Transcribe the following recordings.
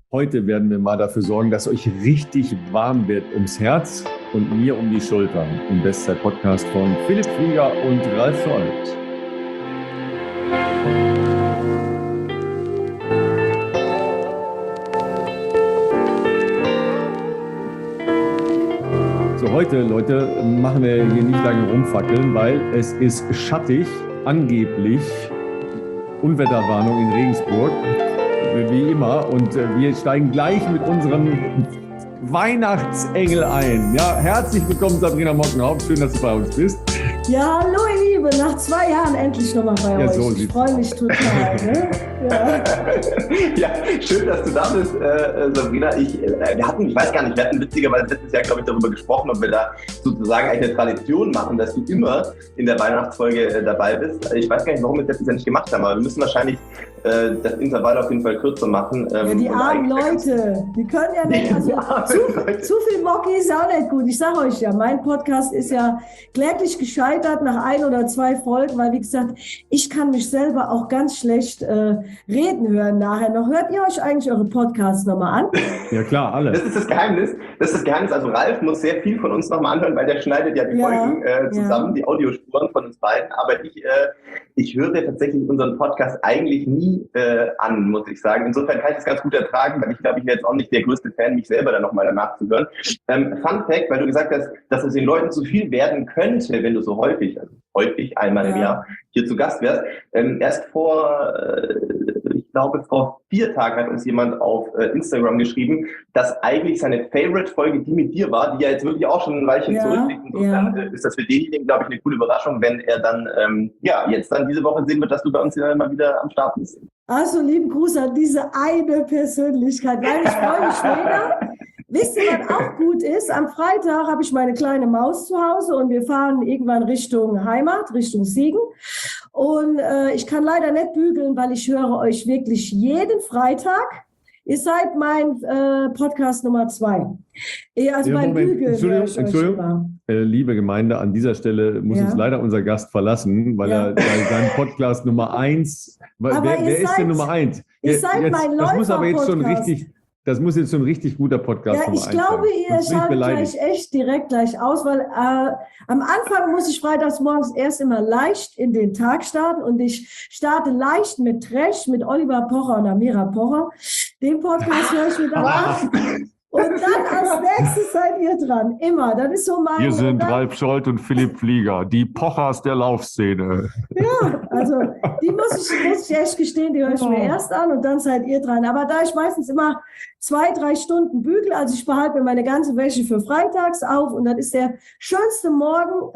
Heute werden wir mal dafür sorgen, dass euch richtig warm wird ums Herz und mir um die Schultern. Im Bestzeit-Podcast von Philipp Flieger und Ralf Scholz. So, heute, Leute, machen wir hier nicht lange rumfackeln, weil es ist schattig, angeblich Unwetterwarnung in Regensburg. Wie immer. Und wir steigen gleich mit unserem Weihnachtsengel ein. Ja, herzlich willkommen, Sabrina Mockenhaupt. Schön, dass du bei uns bist. Ja, hallo ihr Liebe, nach 2 Jahren endlich nochmal bei euch. So ich freue mich total. Ne? Ja, schön, dass du da bist, Sabrina. Wir hatten witzigerweise letztes Jahr, glaube ich, darüber gesprochen, ob wir da sozusagen eine Tradition machen, dass du immer in der Weihnachtsfolge dabei bist. Ich weiß gar nicht, warum wir das letztens nicht gemacht haben, aber wir müssen wahrscheinlich das Intervall auf jeden Fall kürzer machen. Ja, die armen Leute, die können ja nicht, also zu viel Mocki ist auch nicht gut. Ich sage euch ja, mein Podcast ist ja kläglich gescheitert nach 1 oder 2 Folgen, weil wie gesagt, ich kann mich selber auch ganz schlecht reden hören nachher noch. Hört ihr euch eigentlich eure Podcasts nochmal an? Ja klar, alle. Das ist das Geheimnis. Also Ralf muss sehr viel von uns nochmal anhören, weil der schneidet ja die Folgen zusammen, die Audiospuren von uns beiden. Aber ich höre tatsächlich unseren Podcast eigentlich nie an, muss ich sagen. Insofern kann ich das ganz gut ertragen, weil ich glaube, ich wäre jetzt auch nicht der größte Fan, mich selber dann nochmal danach zu hören. Fun Fact, weil du gesagt hast, dass es den Leuten zu viel werden könnte, wenn du so häufig einmal im Jahr hier zu Gast wärst. Erst vor 4 Tagen hat uns jemand auf Instagram geschrieben, dass eigentlich seine Favorite-Folge die mit dir war, die ja jetzt wirklich auch schon ein Weilchen zurückliegt. Insofern ist das für denjenigen, glaube ich, eine coole Überraschung, wenn er dann jetzt dann diese Woche sehen wird, dass du bei uns ja mal wieder am Start bist. Also lieben Gruß an diese eine Persönlichkeit. Nein, ich freue mich mega. Wisst ihr, was auch gut ist? Am Freitag habe ich meine kleine Maus zu Hause und wir fahren irgendwann Richtung Heimat, Richtung Siegen. Und ich kann leider nicht bügeln, weil ich höre euch wirklich jeden Freitag. Ihr seid mein Podcast Nummer 2. Also beim Bügeln. Entschuldigung. Liebe Gemeinde, an dieser Stelle muss uns leider unser Gast verlassen, weil er seinen Podcast Nummer 1. Wer ist denn Nummer 1? Ihr seid mein Läufer-Podcast. Das muss jetzt schon ein richtig guter Podcast sein. Ja, ich glaube, ihr schaltet euch echt direkt gleich aus, weil am Anfang muss ich freitags morgens erst immer leicht in den Tag starten und ich starte leicht mit Trash, mit Oliver Pocher und Amira Pocher. Den Podcast höre ich mir dann an. Und dann als nächstes seid ihr dran. Immer. Das ist so mein. Wir sind Ralf Scholz und Philipp Flieger, die Pochers der Laufszene. Ja, also die muss ich echt gestehen, die höre ich mir erst an und dann seid ihr dran. Aber da ich meistens immer 2-3 Stunden bügel, also ich behalte mir meine ganze Wäsche für freitags auf und das ist der schönste Morgen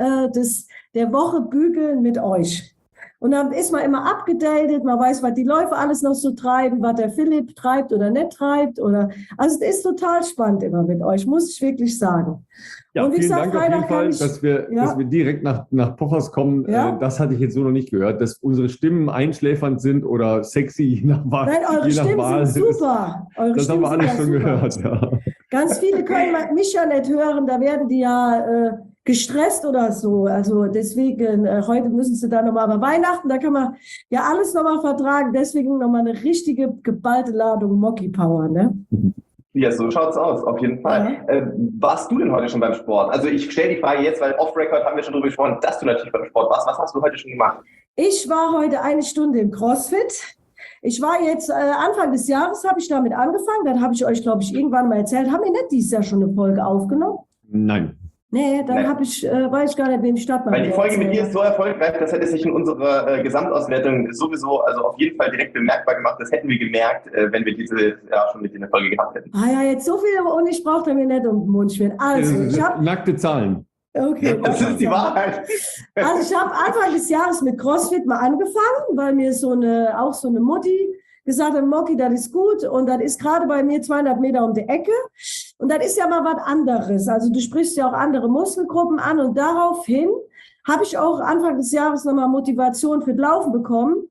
der Woche bügeln mit euch. Und dann ist man immer abgedatet, man weiß, was die Läufer alles noch so treiben, was der Philipp treibt oder nicht treibt. Also es ist total spannend immer mit euch, muss ich wirklich sagen. Ja, und wie gesagt, vielen Dank auf jeden Fall, dass wir direkt nach Pochers kommen. Ja. Das hatte ich jetzt so noch nicht gehört, dass unsere Stimmen einschläfernd sind oder sexy, je nach Wahl. Nein, eure Stimmen sind super. Das haben wir alles schon gehört. Ja. Ganz viele können mich ja nicht hören, da werden die ja gestresst oder so. Also deswegen, heute müssen sie da nochmal, aber Weihnachten, da kann man ja alles nochmal vertragen. Deswegen nochmal eine richtige geballte Ladung Mocki-Power, ne? Ja, so schaut's aus, auf jeden Fall. Ja. Warst du denn heute schon beim Sport? Also ich stelle die Frage jetzt, weil off-Record haben wir schon darüber gesprochen, dass du natürlich beim Sport warst. Was hast du heute schon gemacht? Ich war heute 1 Stunde im CrossFit. Ich war jetzt, Anfang des Jahres habe ich damit angefangen. Dann habe ich euch, glaube ich, irgendwann mal erzählt. Haben wir nicht dieses Jahr schon eine Folge aufgenommen? Nein. Nee, dann weiß ich gar nicht, wem Stadtmann. Weil die Folge mit dir ist so erfolgreich, das hätte sich in unserer Gesamtauswertung sowieso, also auf jeden Fall direkt bemerkbar gemacht. Das hätten wir gemerkt, wenn wir diese schon mit in der Folge gehabt hätten. Ah ja, jetzt so viel und ich brauche mir nicht um den Mund schwirren. Also, ich habe nackte Zahlen. Okay. Das ist die Wahrheit. Also ich habe Anfang des Jahres mit CrossFit mal angefangen, weil mir so eine Mutti gesagt hat, Mocki, das ist gut und das ist gerade bei mir 200 Meter um die Ecke und das ist ja mal was anderes. Also du sprichst ja auch andere Muskelgruppen an und daraufhin habe ich auch Anfang des Jahres nochmal Motivation für das Laufen bekommen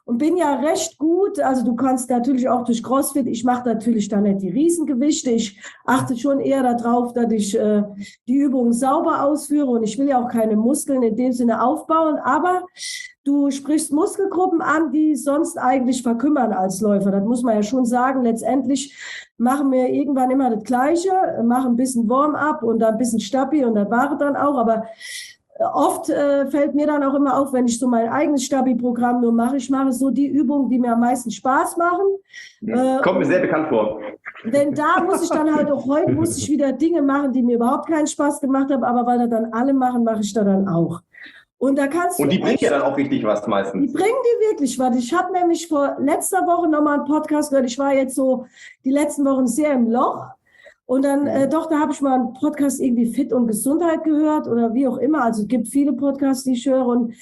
und bin ja recht gut. Also du kannst natürlich auch durch CrossFit, ich mache natürlich da nicht die Riesengewichte. Ich achte schon eher darauf, dass ich die Übungen sauber ausführe und ich will ja auch keine Muskeln in dem Sinne aufbauen, aber du sprichst Muskelgruppen an, die sonst eigentlich verkümmern als Läufer. Das muss man ja schon sagen. Letztendlich machen wir irgendwann immer das Gleiche, machen ein bisschen Warm-up und dann ein bisschen Stabi und das war es dann auch. Aber oft fällt mir dann auch immer auf, wenn ich so mein eigenes Stabi-Programm nur mache, ich mache so die Übungen, die mir am meisten Spaß machen. Kommt mir sehr bekannt vor. Denn da muss ich dann halt auch heute muss ich wieder Dinge machen, die mir überhaupt keinen Spaß gemacht haben, aber weil das dann alle machen, mache ich da dann auch. Und da kannst du. Und die bringen ja dann auch richtig was meistens. Die bringen dir wirklich was. Ich habe nämlich vor letzter Woche nochmal einen Podcast gehört. Ich war jetzt so die letzten Wochen sehr im Loch. Und dann, da habe ich mal einen Podcast irgendwie Fit und Gesundheit gehört oder wie auch immer. Also es gibt viele Podcasts, die ich höre. Und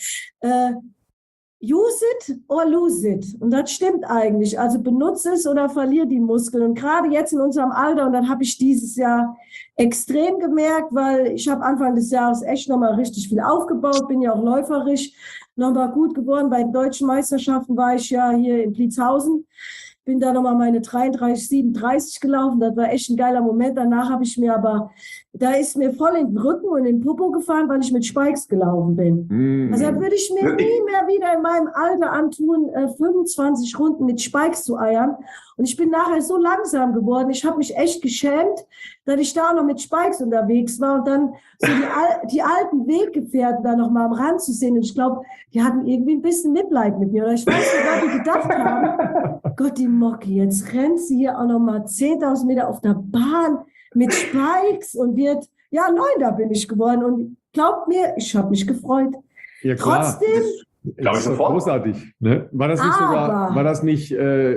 use it or lose it. Und das stimmt eigentlich. Also benutze es oder verliere die Muskeln. Und gerade jetzt in unserem Alter, und dann habe ich dieses Jahr extrem gemerkt, weil ich habe Anfang des Jahres echt nochmal richtig viel aufgebaut, bin ja auch läuferisch nochmal gut geworden. Bei den deutschen Meisterschaften war ich ja hier in Pliezhausen. Bin da nochmal meine 33,37 gelaufen. Das war echt ein geiler Moment. Danach habe ich mir aber, da ist mir voll in den Rücken und in den Popo gefahren, weil ich mit Spikes gelaufen bin. Also da würde ich mir nie mehr wieder in meinem Alter antun, 25 Runden mit Spikes zu eiern. Und ich bin nachher so langsam geworden. Ich habe mich echt geschämt, dass ich da noch mit Spikes unterwegs war und dann so die alten Weggefährten da noch mal am Rand zu sehen. Und ich glaube, die hatten irgendwie ein bisschen Mitleid mit mir. Oder ich weiß nicht, was die gedacht haben. Gott, die Mocki, jetzt rennt sie hier auch noch mal 10.000 Meter auf der Bahn mit Spikes und wird, ja, 9. bin ich geworden. Und glaubt mir, ich habe mich gefreut. Ja, klar. Trotzdem. Glaube ich sofort. Großartig. Ne? War das nicht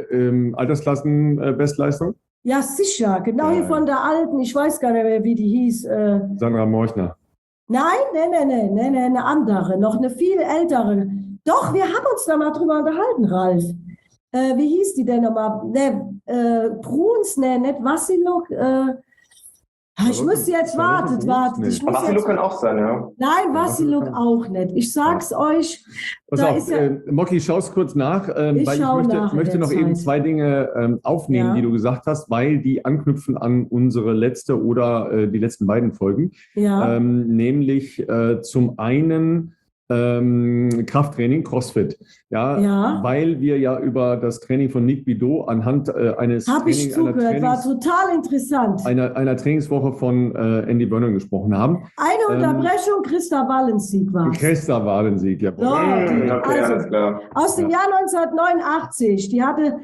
Altersklassen-Bestleistung? Ja, sicher. Genau hier von der Alten. Ich weiß gar nicht mehr, wie die hieß. Sandra Morchner. Nein, eine andere. Noch eine viel ältere. Doch, wir haben uns da mal drüber unterhalten, Ralf. Wie hieß die denn nochmal? Bruns, nicht Vassiluk. Ich müsste jetzt warten. Vassiluk kann auch sein, ja. Nein, Vassiluk auch nicht. Ich sag's euch. Pass auf, Mocki, schau's kurz nach, weil ich möchte noch eben 2 Dinge aufnehmen, die du gesagt hast, weil die anknüpfen an unsere letzte oder die letzten beiden Folgen. Ja. Nämlich zum einen Krafttraining, CrossFit. Ja, weil wir ja über das Training von Nick Bidot anhand eines Habe ich zugehört, war total interessant. Einer Trainingswoche von Andy Vernon gesprochen haben. Eine Unterbrechung, Christa Wallensiek war es. Christa Wallensieg, ja. Okay, alles klar. Aus dem Jahr 1989. Die hatte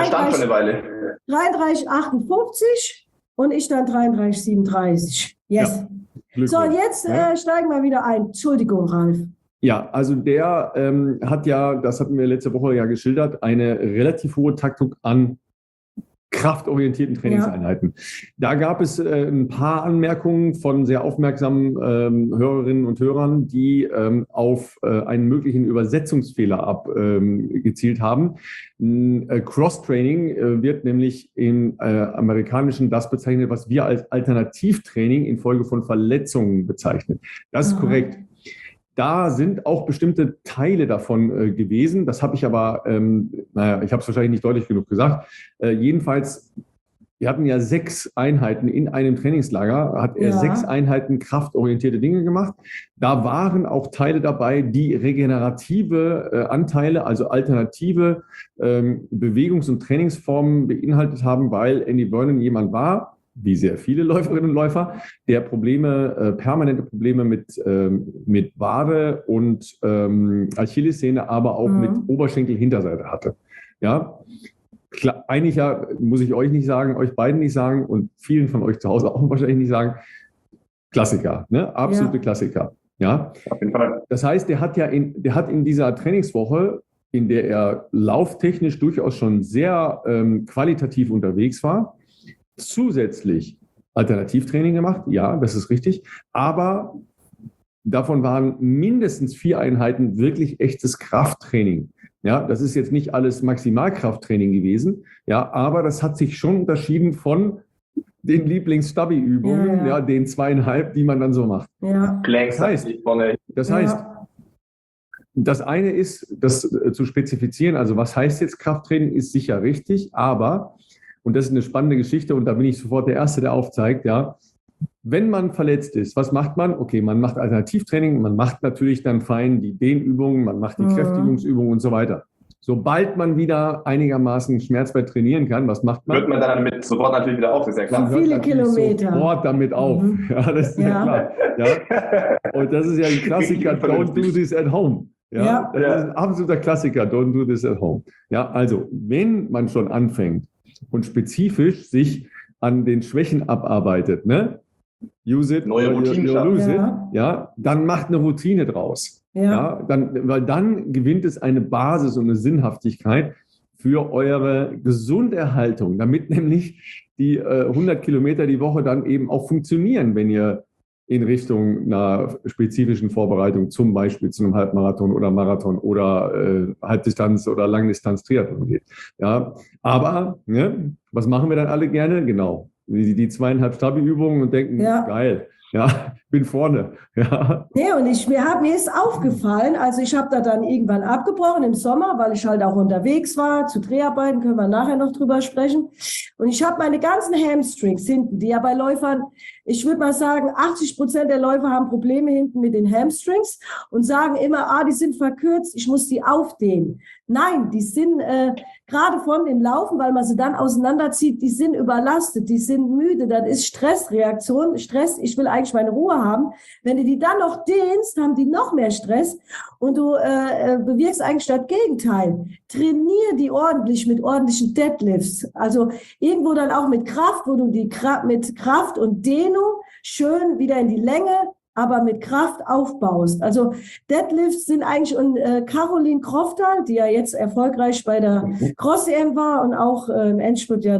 33,58 und ich dann 33,37. Yes. Ja, so, jetzt steigen wir wieder ein. Entschuldigung, Ralf. Ja, also der hat ja, das hatten wir letzte Woche ja geschildert, eine relativ hohe Taktung an kraftorientierten Trainingseinheiten. Ja. Da gab es ein paar Anmerkungen von sehr aufmerksamen Hörerinnen und Hörern, die auf einen möglichen Übersetzungsfehler abgezielt haben. Cross-Training wird nämlich im Amerikanischen das bezeichnet, was wir als Alternativtraining infolge von Verletzungen bezeichnen. Das ist korrekt. Da sind auch bestimmte Teile davon gewesen. Das habe ich aber, ich habe es wahrscheinlich nicht deutlich genug gesagt. Jedenfalls, wir hatten ja 6 Einheiten in einem Trainingslager, hat er 6 Einheiten kraftorientierte Dinge gemacht. Da waren auch Teile dabei, die regenerative Anteile, also alternative Bewegungs- und Trainingsformen beinhaltet haben, weil Andy Vernon jemand war, wie sehr viele Läuferinnen und Läufer, der permanente Probleme mit Wade und Achillessehne, aber auch mit Oberschenkel-Hinterseite hatte. Ja, klar, eigentlich muss ich euch nicht sagen, euch beiden nicht sagen und vielen von euch zu Hause auch wahrscheinlich nicht sagen, Klassiker, ne? Absolute Klassiker. Ja, auf jeden Fall. Das heißt, der hat in dieser Trainingswoche, in der er lauftechnisch durchaus schon sehr qualitativ unterwegs war, zusätzlich Alternativtraining gemacht, ja, das ist richtig, aber davon waren mindestens 4 Einheiten wirklich echtes Krafttraining. Ja, das ist jetzt nicht alles Maximalkrafttraining gewesen, ja, aber das hat sich schon unterschieden von den Lieblings-Stabi-Übungen, den 2,5, die man dann so macht. Ja. Das heißt, das eine ist, das zu spezifizieren, also was heißt jetzt Krafttraining, ist sicher richtig, aber, und das ist eine spannende Geschichte und da bin ich sofort der Erste, der aufzeigt, ja, wenn man verletzt ist, was macht man? Okay, man macht Alternativtraining, man macht natürlich dann fein die Dehnübungen, man macht die Kräftigungsübungen und so weiter. Sobald man wieder einigermaßen schmerzfrei trainieren kann, was macht man? Hört man dann damit sofort natürlich wieder auf, das ist ja klar. Man viele Kilometer. Sofort damit auf. Ja, das ist ja klar. Ja. Und das ist ja ein Klassiker, don't do this at home. Ja, das ist ein absoluter Klassiker, don't do this at home. Ja, also, wenn man schon anfängt und spezifisch sich an den Schwächen abarbeitet, ne? Use it, neue Routinen lose it, ja, dann macht eine Routine draus. Ja. Weil dann gewinnt es eine Basis und eine Sinnhaftigkeit für eure Gesunderhaltung, damit nämlich die 100 Kilometer die Woche dann eben auch funktionieren, wenn ihr in Richtung einer spezifischen Vorbereitung, zum Beispiel zu einem Halbmarathon oder Marathon oder Halbdistanz oder Langdistanz Triathlon geht. Ja, aber ne, was machen wir dann alle gerne? Genau, die 2,5 Stabi-Übungen und denken, geil. Ja, bin vorne. Ja. Nee, und mir ist aufgefallen, also ich habe da dann irgendwann abgebrochen im Sommer, weil ich halt auch unterwegs war, zu Dreharbeiten, können wir nachher noch drüber sprechen. Und ich habe meine ganzen Hamstrings hinten, die ja bei Läufern, ich würde mal sagen, 80% der Läufer haben Probleme hinten mit den Hamstrings und sagen immer, die sind verkürzt, ich muss die aufdehnen. Nein, die sind gerade von dem Laufen, weil man sie dann auseinanderzieht, die sind überlastet, die sind müde, das ist Stressreaktion, Stress, ich will eigentlich meine Ruhe haben. Wenn du die dann noch dehnst, haben die noch mehr Stress und du bewirkst eigentlich das Gegenteil. Trainier die ordentlich mit ordentlichen Deadlifts, also irgendwo dann auch mit Kraft, wo du die mit Kraft und Dehnung schön wieder in die Länge, aber mit Kraft aufbaust. Also Deadlifts sind eigentlich, und Caroline Croftal, die ja jetzt erfolgreich bei der Cross-EM war und auch im Endspurt ja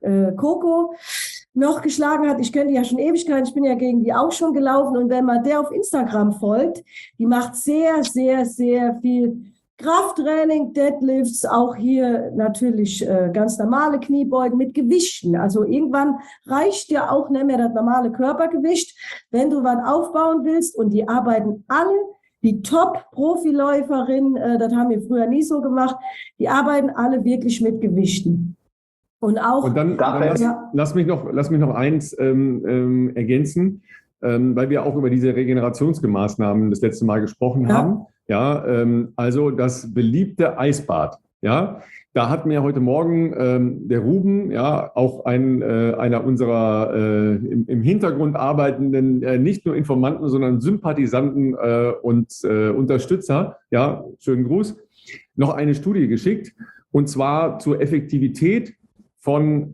Coco noch geschlagen hat. Ich kenne die ja schon Ewigkeiten, ich bin ja gegen die auch schon gelaufen. Und wenn man der auf Instagram folgt, die macht sehr, sehr, sehr viel Krafttraining, Deadlifts, auch hier natürlich ganz normale Kniebeugen mit Gewichten. Also irgendwann reicht dir auch nicht mehr das normale Körpergewicht, wenn du was aufbauen willst. Und die arbeiten alle, die Top-Profiläuferinnen, das haben wir früher nie so gemacht, die arbeiten alle wirklich mit Gewichten. Und auch. Und dann lass mich noch eins ergänzen, weil wir auch über diese Regenerationsmaßnahmen das letzte Mal gesprochen haben. Ja, also das beliebte Eisbad. Ja, da hat mir heute Morgen der Ruben, ja, auch einer unserer im Hintergrund arbeitenden, nicht nur Informanten, sondern Sympathisanten und Unterstützer, ja, schönen Gruß, noch eine Studie geschickt, und zwar zur Effektivität von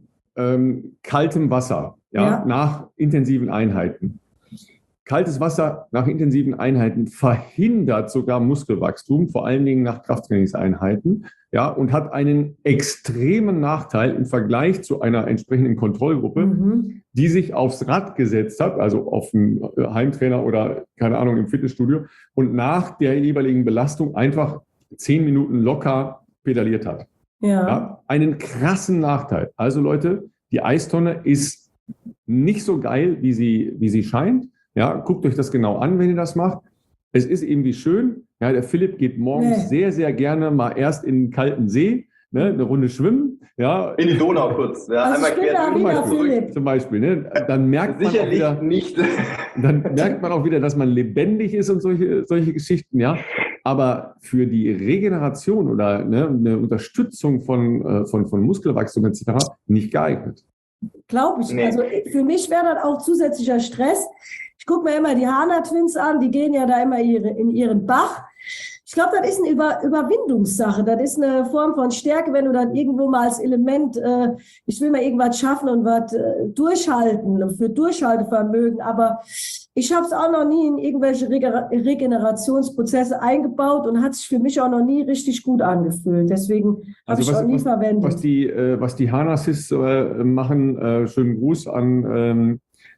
kaltem Wasser, nach intensiven Einheiten. Kaltes Wasser nach intensiven Einheiten verhindert sogar Muskelwachstum, vor allen Dingen nach Krafttrainingseinheiten, ja, und hat einen extremen Nachteil im Vergleich zu einer entsprechenden Kontrollgruppe, die sich aufs Rad gesetzt hat, also auf einen Heimtrainer oder, keine Ahnung, im Fitnessstudio, und nach der jeweiligen Belastung einfach 10 Minuten locker pedaliert hat. Ja, einen krassen Nachteil. Also Leute, die Eistonne ist nicht so geil, wie sie scheint. Ja, guckt euch das genau an, wenn ihr das macht. Es ist irgendwie schön. Ja, der Philipp geht morgens sehr, sehr gerne mal erst in den kalten See, ne, eine Runde schwimmen. Ja. In die Donau kurz. Ja, also einmal quer zum Beispiel. Ne, dann merkt man sicherlich auch wieder, nicht. Dann merkt man auch wieder, dass man lebendig ist und solche Geschichten. Ja. Aber für die Regeneration oder eine Unterstützung von Muskelwachstum etc. nicht geeignet. Glaube ich. Nee. Also für mich wäre das auch zusätzlicher Stress. Ich gucke mir immer die Hana-Twins an, die gehen ja da immer in ihren Bach. Ich glaube, das ist eine Überwindungssache. Das ist eine Form von Stärke, wenn du dann irgendwo mal als Element, ich will mal irgendwas schaffen und was durchhalten, für Durchhaltevermögen. Aber ich habe es auch noch nie in irgendwelche Regenerationsprozesse eingebaut und hat sich für mich auch noch nie richtig gut angefühlt. Deswegen habe ich auch nie verwendet. Was die Hana-Sis machen, schönen Gruß an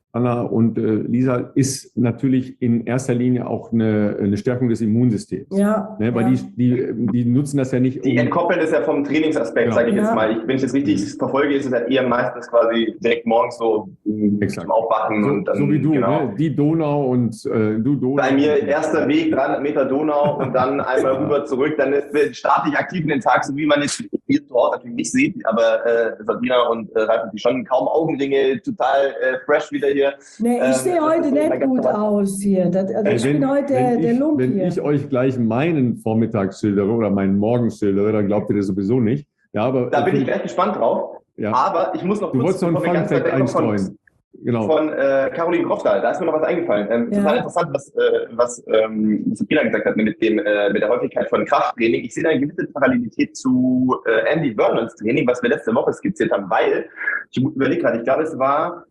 Anna und Lisa, ist natürlich in erster Linie auch eine Stärkung des Immunsystems. Ja. Ne, weil die nutzen das ja nicht. Die entkoppeln das ja vom Trainingsaspekt, sage ich jetzt mal. Wenn ich das richtig verfolge, ist es halt eher meistens quasi direkt morgens so zum Aufwachen. So, und dann, so wie du, genau. ne? Die Donau und du Donau. Bei mir erster Weg, 300 Meter Donau und dann einmal rüber zurück. Dann starte ich aktiv in den Tag, so wie man jetzt hier zu Hause natürlich nicht sieht. Aber Sabrina und Ralf haben schon kaum Augenringe, total fresh wieder hier. Nee, ich sehe heute nicht gut aus hier. Ich bin heute der Lump hier. Wenn ich euch gleich meinen Vormittags schildere oder meinen Morgens schildere, dann glaubt ihr das sowieso nicht. Ja, aber da bin ich gleich gespannt drauf. Ja. Aber ich muss noch kurz... Du wolltest noch einen Fun-Fact einstreuen. Genau. Von Caroline Grofdahl, da ist mir noch was eingefallen. Total interessant, was Sabrina gesagt hat mit der Häufigkeit von Krafttraining. Ich sehe da eine gewisse Parallelität zu Andy Vernons Training, was wir letzte Woche skizziert haben, weil, ich überlege gerade, ich glaube, es war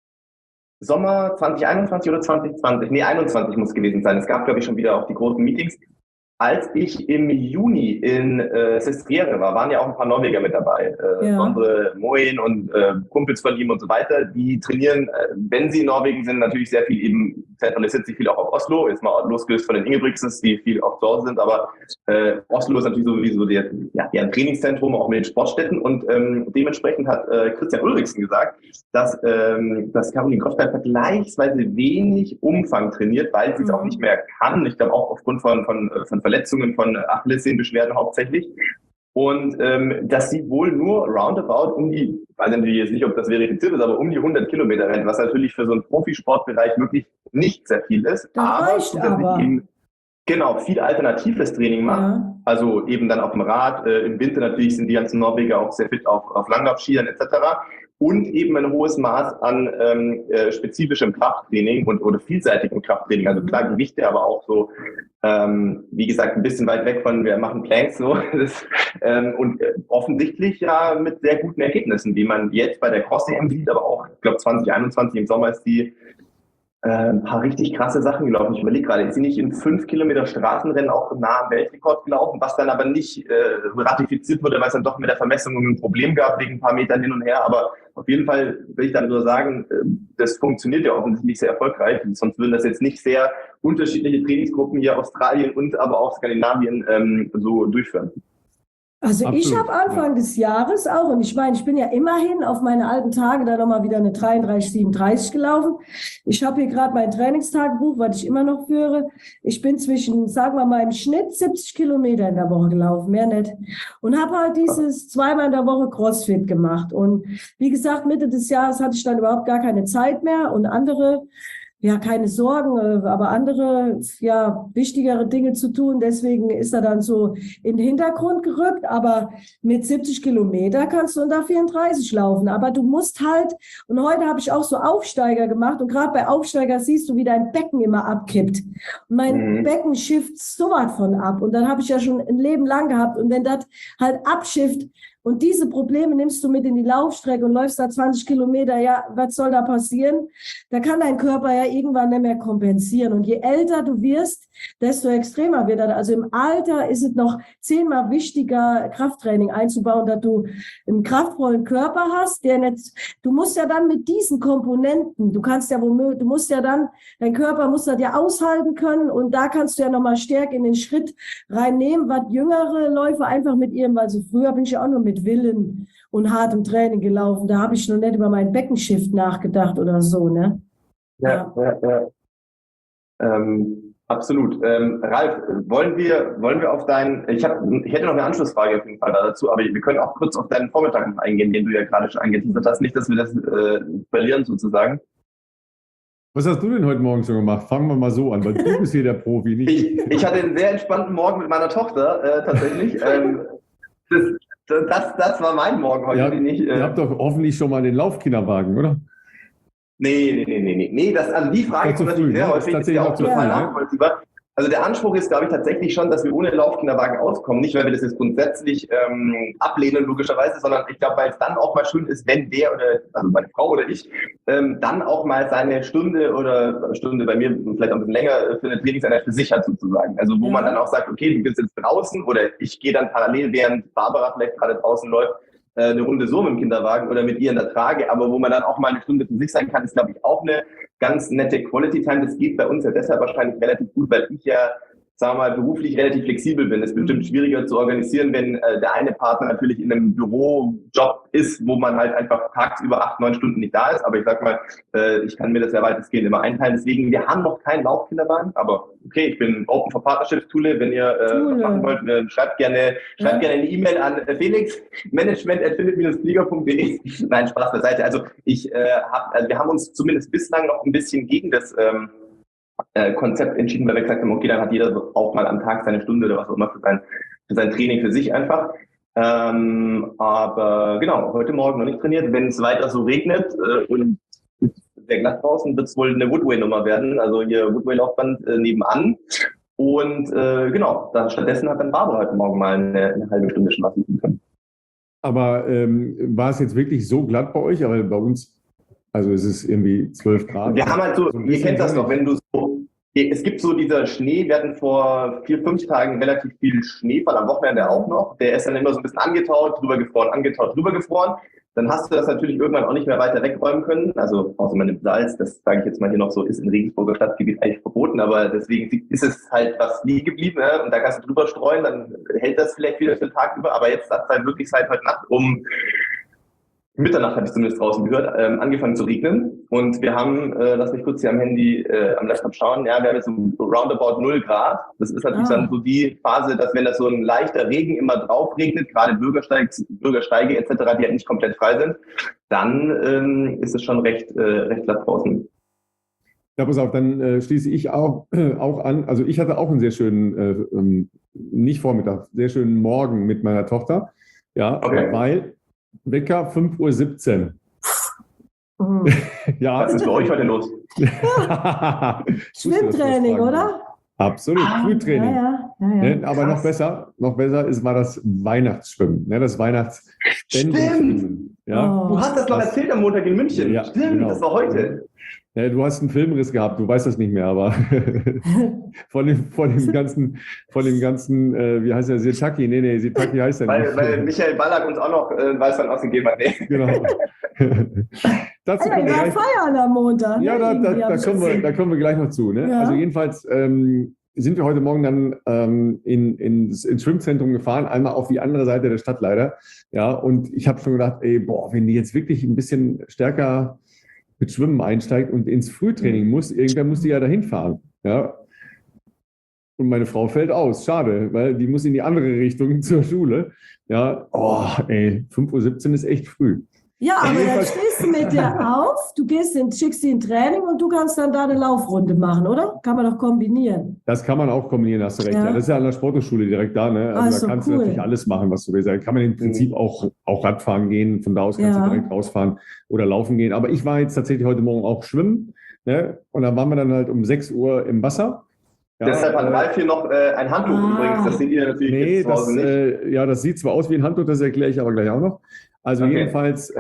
Sommer 2021 oder 2020? Nee, 21 muss gewesen sein. Es gab, glaube ich, schon wieder auch die großen Meetings. Als ich im Juni in Sestriere war, waren ja auch ein paar Norweger mit dabei. Unsere Moin und Kumpels von ihm und so weiter. Die trainieren, wenn sie in Norwegen sind, natürlich sehr viel eben, zentralisiert sich viel auch auf Oslo. Jetzt mal losgelöst von den Ingebrigtsens, die viel auch zu Hause sind. Aber Oslo ist natürlich sowieso deren Trainingszentrum, auch mit den Sportstätten. Und dementsprechend hat Christian Ulriksen gesagt, dass Caroline Grofdahl vergleichsweise wenig Umfang trainiert, weil sie es auch nicht mehr kann. Ich glaube auch aufgrund von Verletzungen, von Achillessehnenbeschwerden hauptsächlich. Und dass sie wohl nur roundabout um die, ich weiß natürlich jetzt nicht, ob das verifiziert ist, aber um die 100 Kilometer rennt, was natürlich für so einen Profisportbereich wirklich nicht sehr viel ist. Das reicht aber. Eben, genau, viel alternatives Training macht. Ja. Also eben dann auf dem Rad, im Winter natürlich sind die ganzen Norweger auch sehr fit auf Langlaufskiern etc. Und eben ein hohes Maß an spezifischem Krafttraining oder vielseitigem Krafttraining. Also klar Gewichte, aber auch so, wie gesagt, ein bisschen weit weg von, wir machen Planks so. Und offensichtlich ja mit sehr guten Ergebnissen, wie man jetzt bei der Cross-EM sieht, aber auch, ich glaube 2021 im Sommer ist die ein paar richtig krasse Sachen gelaufen. Ich überlege gerade, ist sie nicht in 5 Kilometer Straßenrennen auch nah am Weltrekord gelaufen, was dann aber nicht ratifiziert wurde, weil es dann doch mit der Vermessung ein Problem gab, wegen ein paar Metern hin und her. Aber auf jeden Fall will ich dann nur sagen, das funktioniert ja offensichtlich sehr erfolgreich. Sonst würden das jetzt nicht sehr unterschiedliche Trainingsgruppen hier Australien und aber auch Skandinavien so durchführen. Also absolut. Ich habe Anfang des Jahres auch, und ich meine, ich bin ja immerhin auf meine alten Tage da nochmal wieder eine 33,37 gelaufen. Ich habe hier gerade mein Trainingstagebuch, was ich immer noch führe. Ich bin zwischen, sagen wir mal, im Schnitt 70 Kilometer in der Woche gelaufen, mehr nicht. Und habe halt dieses zweimal in der Woche Crossfit gemacht. Und wie gesagt, Mitte des Jahres hatte ich dann überhaupt gar keine Zeit mehr und andere... Ja, keine Sorgen, aber andere, ja, wichtigere Dinge zu tun. Deswegen ist er dann so in den Hintergrund gerückt. Aber mit 70 Kilometer kannst du unter 34 laufen. Aber du musst halt, und heute habe ich auch so Aufsteiger gemacht. Und gerade bei Aufsteiger siehst du, wie dein Becken immer abkippt. Und mein Becken schifft so was von ab. Und dann habe ich ja schon ein Leben lang gehabt. Und wenn das halt abschifft, und diese Probleme nimmst du mit in die Laufstrecke und läufst da 20 Kilometer, ja, was soll da passieren? Da kann dein Körper ja irgendwann nicht mehr kompensieren. Und je älter du wirst, desto extremer wird das. Also im Alter ist es noch 10-mal wichtiger, Krafttraining einzubauen, dass du einen kraftvollen Körper hast, der nicht, du musst ja dann mit diesen Komponenten, dein Körper muss das ja aushalten können und da kannst du ja nochmal stärker in den Schritt reinnehmen, was jüngere Läufer einfach mit ihrem, also früher bin ich ja auch nur mit Willen und hartem Training gelaufen, da habe ich noch nicht über meinen Beckenshift nachgedacht oder so, ne? Ja. Absolut. Ralf, wollen wir auf ich hätte noch eine Anschlussfrage auf jeden Fall dazu, aber wir können auch kurz auf deinen Vormittag noch eingehen, den du ja gerade schon angeteasert hast. Nicht, dass wir das verlieren sozusagen. Was hast du denn heute Morgen schon gemacht? Fangen wir mal so an, weil du bist hier der Profi. Nicht ich hatte einen sehr entspannten Morgen mit meiner Tochter, tatsächlich. Das war mein Morgen heute. Ihr habt doch hoffentlich schon mal den Laufkinderwagen, oder? Nee. Also die Frage kommt natürlich sehr häufig, ist ja auch total nachvollziehbar. Also der Anspruch ist, glaube ich, tatsächlich schon, dass wir ohne Laufkinderwagen auskommen. Nicht, weil wir das jetzt grundsätzlich ablehnen, logischerweise, sondern ich glaube, weil es dann auch mal schön ist, wenn also meine Frau oder ich, dann auch mal seine Stunde bei mir vielleicht auch ein bisschen länger für eine Trainingseinheit für sich hat sozusagen. Also wo man dann auch sagt, okay, du bist jetzt draußen oder ich gehe dann parallel, während Barbara vielleicht gerade draußen läuft, eine Runde so mit dem Kinderwagen oder mit ihr in der Trage, aber wo man dann auch mal eine Stunde für sich sein kann, ist, glaube ich, auch eine ganz nette Quality Time. Das geht bei uns ja deshalb wahrscheinlich relativ gut, weil ich ja, sagen wir mal, beruflich relativ flexibel bin. Es ist bestimmt schwieriger zu organisieren, wenn der eine Partner natürlich in einem Bürojob ist, wo man halt einfach tagsüber 8-9 Stunden nicht da ist. Aber ich sag mal, ich kann mir das ja weitestgehend immer einteilen. Deswegen, wir haben noch keinen Laufkinderwagen, aber okay, ich bin open for Partnerships, Tule. Wenn ihr was machen wollt, schreibt gerne eine E-Mail an Felix, management@philipp-flieger.de. Nein, Spaß beiseite. Also wir haben uns zumindest bislang noch ein bisschen gegen das Konzept entschieden, weil wir gesagt haben, okay, dann hat jeder auch mal am Tag seine Stunde oder was auch immer für sein Training für sich einfach. Aber genau, heute Morgen noch nicht trainiert. Wenn es weiter so regnet und sehr glatt draußen, wird es wohl eine Woodway-Nummer werden, also hier Woodway-Laufband nebenan. Und genau, dann stattdessen hat dann Barbara heute Morgen mal eine halbe Stunde schlafen können. Aber war es jetzt wirklich so glatt bei euch? Aber bei uns, also es ist irgendwie 12 Grad. Wir haben halt so ihr kennt das doch, wenn du so, es gibt so dieser Schnee, wir hatten vor 4-5 Tagen relativ viel Schneefall, am Wochenende auch noch. Der ist dann immer so ein bisschen angetaut, drüber gefroren. Dann hast du das natürlich irgendwann auch nicht mehr weiter wegräumen können. Also außer man nimmt Salz, das sage ich jetzt mal hier noch so, ist in Regensburger Stadtgebiet eigentlich verboten, aber deswegen ist es halt was liegen geblieben, ne? Und da kannst du drüber streuen, dann hält das vielleicht wieder für den Tag über, aber jetzt hat es halt wirklich seit heute Nacht um Mitternacht, habe ich zumindest draußen gehört, angefangen zu regnen. Und wir haben, lass mich kurz hier am Handy, am Laptop schauen, ja, wir haben jetzt so roundabout 0 Grad. Das ist natürlich dann so die Phase, dass wenn das so ein leichter Regen immer drauf regnet, gerade Bürgersteige etc., die halt nicht komplett frei sind, dann ist es schon recht glatt draußen. Ja, pass auf, dann schließe ich auch an. Also ich hatte auch einen sehr schönen, nicht Vormittag, sehr schönen Morgen mit meiner Tochter. Ja, okay. Weil Wecker 5:17 Uhr. Ja. Was ist bei euch heute los? Schwimmtraining, oder? Absolut, Frühtraining. Ja. Aber noch besser war das Weihnachtsschwimmen, das Weihnachtsspenden. Ja. Du hast das noch erzählt am Montag in München. Ja, stimmt, genau. Das war heute. Ja, du hast einen Filmriss gehabt, du weißt das nicht mehr, aber von dem ganzen, wie heißt der, Sitaki? Nee, Sitaki heißt der nicht. Weil Michael Ballack uns auch noch Weißwein ausgegeben hat. Nee. Genau. Dazu kommen wir feiern am Montag. Ja, da kommen wir gleich noch zu. Ne? Ja. Also jedenfalls sind wir heute Morgen dann ins Schwimmzentrum gefahren, einmal auf die andere Seite der Stadt leider. Ja, und ich habe schon gedacht, wenn die jetzt wirklich ein bisschen stärker mit Schwimmen einsteigt und ins Frühtraining muss, irgendwer muss die ja dahin fahren. Ja? Und meine Frau fällt aus. Schade, weil die muss in die andere Richtung zur Schule. Ja, 5:17 Uhr ist echt früh. Ja, aber dann stehst du mit dir auf, schickst sie in Training und du kannst dann da eine Laufrunde machen, oder? Kann man doch kombinieren. Das kann man auch kombinieren, hast du recht. Ja. Das ist ja an der Sporthochschule direkt da. Ne? Also da kannst du natürlich alles machen, was du willst. Da kann man im Prinzip auch Radfahren gehen. Von da aus kannst du direkt rausfahren oder laufen gehen. Aber ich war jetzt tatsächlich heute Morgen auch schwimmen. Ne? Und da waren wir dann halt um 6 Uhr im Wasser. Ja, deshalb hat Ralf hier noch ein Handtuch übrigens. Das seht ihr natürlich jetzt zu Hause nicht. Das sieht zwar aus wie ein Handtuch, das erkläre ich aber gleich auch noch. Also jedenfalls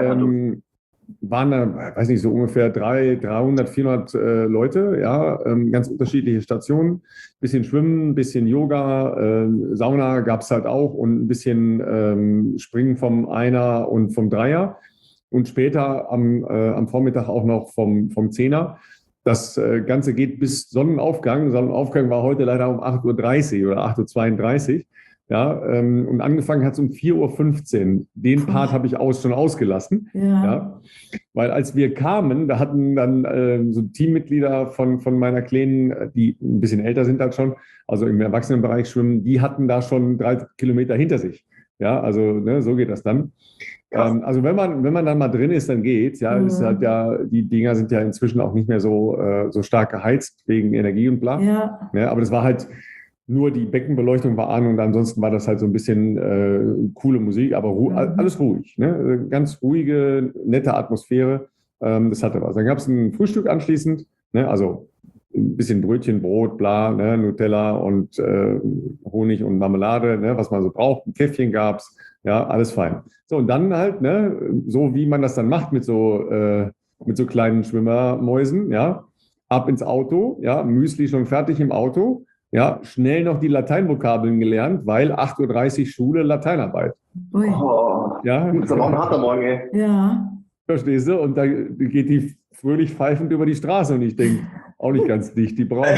waren da, weiß nicht, so ungefähr 300, 400 Leute, ja, ganz unterschiedliche Stationen, bisschen Schwimmen, bisschen Yoga, Sauna gab es halt auch und ein bisschen Springen vom Einer und vom Dreier und später am Vormittag auch noch vom Zehner. Das Ganze geht bis Sonnenaufgang. Sonnenaufgang war heute leider um 8:30 Uhr oder 8:32 Uhr. Ja, und angefangen hat es um 4:15 Uhr. Den Part habe ich schon ausgelassen. Ja. Weil als wir kamen, da hatten dann so Teammitglieder von meiner Kleinen, die ein bisschen älter sind halt schon, also im Erwachsenenbereich schwimmen, die hatten da schon 3 Kilometer hinter sich. Ja, also so geht das dann. Also wenn man dann mal drin ist, dann geht's. Ja, ist halt die Dinger sind ja inzwischen auch nicht mehr so stark geheizt wegen Energie und bla. Ja, aber das war halt nur die Beckenbeleuchtung war an und ansonsten war das halt so ein bisschen coole Musik, aber alles ruhig. Ne? Ganz ruhige, nette Atmosphäre. Das hatte was. Dann gab es ein Frühstück anschließend, ne? Also ein bisschen Brötchen, Brot, bla, ne? Nutella und Honig und Marmelade, ne? Was man so braucht. Ein Käffchen gab es, ja, alles fein. So, und dann halt, ne? So wie man das dann macht mit so kleinen Schwimmermäusen, ja, ab ins Auto, ja, Müsli schon fertig im Auto. Ja, schnell noch die Lateinvokabeln gelernt, weil 8:30 Uhr Schule, Lateinarbeit. Oh. Ja. Das ist aber auch ein harter Morgen, ey. Ja. Verstehst du? Und da geht die fröhlich pfeifend über die Straße und ich denke, auch nicht ganz dicht, die braucht.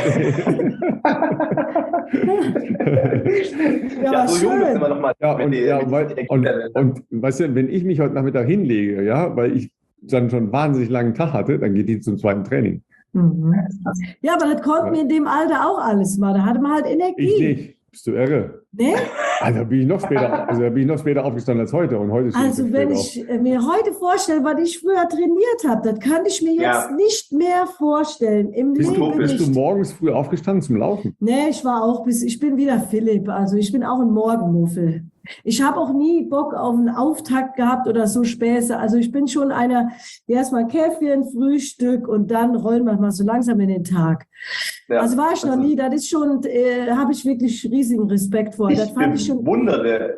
Ja, so jung müssen wir noch mal. Und weißt du, wenn ich mich heute Nachmittag hinlege, ja, weil ich dann schon einen wahnsinnig langen Tag hatte, dann geht die zum zweiten Training. Mhm. Ja, aber das konnten wir in dem Alter auch alles mal. Da hatte man halt Energie. Ich nicht. Bist du irre? Nee? Da bin ich noch später aufgestanden als heute. Und heute Also wenn ich mir heute vorstelle, was ich früher trainiert habe, das kann ich mir jetzt nicht mehr vorstellen. Bist du morgens früh aufgestanden zum Laufen? Nee, ich bin wieder Philipp. Also ich bin auch ein Morgenmuffel. Ich habe auch nie Bock auf einen Auftakt gehabt oder so Späße. Also ich bin schon einer, der erstmal Käffchen, Frühstück und dann rollen wir mal so langsam in den Tag. Ja, also war ich noch nie. Das ist schon, habe ich wirklich riesigen Respekt vor. Ich bewundere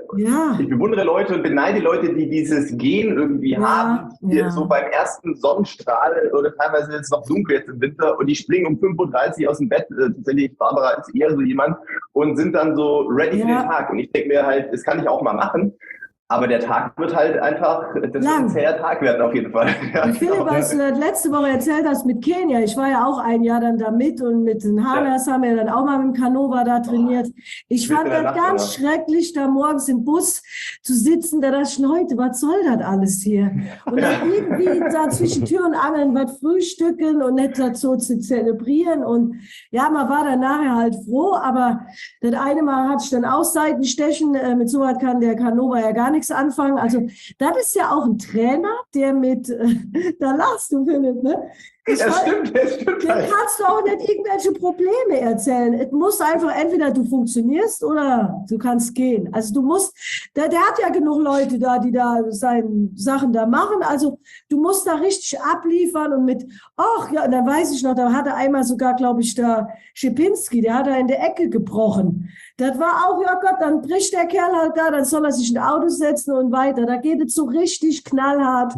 Leute und beneide Leute, die dieses Gen irgendwie haben, die so beim ersten Sonnenstrahl oder teilweise jetzt noch dunkel jetzt im Winter und die springen um 5:30 Uhr aus dem Bett. Tatsächlich, Barbara ist eher so jemand und sind dann so ready für den Tag. Und ich denke mir halt, das kann ich auch mal machen. Aber der Tag wird halt einfach, das wird ein zäher Tag werden auf jeden Fall. Ja, Philipp, was du letzte Woche erzählt hast mit Kenia, ich war ja auch ein Jahr dann da mit und mit den Hanas haben wir dann auch mal mit dem Canova da trainiert. Ich fand das ganz schrecklich, da morgens im Bus zu sitzen, da dachte ich schon heute, was soll das alles hier? Und dann irgendwie da zwischen Tür und Angeln was frühstücken und nicht dazu zu zelebrieren und ja, man war dann nachher halt froh, aber das eine Mal hatte ich dann auch Seitenstechen, mit so was kann der Canova ja gar nichts anfangen. Also das ist ja auch ein Trainer, der mit, da lachst du, Philipp, ne? Das stimmt. Dem kannst du auch nicht irgendwelche Probleme erzählen. Es muss einfach, entweder du funktionierst oder du kannst gehen. Also du musst, der hat ja genug Leute da, die da seine Sachen da machen. Also du musst da richtig abliefern und mit, ach ja, und dann weiß ich noch, da hat er einmal sogar, glaube ich, da Schipinski, der hat er in der Ecke gebrochen. Das war auch, ja Gott, dann bricht der Kerl halt da, dann soll er sich in ein Auto setzen und weiter. Da geht es so richtig knallhart.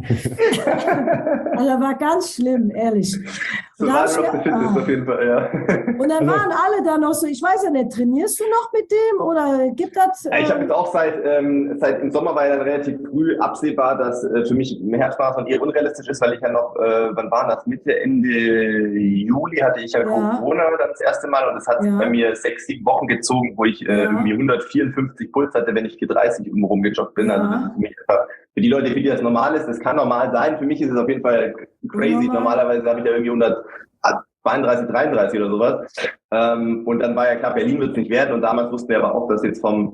Also war ganz schlimm, ehrlich. So war auf der Fitness auf jeden Fall, ja. Und dann waren alle da noch so, ich weiß ja nicht, trainierst du noch mit dem oder gibt das? Ich habe jetzt auch seit im Sommer war ja dann relativ früh absehbar, dass für mich mehr Herzmarathon eher unrealistisch ist, weil ich ja noch, wann war das? Ende Juli hatte ich ja Corona dann das erste Mal und das hat bei mir 6-7 Wochen gezogen, wo ich irgendwie 154 Puls hatte, wenn ich 30 irgendwo rumgejoggt bin. Also das ist für mich einfach, für die Leute, für die das normal ist, das kann normal sein. Für mich ist es auf jeden Fall crazy. Normalerweise habe ich ja irgendwie 132, 33 oder sowas. Und dann war ja klar, Berlin wird es nicht werden. Und damals wussten wir aber auch, dass jetzt vom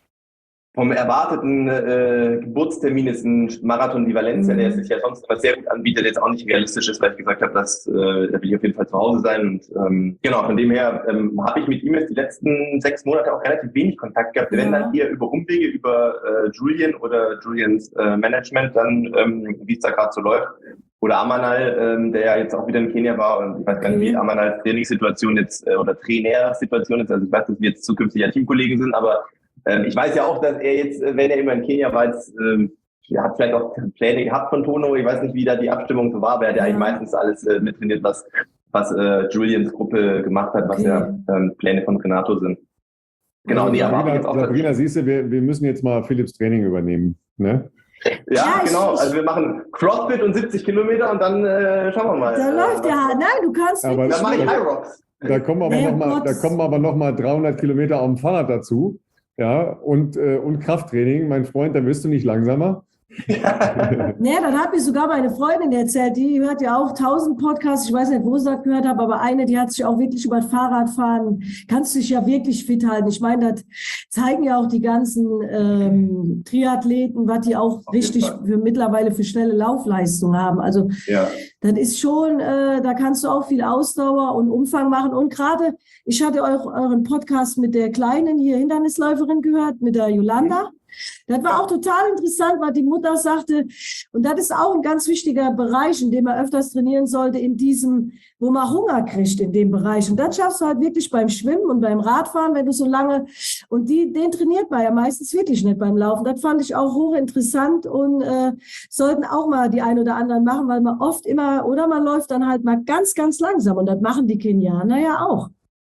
erwarteten Geburtstermin ist ein Marathon die Valencia, der sich ja sonst immer sehr gut anbietet, jetzt auch nicht realistisch ist, weil ich gesagt habe, da will ich auf jeden Fall zu Hause sein. Und genau, von dem her habe ich mit ihm jetzt die letzten 6 Monate auch relativ wenig Kontakt gehabt. Wenn dann eher über Umwege, über Julian oder Julians Management, dann wie es da gerade so läuft. Oder Amanal, der ja jetzt auch wieder in Kenia war und ich weiß gar nicht, wie Amanals Trainingssituation jetzt oder Trainersituation ist. Also ich weiß, dass wir jetzt zukünftig ja Teamkollegen sind, aber ich weiß ja auch, dass er jetzt, wenn er immer in Kenia war, jetzt, er hat vielleicht auch Pläne gehabt von Tono. Ich weiß nicht, wie da die Abstimmung so war, aber er hat ja eigentlich meistens alles mittrainiert, was Julians Gruppe gemacht hat, was ja Pläne von Renato sind. Genau, die erwarten jetzt auch. Sabrina, siehst du, wir müssen jetzt mal Philipps Training übernehmen, ne? Ja, genau. Also wir machen CrossFit und 70 Kilometer und dann schauen wir mal. Da läuft ja, nein, du kannst aber wirklich. Dann mache ich High Rocks. Da kommen aber noch mal 300 Kilometer auf dem Fahrrad dazu. Ja, und Krafttraining, mein Freund, da wirst du nicht langsamer. Nee, dann hat mir sogar meine Freundin erzählt, die hört ja auch 1000 Podcasts, ich weiß nicht, wo sie das gehört hat, aber eine, die hat sich auch wirklich über das Fahrradfahren, kannst dich ja wirklich fit halten. Ich meine, das zeigen ja auch die ganzen Triathleten, was die auch richtig mittlerweile für schnelle Laufleistung haben. Also das ist schon, da kannst du auch viel Ausdauer und Umfang machen. Und gerade, ich hatte euren Podcast mit der kleinen hier Hindernisläuferin gehört, mit der Yolanda. Das war auch total interessant, weil die Mutter sagte, und das ist auch ein ganz wichtiger Bereich, in dem man öfters trainieren sollte, in diesem, wo man Hunger kriegt in dem Bereich. Und das schaffst du halt wirklich beim Schwimmen und beim Radfahren, wenn du so lange, und den trainiert man ja meistens wirklich nicht beim Laufen. Das fand ich auch hochinteressant und sollten auch mal die ein oder anderen machen, weil man oft immer, oder man läuft dann halt mal ganz, ganz langsam und das machen die Kenianer ja auch.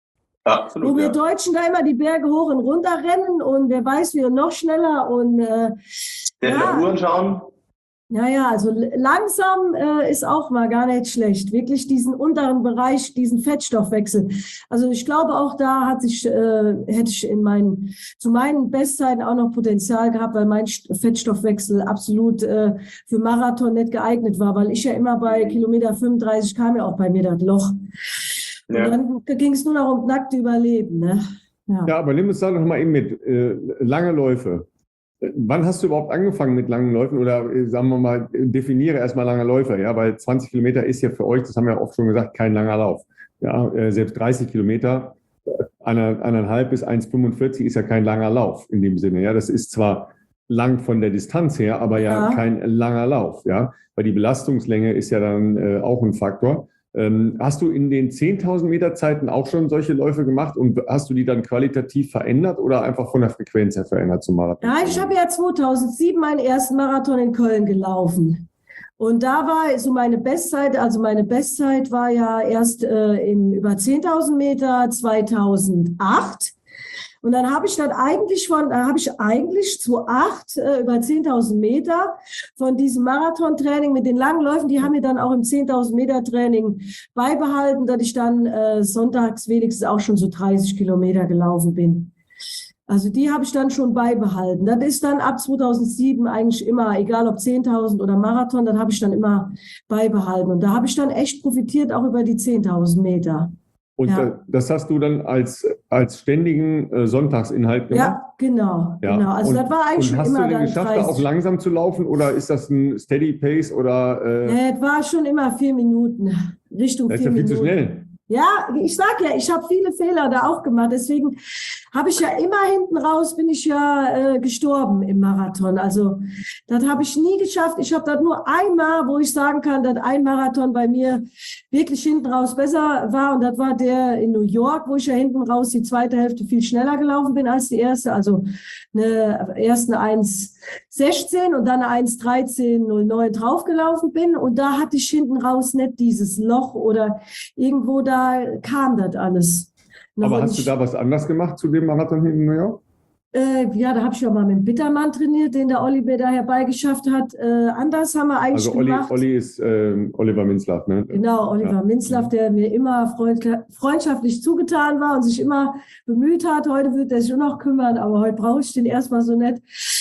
Absolut, wo wir Deutschen da immer die Berge hoch und runter rennen und wer weiß, wir noch schneller und der Uhren schauen. Naja, also langsam ist auch mal gar nicht schlecht. Wirklich diesen unteren Bereich, diesen Fettstoffwechsel. Also ich glaube auch da hätte ich zu meinen Bestzeiten auch noch Potenzial gehabt, weil mein Fettstoffwechsel absolut für Marathon nicht geeignet war, weil ich ja immer bei Kilometer 35 kam ja auch bei mir das Loch. Ja. Und dann ging es nur noch um nackte Überleben. Ne? Ja, aber nimm es da noch mal eben mit. Lange Läufe. Wann hast du überhaupt angefangen mit langen Läufen? Oder sagen wir mal, definiere erstmal lange Läufe, ja, weil 20 Kilometer ist ja für euch, das haben wir ja oft schon gesagt, kein langer Lauf. Ja, selbst 30 Kilometer, 1,5 bis 1,45 ist ja kein langer Lauf in dem Sinne. Ja, das ist zwar lang von der Distanz her, aber ja kein langer Lauf, ja, weil die Belastungslänge ist ja dann auch ein Faktor. Hast du in den 10.000 Meter Zeiten auch schon solche Läufe gemacht und hast du die dann qualitativ verändert oder einfach von der Frequenz her verändert zum Marathon? Ja, ich habe ja 2007 meinen ersten Marathon in Köln gelaufen. Und da war so meine Bestzeit, also meine Bestzeit war ja erst über 10.000 Meter 2008. Und dann habe ich dann eigentlich 2008 über 10.000 Meter von diesem Marathontraining mit den langen Läufen, die haben mir dann auch im 10.000 Meter Training beibehalten, dass ich dann sonntags wenigstens auch schon so 30 Kilometer gelaufen bin. Also die habe ich dann schon beibehalten. Das ist dann ab 2007 eigentlich immer, egal ob 10.000 oder Marathon, das habe ich dann immer beibehalten. Und da habe ich dann echt profitiert, auch über die 10.000 Meter. Und das hast du dann als ständigen Sonntagsinhalt gemacht? Ja, genau. Also das war eigentlich schon immer dann. Hast du geschafft, da auch langsam zu laufen oder ist das ein Steady Pace oder? Es war schon immer 4 Minuten, Richtung 4 Minuten. Das ist ja viel zu schnell. Ja, ich sag ja, ich habe viele Fehler da auch gemacht. Deswegen habe ich ja immer hinten raus, bin ich ja gestorben im Marathon. Also das habe ich nie geschafft. Ich habe das nur einmal, wo ich sagen kann, dass ein Marathon bei mir wirklich hinten raus besser war. Und das war der in New York, wo ich ja hinten raus die zweite Hälfte viel schneller gelaufen bin als die erste. Also erst eine 1,16 und dann eine 1,13,09 draufgelaufen bin. Und da hatte ich hinten raus nicht dieses Loch oder irgendwo da kam das alles. Aber hast du da was anders gemacht zu dem Marathon hier in New York? Ja, da habe ich ja mal mit dem Bittermann trainiert, den der Olli mir da herbeigeschafft hat. Anders haben wir eigentlich gemacht. Olli ist Oliver Minzlaff, ne? Genau, Oliver Minzlaff, der mir immer freundschaftlich zugetan war und sich immer bemüht hat. Heute wird er sich auch noch kümmern, aber heute brauche ich den erstmal so nett.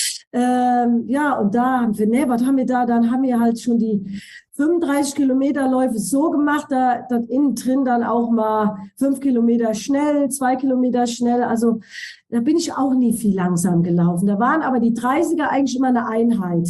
Ja, und da haben wir, was haben wir da? Dann haben wir halt schon die 35 Kilometer Läufe so gemacht, dass innen drin dann auch mal 5 Kilometer schnell, 2 Kilometer schnell. Also da bin ich auch nie viel langsam gelaufen. Da waren aber die 30er eigentlich immer eine Einheit.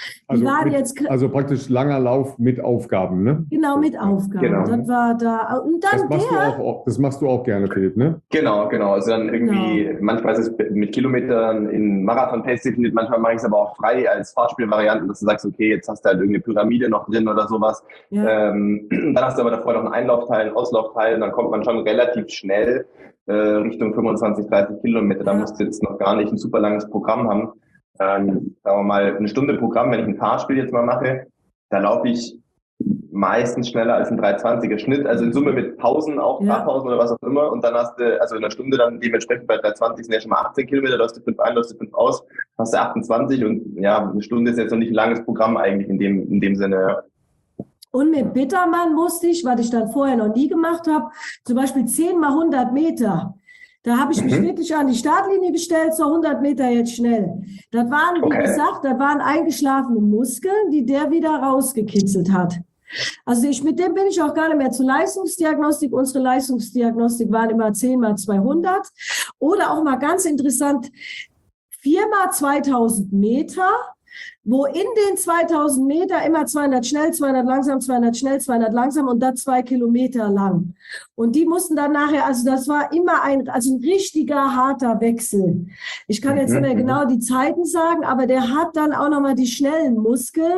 Also praktisch langer Lauf mit Aufgaben, ne? Genau, mit Aufgaben. Genau. Das war da. Und dann das machst du auch gerne, Philipp, ne? Genau. Also dann irgendwie, manchmal ist es mit Kilometern in Marathon-Pace definiert, manchmal mache ich es aber auch frei als Fahrtspielvariante, dass du sagst, okay, jetzt hast du halt irgendeine Pyramide noch drin oder sowas. Ja. Dann hast du aber davor noch einen Einlaufteil, einen Auslaufteil und dann kommt man schon relativ schnell Richtung 25, 30 Kilometer. Da musst du jetzt noch gar nicht ein super langes Programm haben. Sagen wir mal, eine Stunde Programm, wenn ich ein Fahrspiel jetzt mal mache, da laufe ich meistens schneller als ein 3,20er Schnitt, also in Summe mit Pausen, auch Fahrpausen oder was auch immer, und dann hast du, also in einer Stunde dann dementsprechend bei 3,20 sind ja schon mal 18 Kilometer, läufst du 5 ein, läufst du 5 aus, hast du 28 und ja, eine Stunde ist jetzt noch nicht ein langes Programm eigentlich in dem Sinne. Und mit Bittermann musste ich, was ich dann vorher noch nie gemacht habe, zum Beispiel 10 mal 100 Meter. Da habe ich mich wirklich an die Startlinie gestellt, so 100 Meter jetzt schnell. Das waren, wie gesagt, das waren eingeschlafene Muskeln, die der wieder rausgekitzelt hat. Also mit dem bin ich auch gar nicht mehr zur Leistungsdiagnostik. Unsere Leistungsdiagnostik waren immer 10 mal 200. Oder auch mal ganz interessant, 4 mal 2000 Meter. Wo in den 2000 Meter immer 200 schnell, 200 langsam, 200 schnell, 200 langsam und das 2 Kilometer lang. Und die mussten dann nachher, also das war immer ein richtiger harter Wechsel. Ich kann jetzt nicht mehr genau die Zeiten sagen, aber der hat dann auch nochmal die schnellen Muskeln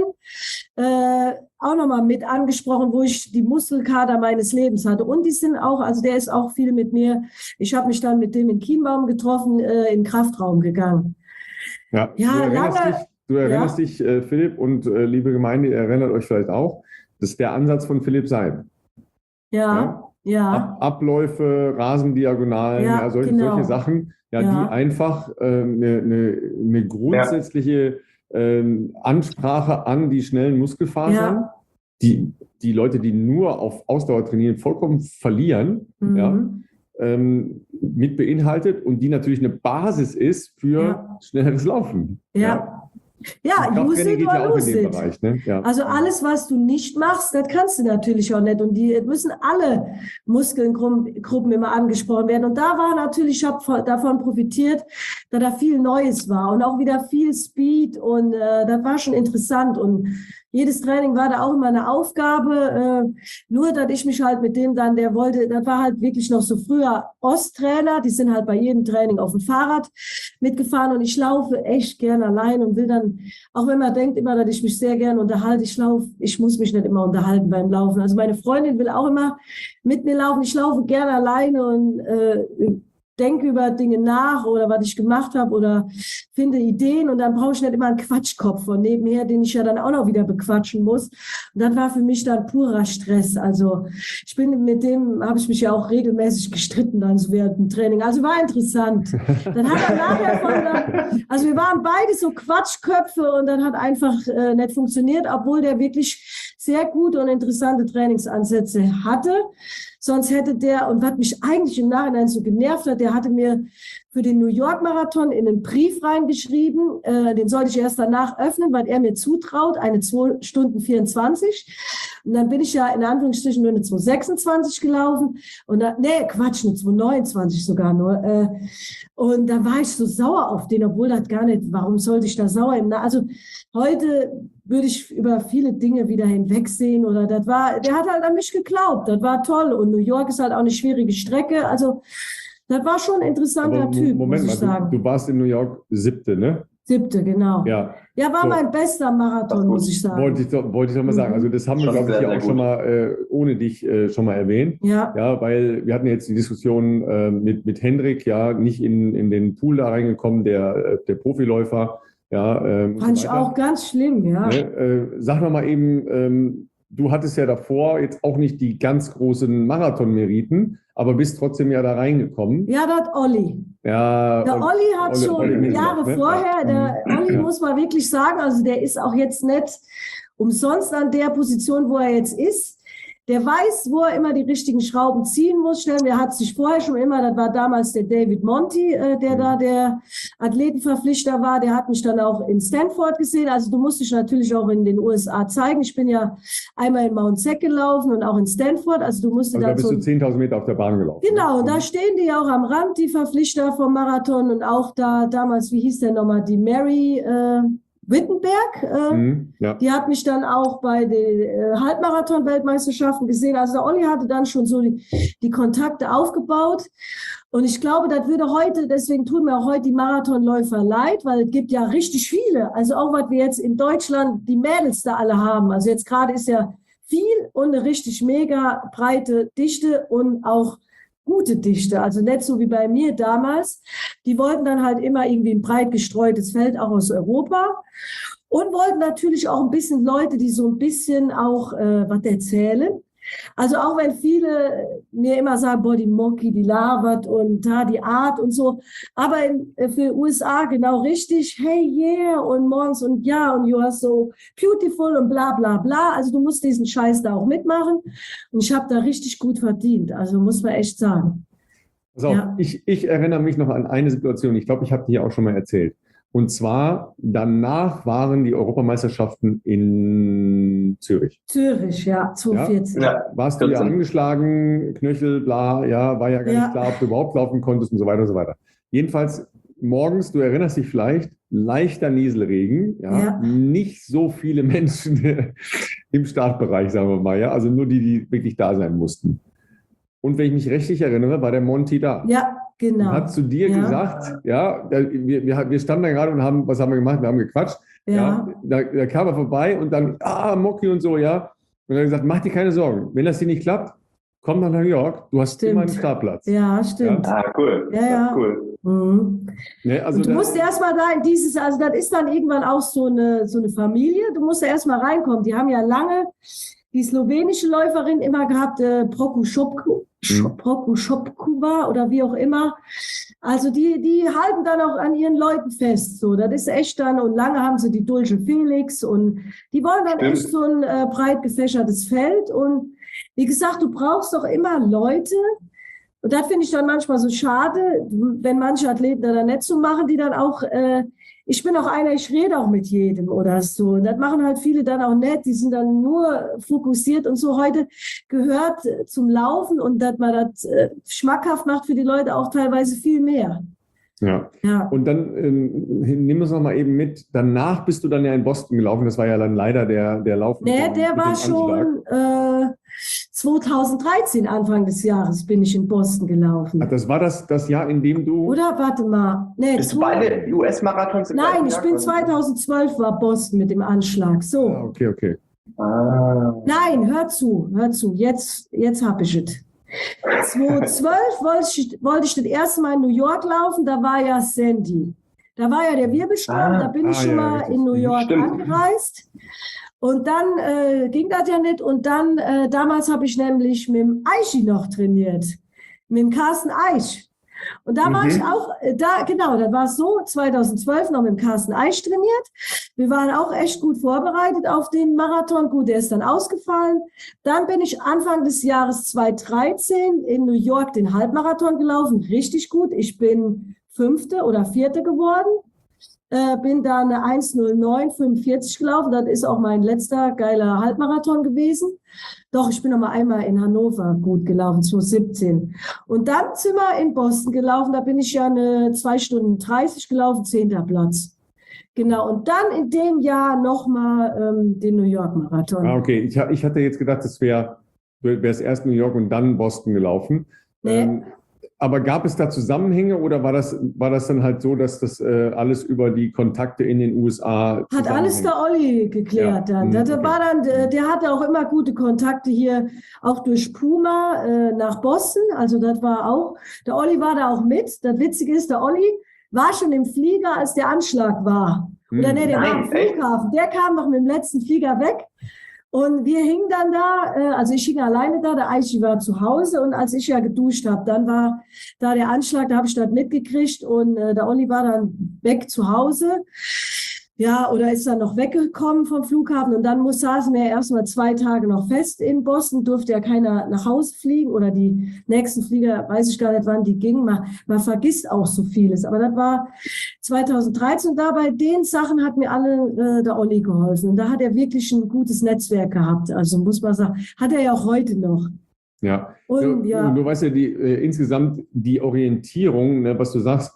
auch nochmal mit angesprochen, wo ich die Muskelkater meines Lebens hatte. Und die sind auch, also der ist auch viel mit mir. Ich habe mich dann mit dem in Chiembaum getroffen, in den Kraftraum gegangen. Ja, Du erinnerst dich, Philipp, und liebe Gemeinde, ihr erinnert euch vielleicht auch, das ist der Ansatz von Philipp Seib. Ja. Abläufe, Rasendiagonalen, solche Sachen, die einfach eine grundsätzliche Ansprache an die schnellen Muskelfasern, die Leute, die nur auf Ausdauer trainieren, vollkommen verlieren, mit beinhaltet und die natürlich eine Basis ist für schnelleres Laufen. Ja, use it or lose it. Bereich, ne? Also alles, was du nicht machst, das kannst du natürlich auch nicht. Und die müssen alle Muskelgruppen immer angesprochen werden. Und da war natürlich, ich habe davon profitiert, dass da viel Neues war und auch wieder viel Speed. Und das war schon interessant. Und jedes Training war da auch immer eine Aufgabe. Nur, dass ich mich halt mit dem dann, das war halt wirklich noch so früher Osttrainer. Die sind halt bei jedem Training auf dem Fahrrad mitgefahren. Und ich laufe echt gern allein und will dann, auch wenn man denkt immer, dass ich mich sehr gern unterhalte, ich muss mich nicht immer unterhalten beim Laufen. Also meine Freundin will auch immer mit mir laufen. Ich laufe gern alleine und denke über Dinge nach oder was ich gemacht habe oder finde Ideen und dann brauche ich nicht immer einen Quatschkopf von nebenher, den ich ja dann auch noch wieder bequatschen muss. Und das war für mich dann purer Stress. Also ich bin mit dem, habe ich mich ja auch regelmäßig gestritten dann so während dem Training. Also war interessant. Dann hat er nachher also wir waren beide so Quatschköpfe und dann hat einfach nicht funktioniert, obwohl der wirklich sehr gute und interessante Trainingsansätze hatte. Sonst hätte der, und was mich eigentlich im Nachhinein so genervt hat, der hatte mir für den New York Marathon in einen Brief reingeschrieben, den sollte ich erst danach öffnen, weil er mir zutraut, eine 2 Stunden 24. Und dann bin ich ja in Anführungsstrichen nur eine 2:26 gelaufen. Und dann, eine 2:29 sogar nur. Und da war ich so sauer auf den, obwohl das gar nicht, warum sollte ich da sauer im Also heute würde ich über viele Dinge wieder hinwegsehen oder der hat halt an mich geglaubt, das war toll und New York ist halt auch eine schwierige Strecke, also das war schon ein interessanter Typ, Moment muss ich sagen. Du warst in New York 7., ne? 7., genau. Ja, war so mein bester Marathon, muss ich sagen. Wollte ich doch mal sagen. Also das haben wir, glaube ich, ja auch schon mal ohne dich schon mal erwähnt. Ja, weil wir hatten jetzt die Diskussion mit Hendrik, nicht in den Pool da reingekommen, der Profiläufer. Fand ich auch ganz schlimm, Sag mal eben, du hattest ja davor jetzt auch nicht die ganz großen Marathon-Meriten, aber bist trotzdem ja da reingekommen. Ja, das Olli. Ja, der Olli hat schon Jahre vorher, der Olli muss man wirklich sagen, also der ist auch jetzt nicht umsonst an der Position, wo er jetzt ist. Der weiß, wo er immer die richtigen Schrauben ziehen muss. Der hat sich vorher schon immer, das war damals der David Monti, der da der Athletenverpflichter war, der hat mich dann auch in Stanford gesehen. Also du musst dich natürlich auch in den USA zeigen. Ich bin ja einmal in Mount Sac gelaufen und auch in Stanford. Also du musst da bist du 10.000 Meter auf der Bahn gelaufen. Genau, da stehen die auch am Rand, die Verpflichter vom Marathon und auch da damals, wie hieß der nochmal, die Mary Wittenberg, die hat mich dann auch bei den Halbmarathon-Weltmeisterschaften gesehen. Also der Olli hatte dann schon so die Kontakte aufgebaut. Und ich glaube, das würde heute, deswegen tun mir auch heute die Marathonläufer leid, weil es gibt ja richtig viele. Also auch, was wir jetzt in Deutschland, die Mädels da alle haben. Also jetzt gerade ist ja viel und eine richtig mega breite Dichte und auch gute Dichte, also nicht so wie bei mir damals. Die wollten dann halt immer irgendwie ein breit gestreutes Feld, auch aus Europa. Und wollten natürlich auch ein bisschen Leute, die so ein bisschen auch was erzählen. Also auch wenn viele mir immer sagen, boah, die Moki, die labert und da die Art und so. Aber für USA genau richtig, hey, yeah, und morgens und ja, und you are so beautiful und bla bla bla. Also du musst diesen Scheiß da auch mitmachen. Und ich habe da richtig gut verdient. Also muss man echt sagen. Pass auf, ich erinnere mich noch an eine Situation, ich glaube, ich habe die ja auch schon mal erzählt. Und zwar, danach waren die Europameisterschaften in Zürich. Zürich, 2014. Ja. Warst du ja angeschlagen, Knöchel, bla, war ja gar nicht klar, ob du überhaupt laufen konntest und so weiter und so weiter. Jedenfalls morgens, du erinnerst dich vielleicht, leichter Nieselregen, nicht so viele Menschen im Startbereich, sagen wir mal, also nur die wirklich da sein mussten. Und wenn ich mich richtig erinnere, war der Monty da. Ja, genau. Und hat zu dir gesagt, wir standen da gerade und haben, was haben wir gemacht? Wir haben gequatscht. Ja. Da kam er vorbei und dann, Moki und so, Und er hat gesagt, mach dir keine Sorgen. Wenn das hier nicht klappt, komm nach New York. Du hast immer einen Startplatz. Ja, stimmt. Ja? Cool. Ja. Cool. Mhm. Also und du musst erstmal da in dieses, also das ist dann irgendwann auch so eine Familie. Du musst ja erstmal reinkommen. Die haben ja lange die slowenische Läuferin immer gehabt, Prokuschopkova oder wie auch immer. Also die halten dann auch an ihren Leuten fest. So, das ist echt dann, und lange haben sie die Dulce Felix und die wollen dann echt so ein breit gefächertes Feld. Und wie gesagt, du brauchst doch immer Leute, und das finde ich dann manchmal so schade, wenn manche Athleten da dann nicht so machen, die dann auch, ich bin auch einer, ich rede auch mit jedem oder so. Und das machen halt viele dann auch nicht, die sind dann nur fokussiert und so. Heute gehört zum Laufen und dass man das schmackhaft macht für die Leute auch teilweise viel mehr. Ja. Und dann nimm uns noch mal eben mit. Danach bist du dann ja in Boston gelaufen. Das war ja dann leider der Lauf. Nee, der war schon 2013, Anfang des Jahres, bin ich in Boston gelaufen. Ach, das war das Jahr, in dem du... Oder, warte mal. Nee, bist du beide US-Marathons im Nein, ich bin 2012 war Boston mit dem Anschlag. So. Ah, okay. Nein, hör zu. Jetzt habe ich es. 2012 wollte ich das erste Mal in New York laufen, da war ja Sandy. Da war ja der Wirbelsturm, da bin ich schon mal in New York angereist. Und dann ging das ja nicht. Und dann, damals habe ich nämlich mit dem Eichi noch trainiert. Mit dem Carsten Eich. Und da war ich auch, das war so, 2012 noch mit dem Carsten Eich trainiert. Wir waren auch echt gut vorbereitet auf den Marathon. Gut, der ist dann ausgefallen. Dann bin ich Anfang des Jahres 2013 in New York den Halbmarathon gelaufen. Richtig gut. Ich bin 5. oder 4. geworden. Bin da eine 1:09:45 gelaufen. Das ist auch mein letzter geiler Halbmarathon gewesen. Doch, ich bin noch mal einmal in Hannover gut gelaufen, 2017. Und dann sind wir in Boston gelaufen. Da bin ich ja eine 2:30 gelaufen, 10. Platz. Genau. Und dann in dem Jahr noch mal den New York Marathon. Ah, okay. Ich hatte jetzt gedacht, du wärst erst New York und dann Boston gelaufen. Nee. Aber gab es da Zusammenhänge oder war das dann halt so, dass das alles über die Kontakte in den USA hat alles der Olli geklärt dann. Das war dann, der hatte auch immer gute Kontakte hier, auch durch Puma nach Boston. Also das war auch, der Olli war da auch mit. Das Witzige ist, der Olli war schon im Flieger, als der Anschlag war. Oder der war am Flughafen. Der kam noch mit dem letzten Flieger weg. Und wir hingen dann da, also ich hing alleine da, der Eichi war zu Hause und als ich ja geduscht habe, dann war da der Anschlag, da habe ich das mitgekriegt und der Olli war dann weg zu Hause. Ja, oder ist dann noch weggekommen vom Flughafen und dann saßen wir erstmal 2 Tage noch fest in Boston, durfte ja keiner nach Hause fliegen oder die nächsten Flieger, weiß ich gar nicht, wann die gingen. Man vergisst auch so vieles, aber das war 2013 und da bei den Sachen hat mir alle der Olli geholfen und da hat er wirklich ein gutes Netzwerk gehabt, also muss man sagen, hat er ja auch heute noch. Ja, und du weißt ja, insgesamt die Orientierung, ne, was du sagst,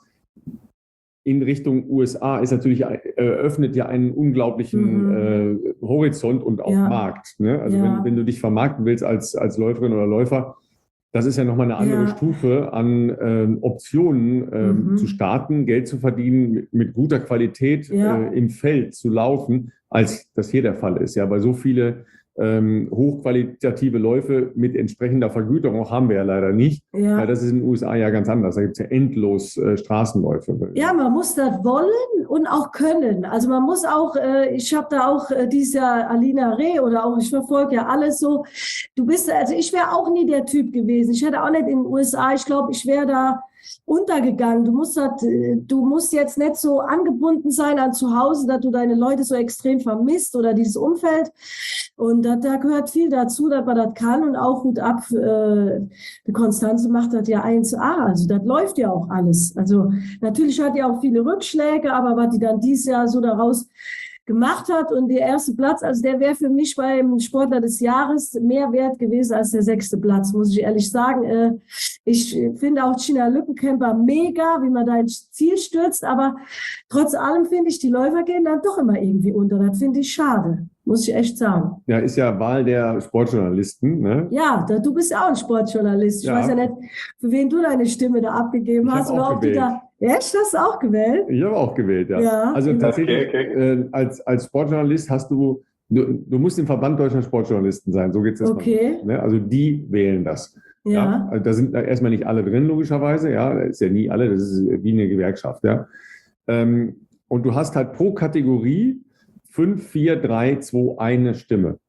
in Richtung USA ist natürlich, eröffnet ja einen unglaublichen Horizont und auch Markt. Ne? Also wenn du dich vermarkten willst als Läuferin oder Läufer, das ist ja nochmal eine andere Stufe an Optionen zu starten, Geld zu verdienen, mit guter Qualität im Feld zu laufen, als das hier der Fall ist. Ja, weil so viele hochqualitative Läufe mit entsprechender Vergütung haben wir ja leider nicht. Ja. Weil das ist in den USA ja ganz anders. Da gibt es ja endlos Straßenläufe. Ja, man muss das wollen und auch können. Also man muss auch, ich habe da auch dieses Jahr Alina Reh oder auch, ich verfolge ja alles so. Also ich wäre auch nie der Typ gewesen. Ich hätte auch nicht in den USA, ich glaube, ich wäre da untergegangen. Du musst jetzt nicht so angebunden sein an zu Hause, dass du deine Leute so extrem vermisst oder dieses Umfeld. Und da gehört viel dazu, dass man das kann und auch gut ab. Die Konstanze macht das ja 1A. Also das läuft ja auch alles. Also natürlich hat ja auch viele Rückschläge, aber was die dann dieses Jahr so daraus gemacht hat und der erste Platz, also der wäre für mich beim Sportler des Jahres mehr wert gewesen als der 6. Platz, muss ich ehrlich sagen. Ich finde auch Gina Lückenkämper mega, wie man da ins Ziel stürzt, aber trotz allem finde ich, die Läufer gehen dann doch immer irgendwie unter. Das finde ich schade, muss ich echt sagen. Ja, ist ja Wahl der Sportjournalisten, ne? Ja, du bist ja auch ein Sportjournalist. Ich weiß ja nicht, für wen du deine Stimme da abgegeben hast oder ob du da... Echt? Hast du auch gewählt? Ich habe auch gewählt, ja. Also tatsächlich, als Sportjournalist hast du musst im Verband Deutscher Sportjournalisten sein, so geht es erstmal. Okay. Ne? Also die wählen das. Ja. Also da sind erstmal nicht alle drin, logischerweise, ja. Da ist ja nie alle, das ist wie eine Gewerkschaft, ja. Und du hast halt pro Kategorie 5, 4, 3, 2, 1 Stimme.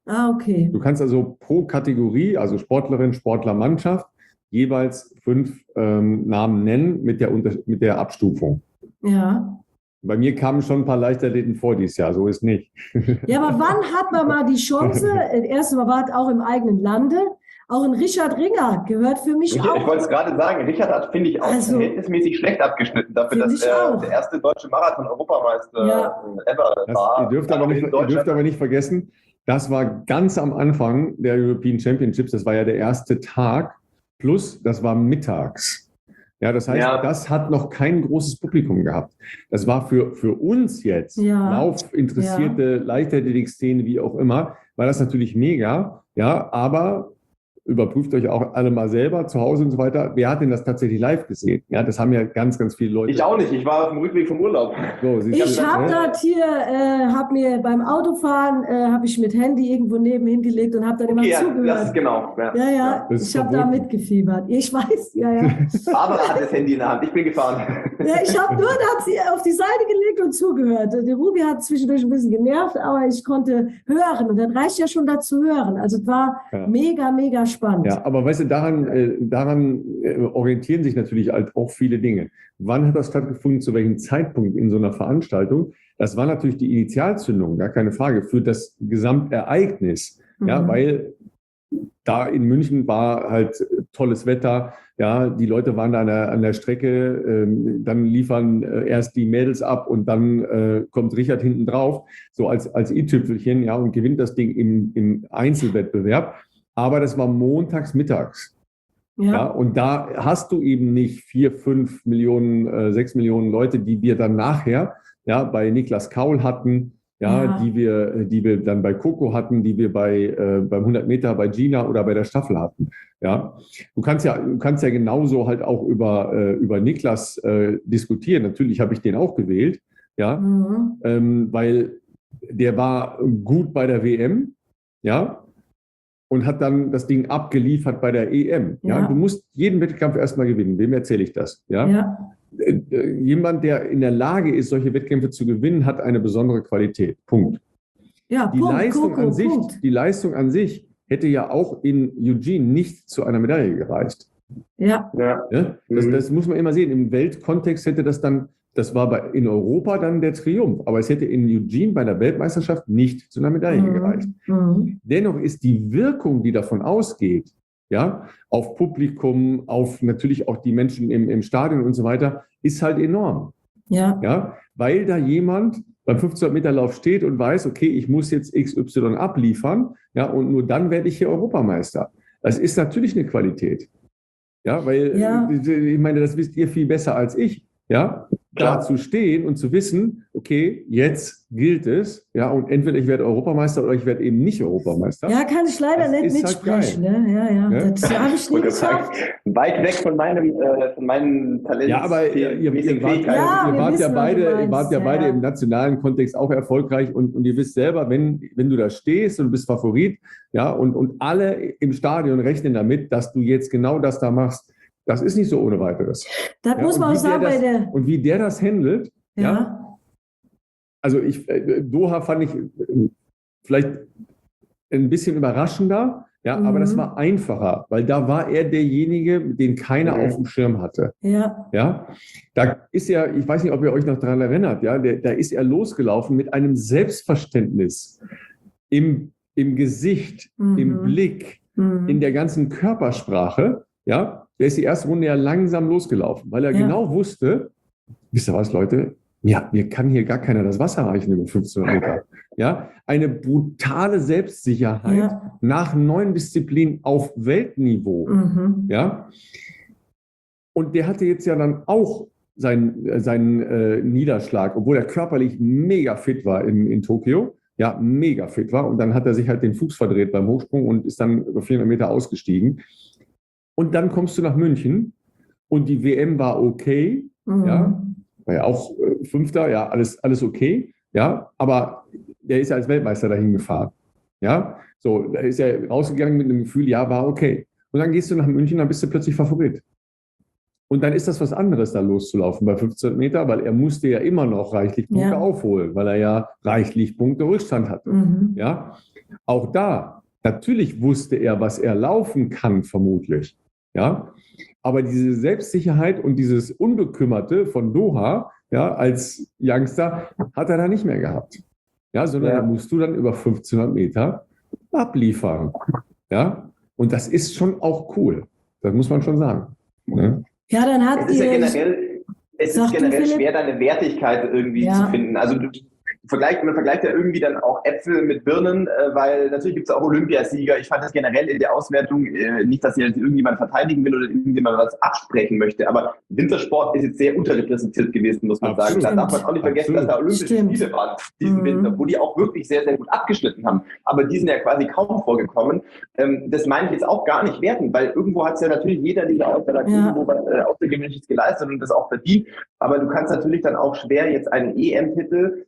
Ah, okay. Du kannst also pro Kategorie, also Sportlerin, Sportler, Mannschaft, jeweils 5 Namen nennen mit der Abstufung. Ja. Bei mir kamen schon ein paar Leichtathleten vor dieses Jahr, so ist nicht. Ja, aber wann hat man mal die Chance? Erstens mal war es auch im eigenen Lande. Auch ein Richard Ringer gehört für mich auch. Ich wollte es gerade sagen, Richard hat, finde ich, auch verhältnismäßig schlecht abgeschnitten dafür, dass er der erste deutsche Marathon-Europameister ever war. Ihr dürft aber nicht vergessen, das war ganz am Anfang der European Championships, das war ja der erste Tag, plus das war mittags. Ja, das heißt, das hat noch kein großes Publikum gehabt. Das war für uns jetzt, Laufinteressierte, Leichtathletik-Szene, wie auch immer, war das natürlich mega, ja, aber überprüft euch auch alle mal selber zu Hause und so weiter. Wer hat denn das tatsächlich live gesehen? Ja, das haben ja ganz, ganz viele Leute. Ich auch nicht. Ich war auf dem Rückweg vom Urlaub. So, ich habe das hier, habe mir beim Autofahren, habe ich mit Handy irgendwo nebenhin gelegt und habe dann immer zugehört. Das ist genau. Ja. Ich habe da mitgefiebert. Ich weiß, Barbara hat das Handy in der Hand. Ich bin gefahren. Ja, ich habe nur auf die Seite gelegt und zugehört. Der Ruby hat zwischendurch ein bisschen genervt, aber ich konnte hören und das reicht ja schon dazu hören. Also es war mega, mega spannend. Ja, aber weißt du, daran orientieren sich natürlich halt auch viele Dinge. Wann hat das stattgefunden, zu welchem Zeitpunkt in so einer Veranstaltung? Das war natürlich die Initialzündung, gar keine Frage, für das Gesamtereignis. Ja, weil da in München war halt tolles Wetter, ja, die Leute waren da an der Strecke, dann liefern erst die Mädels ab und dann kommt Richard hinten drauf, so als i-Tüpfelchen, ja, und gewinnt das Ding im Einzelwettbewerb. Aber das war montags, mittags. Ja, und da hast du eben nicht 4, 5 Millionen, 6 Millionen Leute, die wir dann nachher bei Niklas Kaul hatten, die wir dann bei Coco hatten, die wir beim 100 Meter bei Gina oder bei der Staffel hatten. Ja, du kannst ja genauso halt auch über Niklas diskutieren. Natürlich habe ich den auch gewählt, weil der war gut bei der WM, und hat dann das Ding abgeliefert bei der EM. Ja? Du musst jeden Wettkampf erstmal gewinnen. Wem erzähle ich das? Ja? Jemand, der in der Lage ist, solche Wettkämpfe zu gewinnen, hat eine besondere Qualität. Punkt. Ja, die Leistung an sich hätte ja auch in Eugene nicht zu einer Medaille gereicht. Ja? Das muss man immer sehen. Im Weltkontext hätte das war in Europa dann der Triumph, aber es hätte in Eugene bei der Weltmeisterschaft nicht zu einer Medaille gereicht. Dennoch ist die Wirkung, die davon ausgeht, auf Publikum, auf natürlich auch die Menschen im Stadion und so weiter, ist halt enorm. Weil da jemand beim 1500-Meter-Lauf steht und weiß, okay, ich muss jetzt XY abliefern, und nur dann werde ich hier Europameister. Das ist natürlich eine Qualität. Ich meine, das wisst ihr viel besser als ich. Da zu stehen und zu wissen, okay, jetzt gilt es, und entweder ich werde Europameister oder ich werde eben nicht Europameister. Ja, kann ich leider nicht mitsprechen. Halt das habe ich nie geschafft. Weit weg von meinen Talenten. Ja, aber ihr wart ja beide im nationalen Kontext auch erfolgreich und ihr wisst selber, wenn du da stehst und du bist Favorit, und alle im Stadion rechnen damit, dass du jetzt genau das da machst. Das ist nicht so ohne weiteres. Das muss man auch sagen und wie der das handelt, also Doha fand ich vielleicht ein bisschen überraschender, aber das war einfacher, weil da war er derjenige, den keiner auf dem Schirm hatte. Da ist er, ich weiß nicht, ob ihr euch noch daran erinnert, da ist er losgelaufen mit einem Selbstverständnis im Gesicht, im Blick, in der ganzen Körpersprache, der ist die erste Runde ja langsam losgelaufen, weil er genau wusste, wisst ihr was, Leute, mir kann hier gar keiner das Wasser reichen über 1500 Meter. Eine brutale Selbstsicherheit nach 9 Disziplinen auf Weltniveau. Und der hatte jetzt ja dann auch seinen Niederschlag, obwohl er körperlich mega fit war in Tokio. Mega fit war. Und dann hat er sich halt den Fuß verdreht beim Hochsprung und ist dann über 400 Meter ausgestiegen. Und dann kommst du nach München und die WM war okay, war ja auch Fünfter, alles okay, aber der ist ja als Weltmeister dahin gefahren, so, da ist er rausgegangen mit einem Gefühl, war okay. Und dann gehst du nach München, dann bist du plötzlich Favorit. Und dann ist das was anderes, da loszulaufen bei 15 Meter, weil er musste ja immer noch reichlich Punkte aufholen, weil er ja reichlich Punkte Rückstand hatte, Auch da, natürlich wusste er, was er laufen kann, vermutlich. Ja, aber diese Selbstsicherheit und dieses Unbekümmerte von Doha, ja, als Youngster, hat er da nicht mehr gehabt. Ja, sondern da musst du dann über 1500 Meter abliefern. Ja, und das ist schon auch cool. Das muss man schon sagen. Ne? Ja, dann hat es ist generell schwer, da eine Wertigkeit irgendwie zu finden. Also man vergleicht ja irgendwie dann auch Äpfel mit Birnen, weil natürlich gibt es auch Olympiasieger. Ich fand das generell in der Auswertung, nicht, dass jetzt irgendjemand verteidigen will oder irgendjemand was absprechen möchte, aber Wintersport ist jetzt sehr unterrepräsentiert gewesen, muss man sagen. Da darf man auch nicht vergessen, dass da Olympische Spiele waren diesen Winter, wo die auch wirklich sehr, sehr gut abgeschnitten haben. Aber die sind ja quasi kaum vorgekommen. Das meine ich jetzt auch gar nicht werten, weil irgendwo hat es ja natürlich jeder dieser Auswahl irgendwo was Außergewöhnliches geleistet und das auch verdient. Aber du kannst natürlich dann auch schwer jetzt einen EM-Titel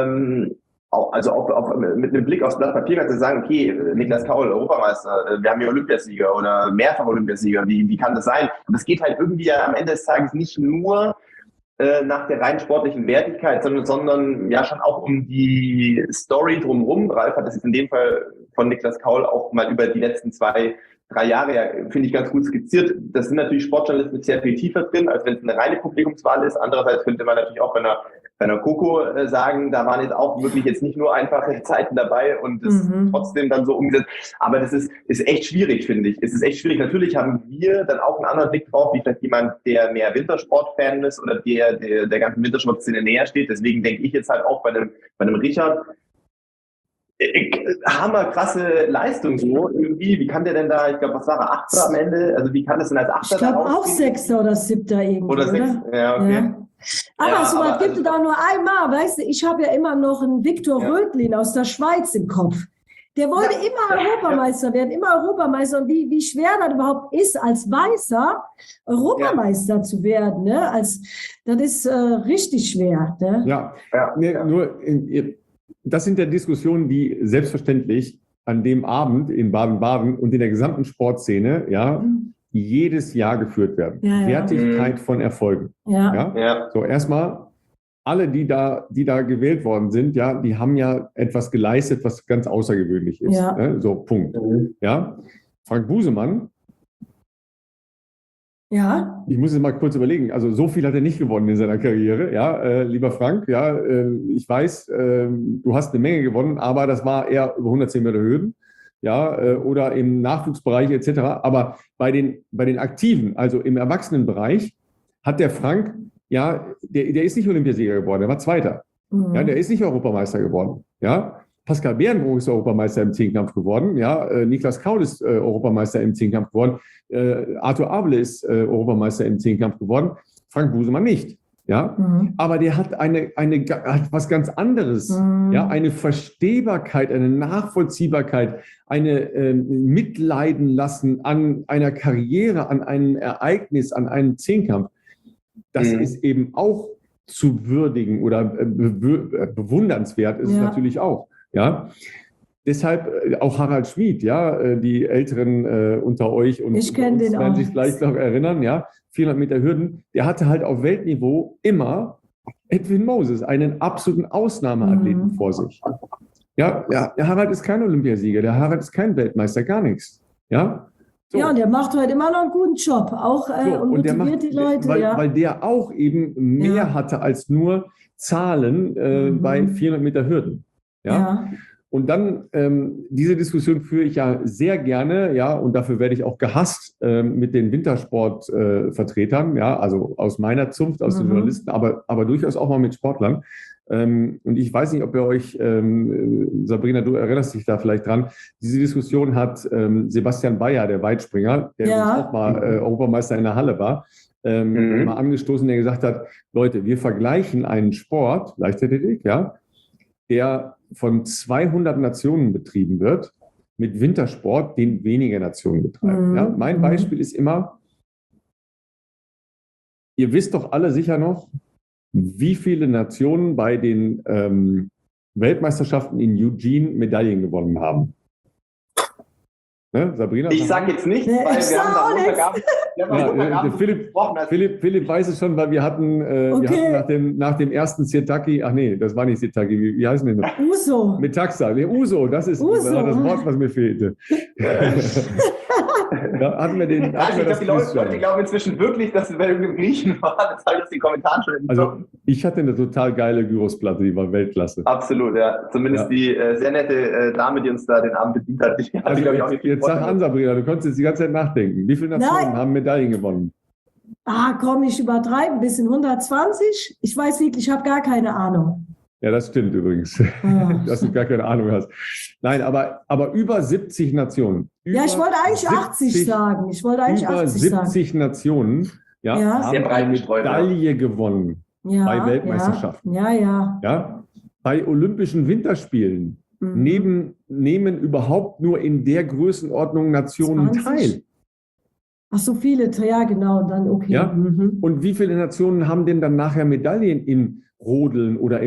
mit einem Blick aufs Blatt Papier kannst du sagen, okay, Niklas Kaul, Europameister, wir haben hier Olympiasieger oder mehrfach Olympiasieger, wie kann das sein? Aber es geht halt irgendwie ja am Ende des Tages nicht nur nach der rein sportlichen Wertigkeit, sondern ja schon auch um die Story drumherum. Ralf hat das jetzt in dem Fall von Niklas Kaul auch mal über die letzten 2-3 Jahre, ja, finde ich, ganz gut skizziert. Das sind natürlich Sportjournalisten mit sehr viel tiefer drin, als wenn es eine reine Publikumswahl ist. Andererseits könnte man natürlich auch bei einer Coco sagen, da waren jetzt auch wirklich jetzt nicht nur einfache Zeiten dabei und das trotzdem dann so umgesetzt. Aber das ist echt schwierig, finde ich. Es ist echt schwierig. Natürlich haben wir dann auch einen anderen Blick drauf, wie vielleicht jemand, der mehr Wintersport-Fan ist oder der ganzen Wintersport-Szene näher steht. Deswegen denke ich jetzt halt auch bei einem Richard, hammerkrasse Leistung so irgendwie. Wie kann der denn da, ich glaube, was war er, Achter am Ende? Also wie kann das denn als Achter? Ich glaube auch Sechster oder Siebter irgendwie, oder? Ja, okay. Ja. Aber so was gibt es da nur einmal, weißt du, ich habe ja immer noch einen Viktor Rödlin aus der Schweiz im Kopf. Der wollte immer Europameister werden, immer Europameister. Und wie schwer das überhaupt ist, als Weißer Europameister zu werden, ne? Das ist richtig schwer. Ne? Ja. Das sind ja Diskussionen, die selbstverständlich an dem Abend in Baden-Baden und in der gesamten Sportszene jedes Jahr geführt werden. Wertigkeit von Erfolgen. So, erstmal, alle, die da gewählt worden sind, die haben ja etwas geleistet, was ganz außergewöhnlich ist. Ne? So, Punkt. Ja? Frank Busemann, ich muss jetzt mal kurz überlegen, also so viel hat er nicht gewonnen in seiner Karriere, lieber Frank, ich weiß, du hast eine Menge gewonnen, aber das war eher über 110 Meter Hürden, oder im Nachwuchsbereich etc., aber bei den Aktiven, also im Erwachsenenbereich, hat der Frank, der ist nicht Olympiasieger geworden, der war Zweiter, der ist nicht Europameister geworden, Pascal Beerenbruch ist Europameister im Zehnkampf geworden. Niklas Kaul ist Europameister im Zehnkampf geworden. Arthur Abele ist Europameister im Zehnkampf geworden. Frank Busemann nicht. Aber der hat hat was ganz anderes. Eine Verstehbarkeit, eine Nachvollziehbarkeit, eine Mitleiden lassen an einer Karriere, an einem Ereignis, an einem Zehnkampf. Das ist eben auch zu würdigen oder bewundernswert ist es natürlich auch. Deshalb auch Harald Schmid, die Älteren unter euch und ich kenne den werden auch. sich vielleicht noch erinnern, 400 Meter Hürden, der hatte halt auf Weltniveau immer Edwin Moses, einen absoluten Ausnahmeathleten vor sich. Der Harald ist kein Olympiasieger, der Harald ist kein Weltmeister, gar nichts. So. Und der macht heute immer noch einen guten Job, auch und motiviert die Leute. Weil der auch eben mehr hatte als nur Zahlen bei 400 Meter Hürden. Und dann, diese Diskussion führe ich ja sehr gerne, und dafür werde ich auch gehasst mit den Wintersportvertretern, also aus meiner Zunft, aus den Journalisten, aber durchaus auch mal mit Sportlern. Und ich weiß nicht, ob ihr euch, Sabrina, du erinnerst dich da vielleicht dran, diese Diskussion hat Sebastian Bayer, der Weitspringer, der übrigens auch mal Europameister in der Halle war, mal angestoßen, der gesagt hat, Leute, wir vergleichen einen Sport, Leichtathletik, der von 200 Nationen betrieben wird, mit Wintersport, den weniger Nationen betreiben. Mein Beispiel ist immer, ihr wisst doch alle sicher noch, wie viele Nationen bei den Weltmeisterschaften in Eugene Medaillen gewonnen haben. Ne, Sabrina? Ich sage jetzt nichts, weil wir haben am Montagabend gesprochen. Philipp weiß es schon, weil wir hatten nach dem ersten Sirtaki, ach nee, das war nicht Sirtaki, wie heißen die noch? Uso. Mit Taxa, nee, Uso, das ist das Wort, was mir fehlte. Da hatten wir den. Ich glaube, die Leute glauben inzwischen wirklich, dass es bei irgendeinem Griechen war. Das habe ich aus den Kommentaren schon entzogen. Also, ich hatte eine total geile Gyrosplatte, die war Weltklasse. Absolut, ja. Zumindest die sehr nette Dame, die uns da den Abend bedient hat. Die also glaube ich, auch nicht jetzt sag an, Sabrina, du konntest jetzt die ganze Zeit nachdenken. Wie viele Nationen haben Medaillen gewonnen? Komm, ich übertreibe ein bisschen. 120? Ich weiß wirklich, ich habe gar keine Ahnung. Ja, das stimmt übrigens, dass du gar keine Ahnung hast. Nein, aber über 70 Nationen. Ich wollte eigentlich 80 sagen. Über 70 Nationen haben eine Medaille gewonnen bei Weltmeisterschaften. Ja? Bei Olympischen Winterspielen nehmen überhaupt nur in der Größenordnung Nationen 20? Teil. Ach, so viele, ja genau, dann okay. Ja? Und wie viele Nationen haben denn dann nachher Medaillen im Rodeln oder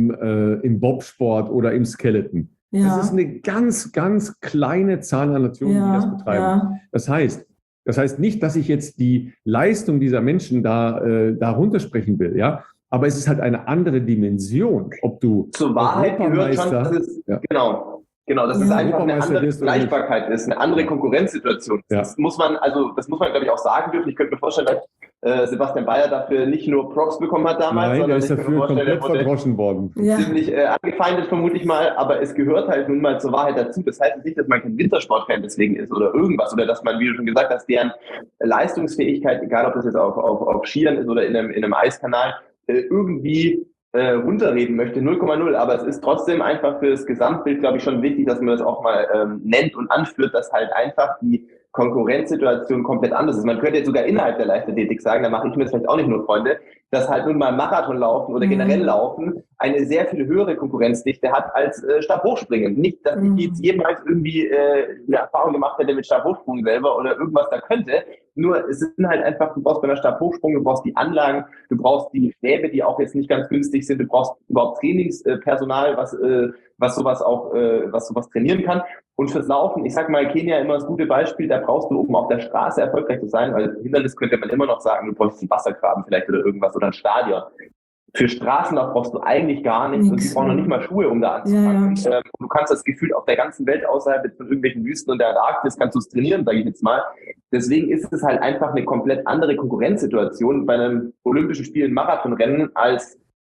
im Bobsport oder im Skeleton? Ja. Das ist eine ganz, ganz kleine Zahl an Nationen, die das betreiben. Ja. Das heißt nicht, dass ich jetzt die Leistung dieser Menschen da runtersprechen will, ja. Aber es ist halt eine andere Dimension, ob du zur Wahrheit gehört schon, dass es, Genau, dass es einfach eine andere Vergleichbarkeit ist, eine andere Konkurrenzsituation. Ja. Das muss man, glaube ich, auch sagen dürfen. Ich könnte mir vorstellen, dass Sebastian Bayer dafür nicht nur Props bekommen hat damals, sondern der ist dafür komplett verdroschen worden. Ziemlich angefeindet vermutlich mal, aber es gehört halt nun mal zur Wahrheit dazu. Das heißt nicht, dass man kein Wintersportfan deswegen ist oder irgendwas, oder dass man, wie du schon gesagt hast, deren Leistungsfähigkeit, egal ob das jetzt auf Skiern ist oder in einem Eiskanal, irgendwie runterreden möchte, 0,0, aber es ist trotzdem einfach für das Gesamtbild, glaube ich, schon wichtig, dass man das auch mal nennt und anführt, dass halt einfach die Konkurrenzsituation komplett anders ist. Man könnte jetzt sogar innerhalb der Leichtathletik sagen, da mache ich mir jetzt vielleicht auch nicht nur Freunde, dass halt nun mal Marathon laufen oder generell laufen eine sehr viel höhere Konkurrenzdichte hat als Stabhochspringen. Nicht, dass ich jetzt jemals irgendwie eine Erfahrung gemacht hätte mit Stabhochsprung selber oder irgendwas da könnte. Nur es sind halt einfach, du brauchst bei einer Stabhochsprung, du brauchst die Anlagen, du brauchst die Stäbe, die auch jetzt nicht ganz günstig sind, du brauchst überhaupt Trainingspersonal, was sowas trainieren kann. Und fürs Laufen, ich sag mal, Kenia immer das gute Beispiel, da brauchst du, um auf der Straße erfolgreich zu sein, weil Hindernis könnte man immer noch sagen, du brauchst einen Wassergraben vielleicht oder irgendwas oder ein Stadion. Für Straßenlauf brauchst du eigentlich gar nichts und die brauchen noch nicht mal Schuhe, um da anzufangen. Ja. Du kannst das Gefühl auf der ganzen Welt außerhalb von irgendwelchen Wüsten und der Arktis kannst du es trainieren, sage ich jetzt mal. Deswegen ist es halt einfach eine komplett andere Konkurrenzsituation bei einem Olympischen Spielen Marathonrennen als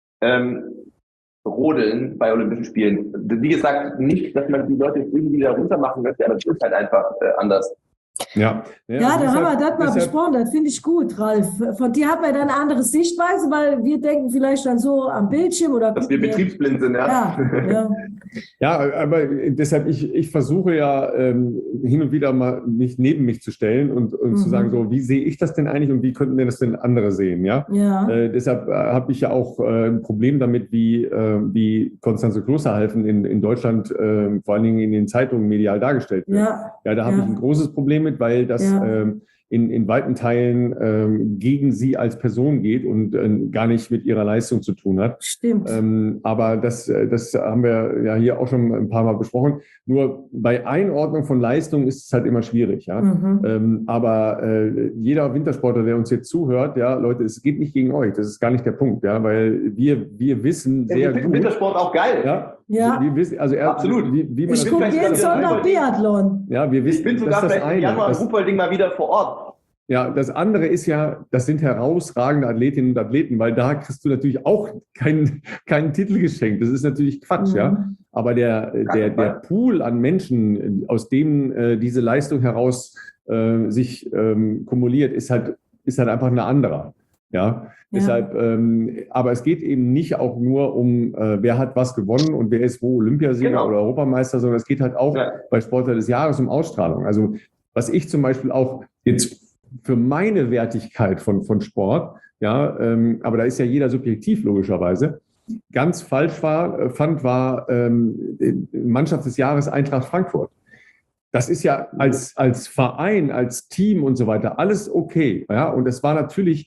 Rodeln bei Olympischen Spielen. Wie gesagt, nicht, dass man die Leute irgendwie da runter machen möchte, aber es ist halt einfach anders. Ja, da haben wir das mal besprochen, das finde ich gut, Ralf. Von dir hat man dann eine andere Sichtweise, weil wir denken vielleicht dann so am Bildschirm oder... Dass wir betriebsblind sind, Ja, aber deshalb, ich versuche ja hin und wieder mal mich zu stellen und zu sagen, so, wie sehe ich das denn eigentlich und wie könnten denn das denn andere sehen, ja? Deshalb habe ich ja auch ein Problem damit, wie Konstanze Klosterhalfen in Deutschland vor allen Dingen in den Zeitungen medial dargestellt wird. Ja, da habe ich ein großes Problem mit, weil das in weiten Teilen gegen sie als Person geht und gar nicht mit ihrer Leistung zu tun hat. Stimmt. Aber das haben wir ja hier auch schon ein paar Mal besprochen. Nur bei Einordnung von Leistung ist es halt immer schwierig. Ja? Aber jeder Wintersportler, der uns jetzt zuhört, ja, Leute, es geht nicht gegen euch. Das ist gar nicht der Punkt, ja, weil wir wissen sehr gut. Wintersport auch geil. Ja. Wir wissen, also absolut. Wie man ich gucke jeden Sonntag Biathlon. Ja, wir wissen, ich bin sogar vielleicht im Januar im Ruhpolding mal wieder vor Ort. Ja, das andere ist ja, das sind herausragende Athletinnen und Athleten, weil da kriegst du natürlich auch keinen Titel geschenkt. Das ist natürlich Quatsch, ja. Aber der Pool an Menschen, aus dem diese Leistung heraus sich kumuliert, ist halt einfach eine andere. Ja, deshalb, aber es geht eben nicht auch nur um, wer hat was gewonnen und wer ist wo Olympiasieger oder Europameister, sondern es geht halt auch bei Sportler des Jahres um Ausstrahlung. Also was ich zum Beispiel auch jetzt für meine Wertigkeit von Sport, aber da ist ja jeder subjektiv logischerweise, ganz falsch fand Mannschaft des Jahres Eintracht Frankfurt. Das ist ja als Verein, als Team und so weiter alles okay. Ja? Und es war natürlich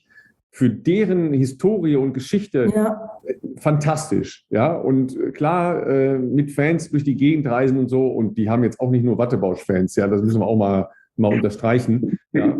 für deren Historie und Geschichte fantastisch. Ja, und klar, mit Fans durch die Gegend reisen und so, und die haben jetzt auch nicht nur Wattebausch-Fans, ja, das müssen wir auch mal unterstreichen. Ja.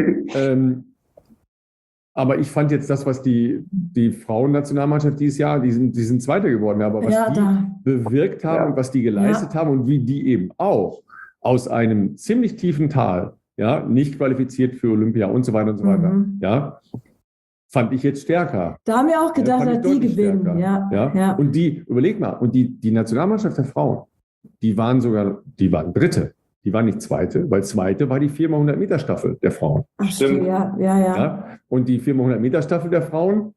Aber ich fand jetzt das, was die Frauennationalmannschaft dieses Jahr, die sind Zweiter geworden, aber was die bewirkt haben und was die geleistet haben und wie die eben auch aus einem ziemlich tiefen Tal, ja, nicht qualifiziert für Olympia und so weiter und so weiter, ja, fand ich jetzt stärker. Da haben wir auch gedacht, dass die gewinnen. Ja. Und überleg mal, und die Nationalmannschaft der Frauen, die waren Dritte. Die war nicht Zweite, weil Zweite war die 4x100 Meter Staffel der Frauen. Ach, stimmt. Ja. Und die 4x100 Meter Staffel der Frauen,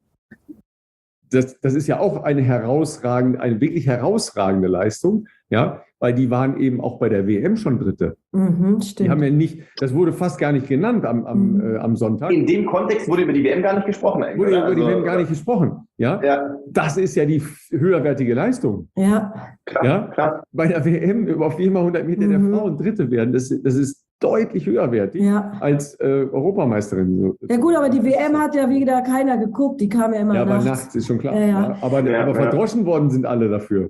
das ist ja auch eine wirklich herausragende Leistung, ja, weil die waren eben auch bei der WM schon Dritte. Stimmt. Die haben ja nicht, das wurde fast gar nicht genannt am Sonntag. In dem Kontext wurde über die WM gar nicht gesprochen. Wurde über die WM gar nicht gesprochen. Ja? Das ist ja die höherwertige Leistung. Ja, klar. Bei der WM auf 4x100 Meter der Frauen Dritte werden, das ist deutlich höherwertig als Europameisterin. Ja gut, aber die WM hat ja wieder keiner geguckt, die kam ja immer nachts. Ja, aber nachts ist schon klar. Aber verdroschen worden sind alle dafür.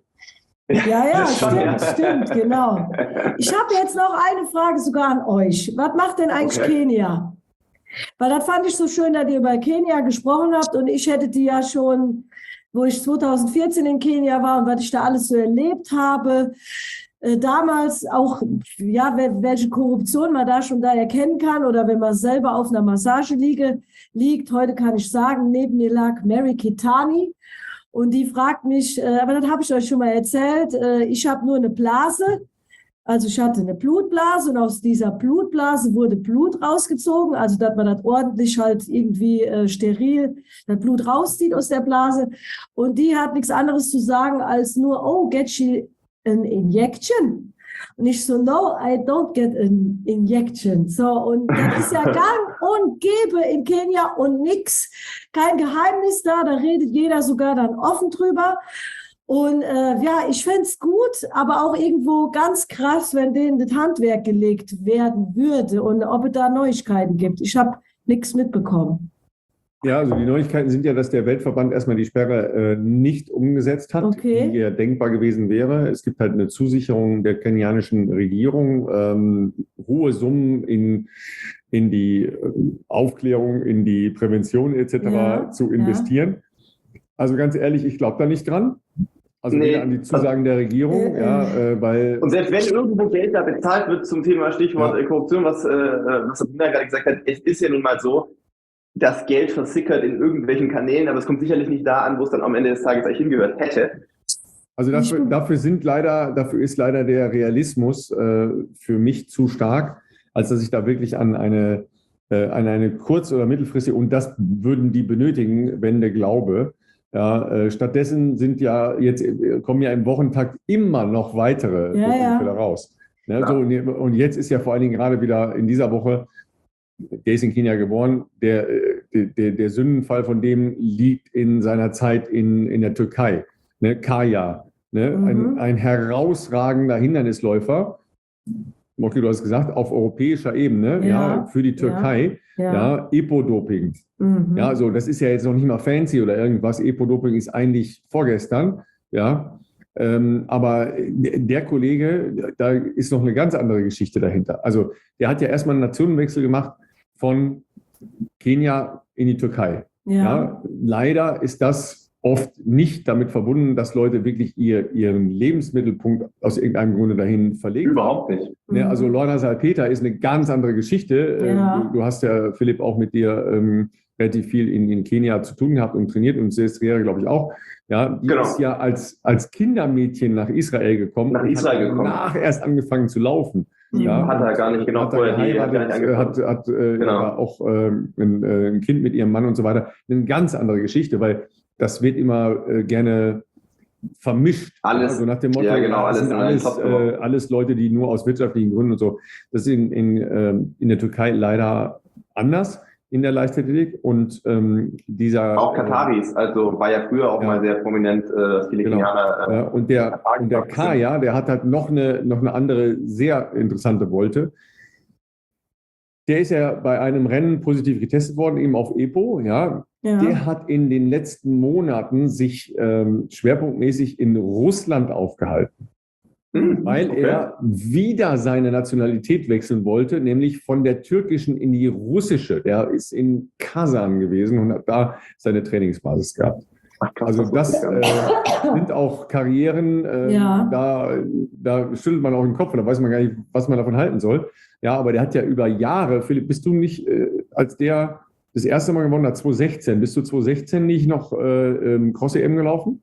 Ja, stimmt, genau. Ich habe jetzt noch eine Frage sogar an euch. Was macht denn eigentlich Kenia? Weil das fand ich so schön, dass ihr über Kenia gesprochen habt, und ich hätte die ja schon, wo ich 2014 in Kenia war und was ich da alles so erlebt habe, damals auch, welche Korruption man da schon erkennen kann, oder wenn man selber auf einer Massageliege liegt. Heute kann ich sagen, neben mir lag Mary Kitani. Und die fragt mich, aber das habe ich euch schon mal erzählt, ich habe nur eine Blase, also ich hatte eine Blutblase, und aus dieser Blutblase wurde Blut rausgezogen, also dass man das ordentlich halt irgendwie steril, das Blut rauszieht aus der Blase. Und die hat nichts anderes zu sagen als nur, get she an injection? Und ich so, no, I don't get an injection. So, und das ist ja gang und gäbe in Kenia und nix, kein Geheimnis da redet jeder sogar dann offen drüber. Und ich fände es gut, aber auch irgendwo ganz krass, wenn denen das Handwerk gelegt werden würde und ob es da Neuigkeiten gibt. Ich habe nichts mitbekommen. Ja, also die Neuigkeiten sind ja, dass der Weltverband erstmal die Sperre nicht umgesetzt hat, die ja denkbar gewesen wäre. Es gibt halt eine Zusicherung der kenianischen Regierung, hohe Summen in die Aufklärung, in die Prävention etc. zu investieren. Also ganz ehrlich, ich glaube da nicht dran. Also weder an die Zusagen der Regierung, weil... Und selbst wenn irgendwo Geld da bezahlt wird zum Thema Stichwort Korruption, was Sabina gerade gesagt hat, es ist ja nun mal so, das Geld versickert in irgendwelchen Kanälen, aber es kommt sicherlich nicht da an, wo es dann am Ende des Tages eigentlich hingehört hätte. Also dafür ist leider der Realismus für mich zu stark, als dass ich da wirklich an eine kurz- oder mittelfristige, und das würden die benötigen, Wende glaube. Ja, stattdessen kommen ja im Wochentakt immer noch weitere Unfälle raus. Ne, so, und jetzt ist ja vor allen Dingen gerade wieder in dieser Woche, der ist in Kenia geboren, der Sündenfall von dem liegt in seiner Zeit in der Türkei. Ne, Kaya, ne, ein herausragender Hindernisläufer, Moki, du hast gesagt, auf europäischer Ebene, für die Türkei, Epo-Doping. Ja, also das ist ja jetzt noch nicht mal fancy oder irgendwas. Epo-Doping ist eigentlich vorgestern, aber der Kollege, da ist noch eine ganz andere Geschichte dahinter. Also der hat ja erstmal einen Nationenwechsel gemacht von Kenia in die Türkei. Ja, leider ist das oft nicht damit verbunden, dass Leute wirklich ihren Lebensmittelpunkt aus irgendeinem Grunde dahin verlegen. Überhaupt nicht. Ja, also Lorna Salpeter ist eine ganz andere Geschichte. Du hast ja, Philipp, auch mit dir relativ viel in Kenia zu tun gehabt und trainiert, und Sestria, glaube ich, auch. Ja, die ist ja als Kindermädchen nach Israel gekommen. Danach erst angefangen zu laufen. Hat er gar nicht genau vorher hat auch ein Kind mit ihrem Mann und so weiter. Eine ganz andere Geschichte, weil das wird immer gerne vermischt. Alles. Also nach dem Motto, das sind alles Leute, die nur aus wirtschaftlichen Gründen und so. Das ist in der Türkei leider anders in der Leichtathletik, und auch Kataris, also war ja früher auch mal sehr prominent, viele Kenianer. Und der Kaya, der hat halt noch eine andere, sehr interessante Wolte. Der ist ja bei einem Rennen positiv getestet worden, eben auf EPO, ja. Der hat in den letzten Monaten sich schwerpunktmäßig in Russland aufgehalten, weil er wieder seine Nationalität wechseln wollte, nämlich von der türkischen in die russische. Der ist in Kasan gewesen und hat da seine Trainingsbasis gehabt. Ach, krass, also das sind auch Karrieren, da schüttelt man auch den Kopf und da weiß man gar nicht, was man davon halten soll. Ja, aber der hat ja über Jahre, Philipp, bist du nicht, als der das erste Mal gewonnen hat, 2016, bist du 2016 nicht noch Cross-EM gelaufen?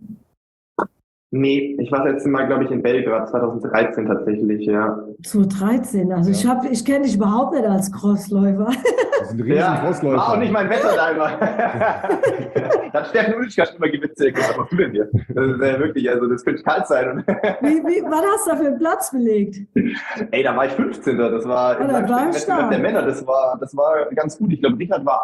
Nee, ich war das letzte Mal, glaube ich, in Belgrad, 2013 tatsächlich, ja. 2013, also ich kenne dich überhaupt nicht als Crossläufer. Das ist ein riesen Crossläufer. War auch nicht mein Wetter da immer. Da hat Steffen Ulrich schon immer gewitzelt. Was machst du denn hier? Das ist wirklich, also das könnte kalt sein. Was hast du da für einen Platz belegt? Ey, da war ich 15. Das war im Langstreckenwettbewerb der Männer. Das war ganz gut. Ich glaube, Richard war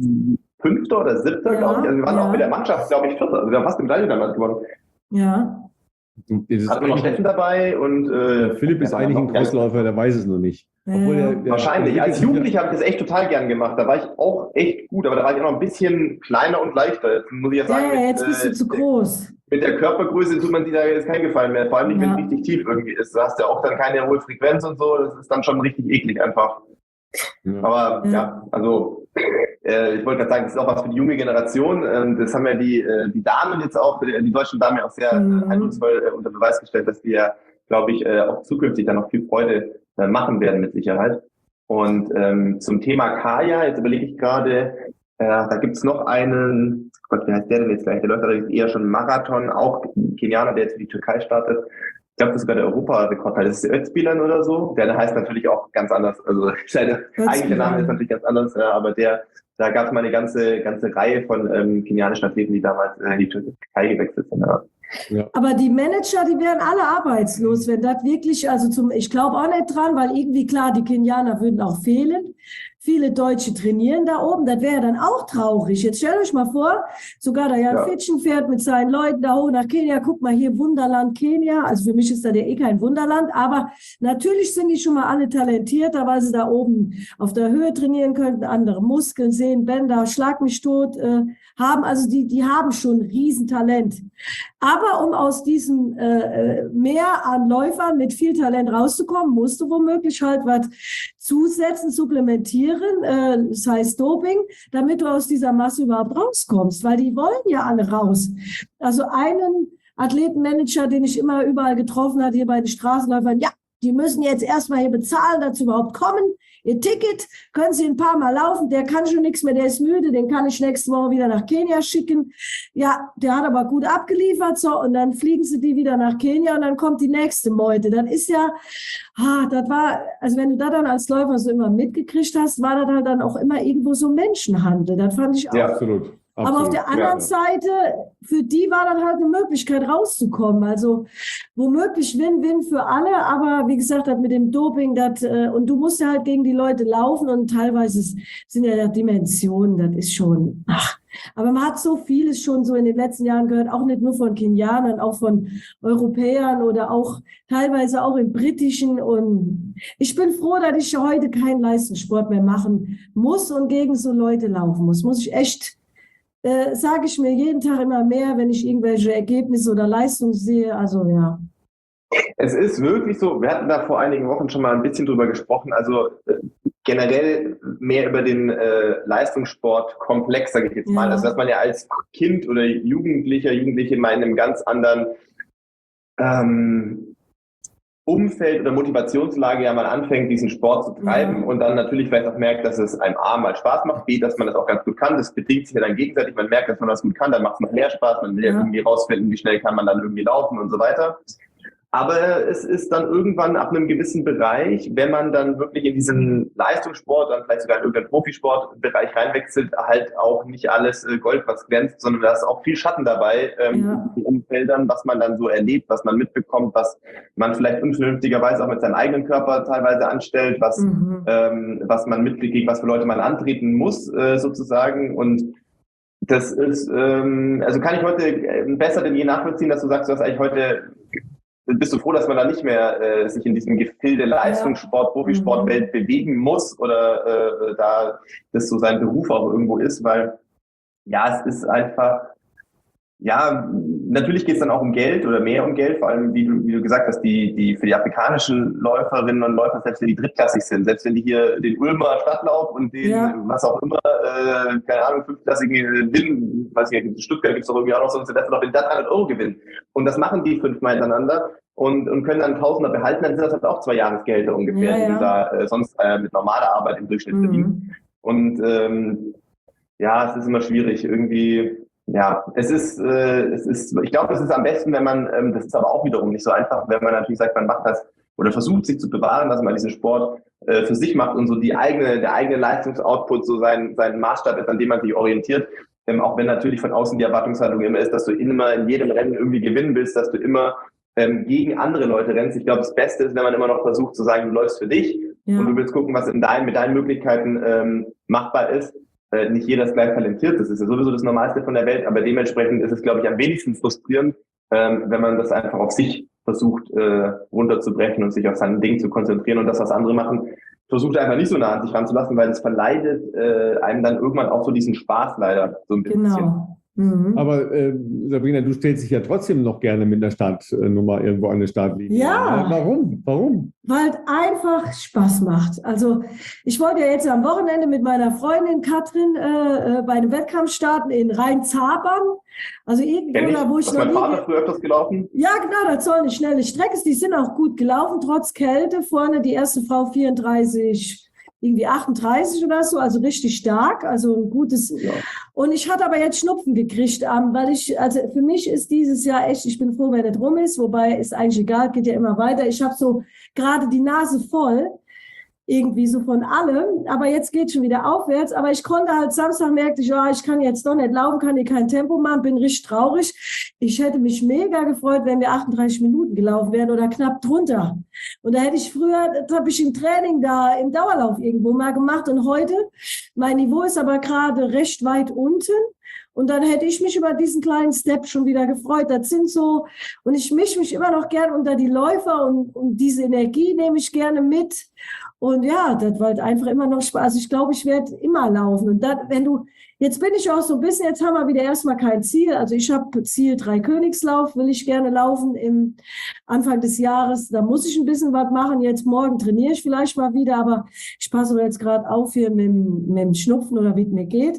5. oder 7. glaube ich. Also wir waren auch mit der Mannschaft, glaube ich, 4. Also wir haben fast im gleichen damals gewonnen. Ja. Hatten wir noch Steffen dabei und Philipp ist eigentlich ein Crossläufer, der weiß es noch nicht. Obwohl wahrscheinlich. Als Jugendlicher habe ich das echt total gern gemacht. Da war ich auch echt gut, aber da war ich auch noch ein bisschen kleiner und leichter. Jetzt muss ich ja sagen, jetzt bist du zu groß. Mit der Körpergröße tut man sich da jetzt keinen Gefallen mehr. Vor allem nicht, wenn es richtig tief irgendwie ist. Du hast ja auch dann keine hohe Frequenz und so. Das ist dann schon richtig eklig einfach. Ja. Aber also ich wollte gerade sagen, das ist auch was für die junge Generation. Das haben ja die Damen jetzt auch, die deutschen Damen ja auch sehr eindrucksvoll unter Beweis gestellt, dass wir, glaube ich, auch zukünftig dann noch viel Freude machen werden mit Sicherheit. Und zum Thema Kaya, jetzt überlege ich gerade, da gibt es noch einen, Gott, wie heißt der denn jetzt gleich? Der läuft allerdings eher schon Marathon, auch ein Kenianer, der jetzt für die Türkei startet. Ich glaube, das ist sogar der Europarekord. Das ist Özbilan oder so. Der heißt natürlich auch ganz anders. Also seine eigentliche Name ist natürlich ganz anders, aber da gab es mal eine ganze Reihe von kenianischen Athleten, die damals in die Türkei gewechselt sind. Ja. Aber die Manager, die wären alle arbeitslos, wenn das wirklich, ich glaube auch nicht dran, weil irgendwie klar, die Kenianer würden auch fehlen. Viele Deutsche trainieren da oben, das wäre dann auch traurig. Jetzt stellt euch mal vor, sogar der Jan Fitschen fährt mit seinen Leuten da hoch nach Kenia. Guck mal hier, Wunderland Kenia. Also für mich ist da kein Wunderland, aber natürlich sind die schon mal alle talentierter, weil sie da oben auf der Höhe trainieren könnten, andere Muskeln, Sehnen, Bänder, Schlag mich tot haben. Also die haben schon Riesentalent. Aber um aus diesem Meer an Läufern mit viel Talent rauszukommen, musst du womöglich halt was zusetzen, supplementieren, das heißt Doping, damit du aus dieser Masse überhaupt rauskommst, weil die wollen ja alle raus. Also einen Athletenmanager, den ich immer überall getroffen habe, hier bei den Straßenläufern, die müssen jetzt erstmal hier bezahlen, dass sie überhaupt kommen. Ihr Ticket können sie ein paar Mal laufen, der kann schon nichts mehr, der ist müde, den kann ich nächste Woche wieder nach Kenia schicken. Ja, der hat aber gut abgeliefert, so, und dann fliegen sie die wieder nach Kenia und dann kommt die nächste Meute. Das ist ja, das war, also wenn du da dann als Läufer so immer mitgekriegt hast, war das halt dann auch immer irgendwo so Menschenhandel. Das fand ich auch. Ja, absolut. Aber auf der anderen Seite, für die war dann halt eine Möglichkeit rauszukommen. Also womöglich Win-Win für alle, aber wie gesagt, das mit dem Doping, und du musst ja halt gegen die Leute laufen und teilweise sind ja Dimensionen, das ist schon, aber man hat so vieles schon so in den letzten Jahren gehört, auch nicht nur von Kenianern, auch von Europäern oder auch teilweise auch im Britischen. Und ich bin froh, dass ich heute keinen Leistungssport mehr machen muss und gegen so Leute laufen muss ich echt, sage ich mir jeden Tag immer mehr, wenn ich irgendwelche Ergebnisse oder Leistungen sehe. Also ja. Es ist wirklich so, wir hatten da vor einigen Wochen schon mal ein bisschen drüber gesprochen, also generell mehr über den Leistungssportkomplex, sage ich jetzt mal. Also dass man ja als Kind oder Jugendliche mal in einem ganz anderen Umfeld oder Motivationslage ja mal anfängt, diesen Sport zu treiben und dann natürlich vielleicht auch merkt, dass es einem A mal Spaß macht, B, dass man das auch ganz gut kann. Das bedingt sich ja dann gegenseitig. Man merkt, dass man das gut kann, dann macht es noch mehr Spaß. Man will irgendwie rausfinden, wie schnell kann man dann irgendwie laufen und so weiter. Aber es ist dann irgendwann ab einem gewissen Bereich, wenn man dann wirklich in diesen Leistungssport, dann vielleicht sogar in irgendeinen Profisportbereich reinwechselt, halt auch nicht alles Gold, was glänzt, sondern da ist auch viel Schatten dabei, in den Umfeldern, was man dann so erlebt, was man mitbekommt, was man vielleicht unvernünftigerweise auch mit seinem eigenen Körper teilweise anstellt, was man mitkriegt, was für Leute man antreten muss, sozusagen. Und das ist, also kann ich heute besser denn je nachvollziehen, dass du sagst, du hast eigentlich heute bist du froh, dass man da nicht mehr sich in diesem Gefilde Leistungssport, Profisportwelt bewegen muss oder da das so sein Beruf auch irgendwo ist, weil ja, es ist einfach, ja, natürlich geht es dann auch um Geld oder mehr um Geld, vor allem, wie du gesagt hast, die für die afrikanischen Läuferinnen und Läufer, selbst wenn die drittklassig sind, selbst wenn die hier den Ulmer Stadtlauf und den, was auch immer, keine Ahnung, fünfklassigen Win, weiß ich nicht, in Stuttgart gibt es doch irgendwie auch noch so, dass noch den 300 € gewinnen. Und das machen die 5-mal hintereinander und können dann Tausender behalten, dann sind das halt auch 2 Jahresgelder ungefähr, die du da sonst mit normaler Arbeit im Durchschnitt verdienst. Und ja, es ist immer schwierig, irgendwie. Ja, es ist, ich glaube, es ist am besten, wenn man, das ist aber auch wiederum nicht so einfach, wenn man natürlich sagt, man macht das oder versucht sich zu bewahren, dass man diesen Sport für sich macht und so der eigene Leistungsoutput so sein Maßstab ist, an dem man sich orientiert. Auch wenn natürlich von außen die Erwartungshaltung immer ist, dass du immer in jedem Rennen irgendwie gewinnen willst, dass du immer gegen andere Leute rennst. Ich glaube, das Beste ist, wenn man immer noch versucht zu sagen, du läufst für dich und du willst gucken, was mit deinen Möglichkeiten machbar ist. Nicht jeder ist gleich talentiert, das ist ja sowieso das Normalste von der Welt, aber dementsprechend ist es, glaube ich, am wenigsten frustrierend, wenn man das einfach auf sich versucht runterzubrechen und sich auf sein Ding zu konzentrieren und das, was andere machen, versucht einfach nicht so nah an sich ranzulassen, weil es verleidet einem dann irgendwann auch so diesen Spaß leider so ein bisschen. Genau. Aber Sabrina, du stellst dich ja trotzdem noch gerne mit der Startnummer irgendwo an der Startlinie. Ja. Warum? Weil es einfach Spaß macht. Also ich wollte ja jetzt am Wochenende mit meiner Freundin Katrin bei einem Wettkampf starten in Rhein-Zabern. Also irgendwo da, wo ich noch nie... Mein Vater früher öfters gelaufen? Ja, genau, das soll eine schnelle Strecke. Die sind auch gut gelaufen, trotz Kälte. Vorne die erste Frau 34... irgendwie 38 oder so, also richtig stark, also ein gutes. Ja. Und ich hatte aber jetzt Schnupfen gekriegt, weil also für mich ist dieses Jahr echt, ich bin froh, wenn es rum ist, wobei ist eigentlich egal, geht ja immer weiter. Ich habe so gerade die Nase voll, irgendwie so von allem, aber jetzt geht schon wieder aufwärts, aber ich konnte halt Samstag, merkte ich, ja, ich kann jetzt doch nicht laufen, kann hier kein Tempo machen, bin richtig traurig. Ich hätte mich mega gefreut, wenn wir 38 Minuten gelaufen wären oder knapp drunter. Und da hätte ich früher, das habe ich im Training da im Dauerlauf irgendwo mal gemacht und heute, mein Niveau ist aber gerade recht weit unten. Und dann hätte ich mich über diesen kleinen Step schon wieder gefreut. Das sind so, und ich mische mich immer noch gern unter die Läufer und diese Energie nehme ich gerne mit. Und ja, das war halt einfach immer noch Spaß. Also ich glaube, ich werde immer laufen. Und das, jetzt bin ich auch so ein bisschen, jetzt haben wir wieder erstmal kein Ziel. Also ich habe Ziel 3 Königslauf, will ich gerne laufen im Anfang des Jahres. Da muss ich ein bisschen was machen. Jetzt morgen trainiere ich vielleicht mal wieder, aber ich passe jetzt gerade auf hier mit dem Schnupfen oder wie es mir geht.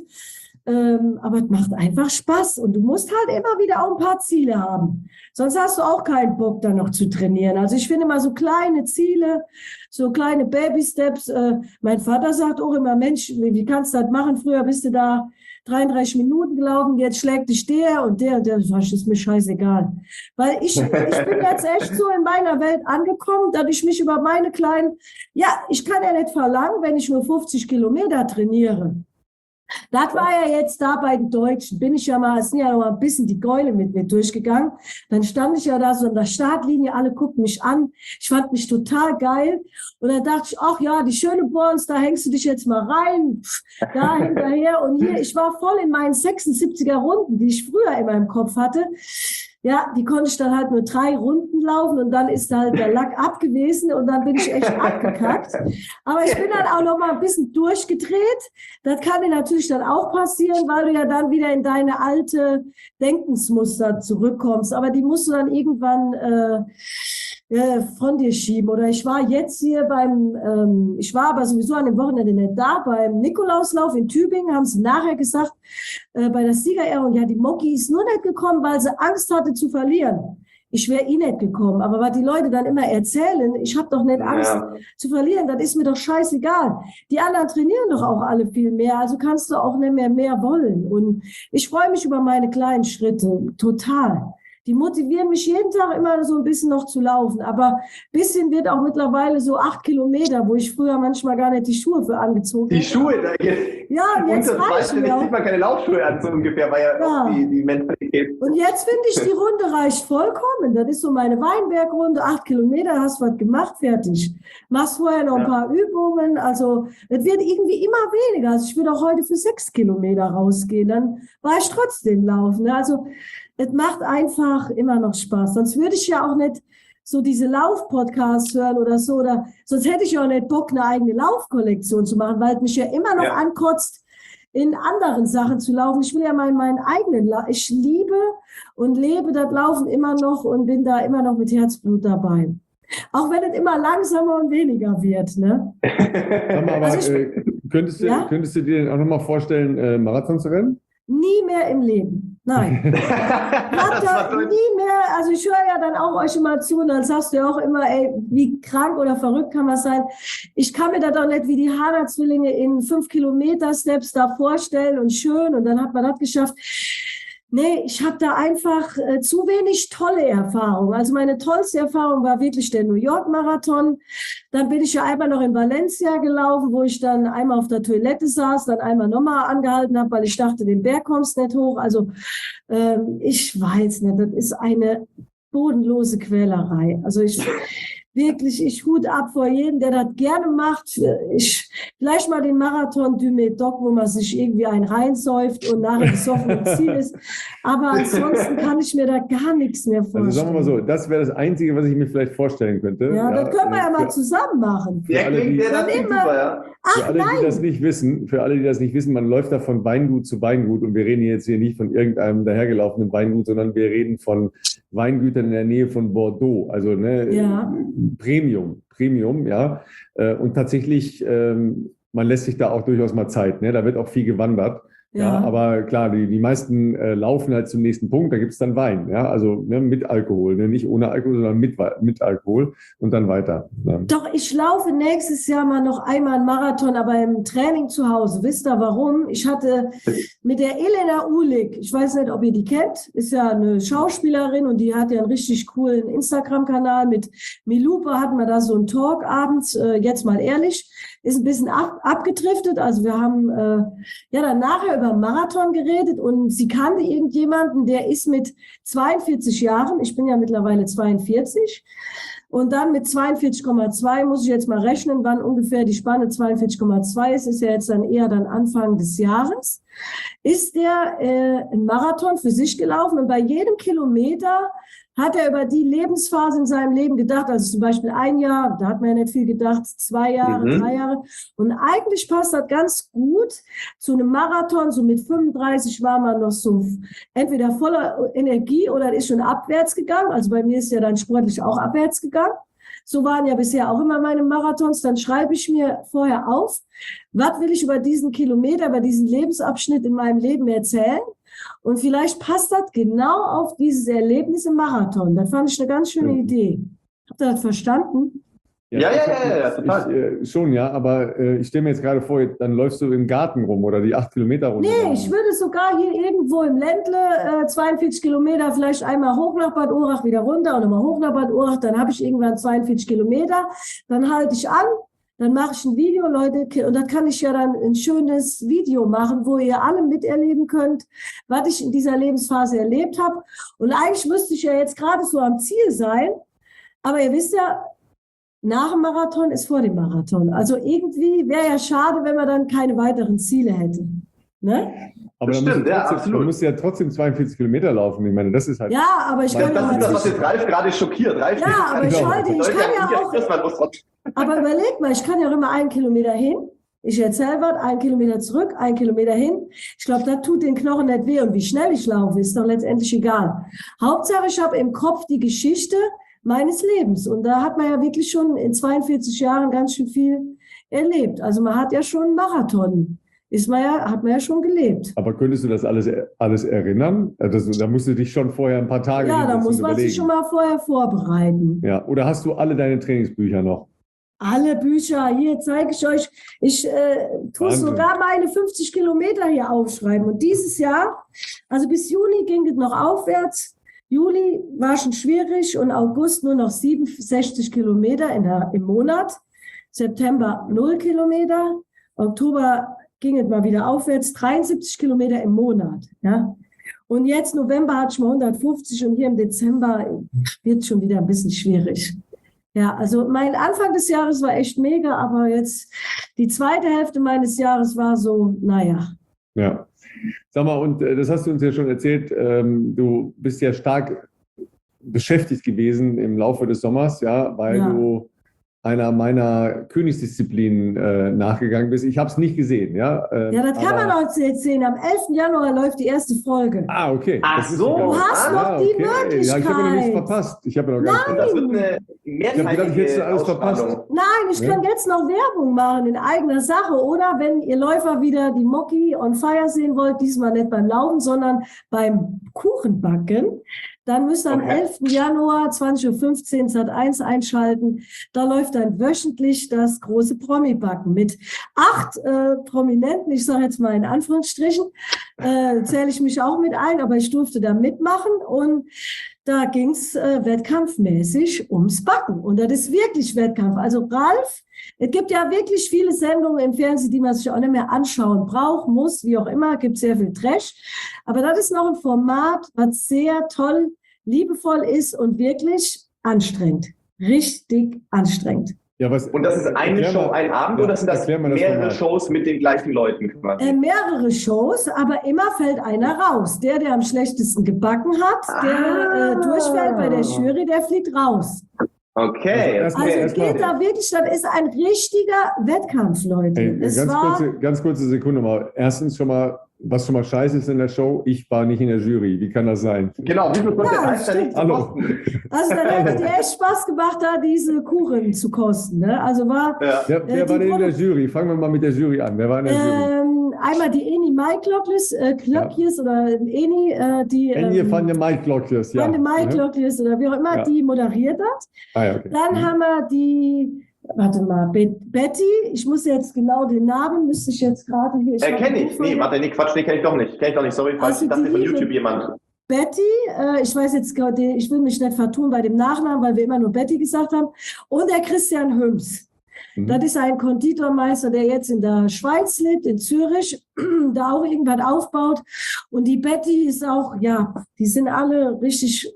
Aber es macht einfach Spaß und du musst halt immer wieder auch ein paar Ziele haben. Sonst hast du auch keinen Bock, da noch zu trainieren. Also ich finde mal so kleine Ziele, so kleine Baby-Steps. Mein Vater sagt auch immer, Mensch, wie kannst du das machen? Früher bist du da 33 Minuten gelaufen, jetzt schlägt dich der und der. Das ist mir scheißegal. Weil ich bin jetzt echt so in meiner Welt angekommen, dass ich mich über meine kleinen, ich kann ja nicht verlangen, wenn ich nur 50 Kilometer trainiere. Das war ja jetzt da bei den Deutschen, sind ja noch mal ein bisschen die Gäule mit mir durchgegangen. Dann stand ich ja da so an der Startlinie, alle guckten mich an. Ich fand mich total geil. Und dann dachte ich, ach ja, die Schöneborns, da hängst du dich jetzt mal rein, da hinterher. Und hier, ich war voll in meinen 76er Runden, die ich früher in meinem Kopf hatte. Ja, die konnte ich dann halt nur 3 Runden laufen und dann ist halt der Lack ab gewesen und dann bin ich echt abgekackt. Aber ich bin dann auch noch mal ein bisschen durchgedreht. Das kann dir natürlich dann auch passieren, weil du ja dann wieder in deine alte Denkensmuster zurückkommst. Aber die musst du dann irgendwann von dir schieben. Oder ich war jetzt hier ich war aber sowieso an dem Wochenende nicht da, beim Nikolauslauf in Tübingen, haben sie nachher gesagt, bei der Siegerehrung, ja, die Moki ist nur nicht gekommen, weil sie Angst hatte zu verlieren. Ich wäre nicht gekommen. Aber was die Leute dann immer erzählen, ich habe doch nicht Angst zu verlieren, das ist mir doch scheißegal. Die anderen trainieren doch auch alle viel mehr, also kannst du auch nicht mehr wollen. Und ich freue mich über meine kleinen Schritte, total. Die motivieren mich jeden Tag immer so ein bisschen noch zu laufen. Aber ein bisschen wird auch mittlerweile so 8 Kilometer, wo ich früher manchmal gar nicht die Schuhe für angezogen habe. Die Schuhe, da ja, jetzt reicht mir. Jetzt sieht man keine Laufschuhe an, so ungefähr, war ja auch die Mentalität. Und jetzt finde ich, die Runde reicht vollkommen. Das ist so meine Weinbergrunde, 8 Kilometer, hast was gemacht, fertig. Machst vorher noch ein paar Übungen. Also, es wird irgendwie immer weniger. Also, ich will auch heute für 6 Kilometer rausgehen. Dann war ich trotzdem laufen. Also, es macht einfach immer noch Spaß. Sonst würde ich ja auch nicht so diese Lauf-Podcasts hören oder so. Oder, sonst hätte ich auch nicht Bock, eine eigene Laufkollektion zu machen, weil es mich ja immer noch ankotzt, in anderen Sachen zu laufen. Ich will ja meinen eigenen, ich liebe und lebe das Laufen immer noch und bin da immer noch mit Herzblut dabei. Auch wenn es immer langsamer und weniger wird. Ne? Aber also könntest du dir denn auch nochmal vorstellen, Marathon zu rennen? Nie mehr im Leben. Nein. Nie mehr. Also ich höre ja dann auch euch immer zu und dann sagst du ja auch immer, ey, wie krank oder verrückt kann man sein. Ich kann mir das doch nicht wie die Hana-Zwillinge in 5-Kilometer-Steps da vorstellen und schön und dann hat man das geschafft. Nee, ich habe da einfach zu wenig tolle Erfahrungen. Also meine tollste Erfahrung war wirklich der New York Marathon. Dann bin ich ja einmal noch in Valencia gelaufen, wo ich dann einmal auf der Toilette saß, dann einmal nochmal angehalten habe, weil ich dachte, den Berg kommst nicht hoch. Also ich weiß nicht, das ist eine bodenlose Quälerei. Also ich Hut ab vor jedem, der das gerne macht. Vielleicht mal den Marathon du Médoc, wo man sich irgendwie einen reinsäuft und nachher besoffen im Ziel ist. Aber ansonsten kann ich mir da gar nichts mehr vorstellen. Also sagen wir mal so, das wäre das Einzige, was ich mir vielleicht vorstellen könnte. Ja, das können wir ja mal zusammen machen. Für alle, die das nicht wissen, man läuft da von Weingut zu Weingut und wir reden jetzt hier nicht von irgendeinem dahergelaufenen Weingut, sondern wir reden von Weingütern in der Nähe von Bordeaux. Also Premium, ja. Und tatsächlich, man lässt sich da auch durchaus mal Zeit. Ne? Da wird auch viel gewandert. Ja, aber klar, die meisten laufen halt zum nächsten Punkt, da gibt es dann Wein, ja, also mit Alkohol, nicht ohne Alkohol, sondern mit Alkohol und dann weiter. Ja. Doch, ich laufe nächstes Jahr mal noch einmal einen Marathon, aber im Training zu Hause. Wisst ihr warum? Ich hatte mit der Elena Uhlig, ich weiß nicht, ob ihr die kennt, ist ja eine Schauspielerin und die hat ja einen richtig coolen Instagram-Kanal. Mit Milupa hatten wir da so einen Talk abends, jetzt mal ehrlich, ist ein bisschen abgedriftet, also wir haben dann nachher über Marathon geredet und sie kannte irgendjemanden, der ist mit 42 Jahren, ich bin ja mittlerweile 42, und dann mit 42,2 muss ich jetzt mal rechnen, wann ungefähr die Spanne 42,2 ist ja jetzt dann eher dann Anfang des Jahres, ist der einen Marathon für sich gelaufen und bei jedem Kilometer hat er über die Lebensphase in seinem Leben gedacht, also zum Beispiel 1 Jahr, da hat man ja nicht viel gedacht, 2 Jahre, 3 Jahre. Und eigentlich passt das ganz gut zu einem Marathon, so mit 35 war man noch so entweder voller Energie oder ist schon abwärts gegangen. Also bei mir ist ja dann sportlich auch abwärts gegangen. So waren ja bisher auch immer meine Marathons. Dann schreibe ich mir vorher auf, was will ich über diesen Kilometer, über diesen Lebensabschnitt in meinem Leben erzählen. Und vielleicht passt das genau auf dieses Erlebnis im Marathon. Das fand ich eine ganz schöne Idee. Habt ihr das verstanden? Ja, total. Schon, ja, aber ich stelle mir jetzt gerade vor, dann läufst du im Garten rum oder die 8 Kilometer Runde. Nee, ich würde sogar hier irgendwo im Ländle 42 Kilometer, vielleicht einmal hoch nach Bad Urach, wieder runter und nochmal hoch nach Bad Urach, dann habe ich irgendwann 42 Kilometer, dann halte ich an, dann mache ich ein Video, Leute, und da kann ich ja dann ein schönes Video machen, wo ihr alle miterleben könnt, was ich in dieser Lebensphase erlebt habe. Und eigentlich müsste ich ja jetzt gerade so am Ziel sein, aber ihr wisst ja, nach dem Marathon ist vor dem Marathon. Also irgendwie wäre ja schade, wenn man dann keine weiteren Ziele hätte. Ne? Aber du musst ja trotzdem 42 Kilometer laufen. Ich meine, das ist halt. Ja, aber ich kann ja. Das ist das, was jetzt Ralf gerade schockiert. Ralf, ja, aber ich kann ja auch. Aber überleg mal, ich kann ja auch immer 1 Kilometer hin. Ich erzähle was, 1 Kilometer zurück, 1 Kilometer hin. Ich glaube, das tut den Knochen nicht weh. Und wie schnell ich laufe, ist doch letztendlich egal. Hauptsache, ich habe im Kopf die Geschichte meines Lebens. Und da hat man ja wirklich schon in 42 Jahren ganz schön viel erlebt. Also man hat ja schon einen Marathon. Hat man ja schon gelebt. Aber könntest du das alles erinnern? Da musst du dich schon vorher ein paar Tage Ja, da muss man sich schon mal vorher vorbereiten. Ja, oder hast du alle deine Trainingsbücher noch? Alle Bücher, hier zeige ich euch. Ich tue sogar meine 50 Kilometer hier aufschreiben. Und dieses Jahr, also bis Juni ging es noch aufwärts. Juli war schon schwierig und August nur noch 67 Kilometer im Monat. September 0 Kilometer. Oktober ging es mal wieder aufwärts, 73 Kilometer im Monat. Ja. Und jetzt November hatte ich mal 150 und hier im Dezember wird es schon wieder ein bisschen schwierig. Ja, also mein Anfang des Jahres war echt mega, aber jetzt die zweite Hälfte meines Jahres war so, naja. Ja. Sag mal, und das hast du uns ja schon erzählt, du bist ja stark beschäftigt gewesen im Laufe des Sommers, ja, weil du einer meiner Königsdisziplinen nachgegangen bist. Ich habe es nicht gesehen, ja. Das kann man auch jetzt sehen. Am 11. Januar läuft die erste Folge. Ah, okay. Ach so. Du hast noch die Möglichkeit. Ja, ich habe noch nichts verpasst. Ich habe noch gar nichts. Das wird eine mehrteilige alles verpasst. Nein, ich kann jetzt noch Werbung machen in eigener Sache. Oder wenn ihr Läufer wieder die Moki on Fire sehen wollt, diesmal nicht beim Laufen, sondern beim Kuchenbacken, dann müsst ihr am 11. Januar 20.15 Uhr Sat.1 einschalten. Da läuft dann wöchentlich das große Promi-Backen mit 8 Prominenten. Ich sage jetzt mal in Anführungsstrichen, zähle ich mich auch mit ein, aber ich durfte da mitmachen. Und da ging es wettkampfmäßig ums Backen. Und das ist wirklich Wettkampf. Also Ralf, es gibt ja wirklich viele Sendungen im Fernsehen, die man sich auch nicht mehr anschauen braucht, muss, wie auch immer, gibt sehr viel Trash. Aber das ist noch ein Format, was sehr toll, liebevoll ist und wirklich anstrengend. Richtig anstrengend. Ja, und das ist eine Show, ein Abend, oder sind das mehrere Shows mit den gleichen Leuten quasi? Mehrere Shows, aber immer fällt einer raus. Der am schlechtesten gebacken hat, der durchfällt bei der Jury, der fliegt raus. Okay. Also geht da wirklich, das ist ein richtiger Wettkampf, Leute. Hey, ganz kurze Sekunde mal. Erstens schon mal, was schon mal scheiße ist in der Show, ich war nicht in der Jury. Wie kann das sein? Genau, wie viel kostet das denn nicht zu kosten? Also dann hätte dir echt Spaß gemacht, da diese Kuchen zu kosten. Ne? Also wer war denn in der Jury? Fangen wir mal mit der Jury an. Wer war in der Jury? Einmal die Eni Maikloklis oder Eni, die van de Maikloklis, Van de Maikloklis oder wie auch immer, die moderiert hat. Okay. Dann haben wir die, warte mal, Betty, ich muss jetzt genau den Namen, müsste ich jetzt gerade hier. Kenne ich. Nee, warte, nee, Quatsch, den kenne ich doch nicht. Sorry, falsch. Ich dachte von YouTube jemand. Betty, ich weiß jetzt, ich will mich nicht vertun bei dem Nachnamen, weil wir immer nur Betty gesagt haben. Und der Christian Hüms. Das ist ein Konditormeister, der jetzt in der Schweiz lebt, in Zürich, da auch irgendwas aufbaut. Und die Betty ist auch, die sind alle richtig,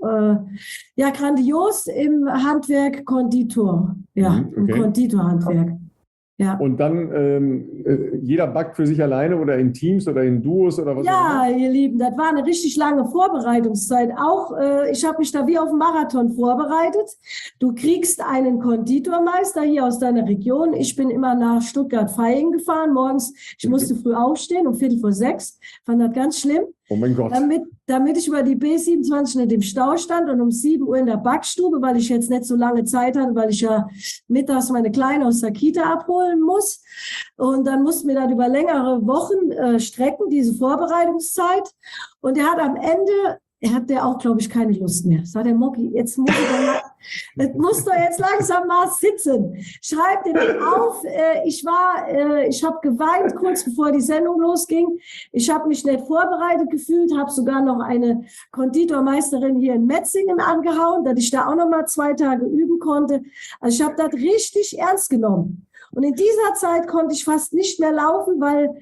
grandios im Handwerk Konditor. Im Konditorhandwerk. Ja. Und dann jeder backt für sich alleine oder in Teams oder in Duos oder was? Ja, ihr Lieben, das war eine richtig lange Vorbereitungszeit. Auch ich habe mich da wie auf einen Marathon vorbereitet. Du kriegst einen Konditormeister hier aus deiner Region. Ich bin immer nach Stuttgart-Vaihingen gefahren. Morgens, ich musste früh aufstehen, um 5:45. Fand das ganz schlimm. Oh mein Gott. Damit ich über die B27 nicht im Stau stand und um 7 Uhr in der Backstube, weil ich jetzt nicht so lange Zeit hatte, weil ich ja mittags meine Kleine aus der Kita abholen muss. Und dann mussten wir das über längere Wochen strecken, diese Vorbereitungszeit. Und er hat am Ende, auch, glaube ich, keine Lust mehr. Sagt der Moki, jetzt muss das muss doch jetzt langsam mal sitzen. Schreibt dir das auf. Ich habe geweint, kurz bevor die Sendung losging. Ich habe mich nicht vorbereitet gefühlt, habe sogar noch eine Konditormeisterin hier in Metzingen angehauen, dass ich da auch noch mal 2 Tage üben konnte. Also ich habe das richtig ernst genommen. Und in dieser Zeit konnte ich fast nicht mehr laufen, weil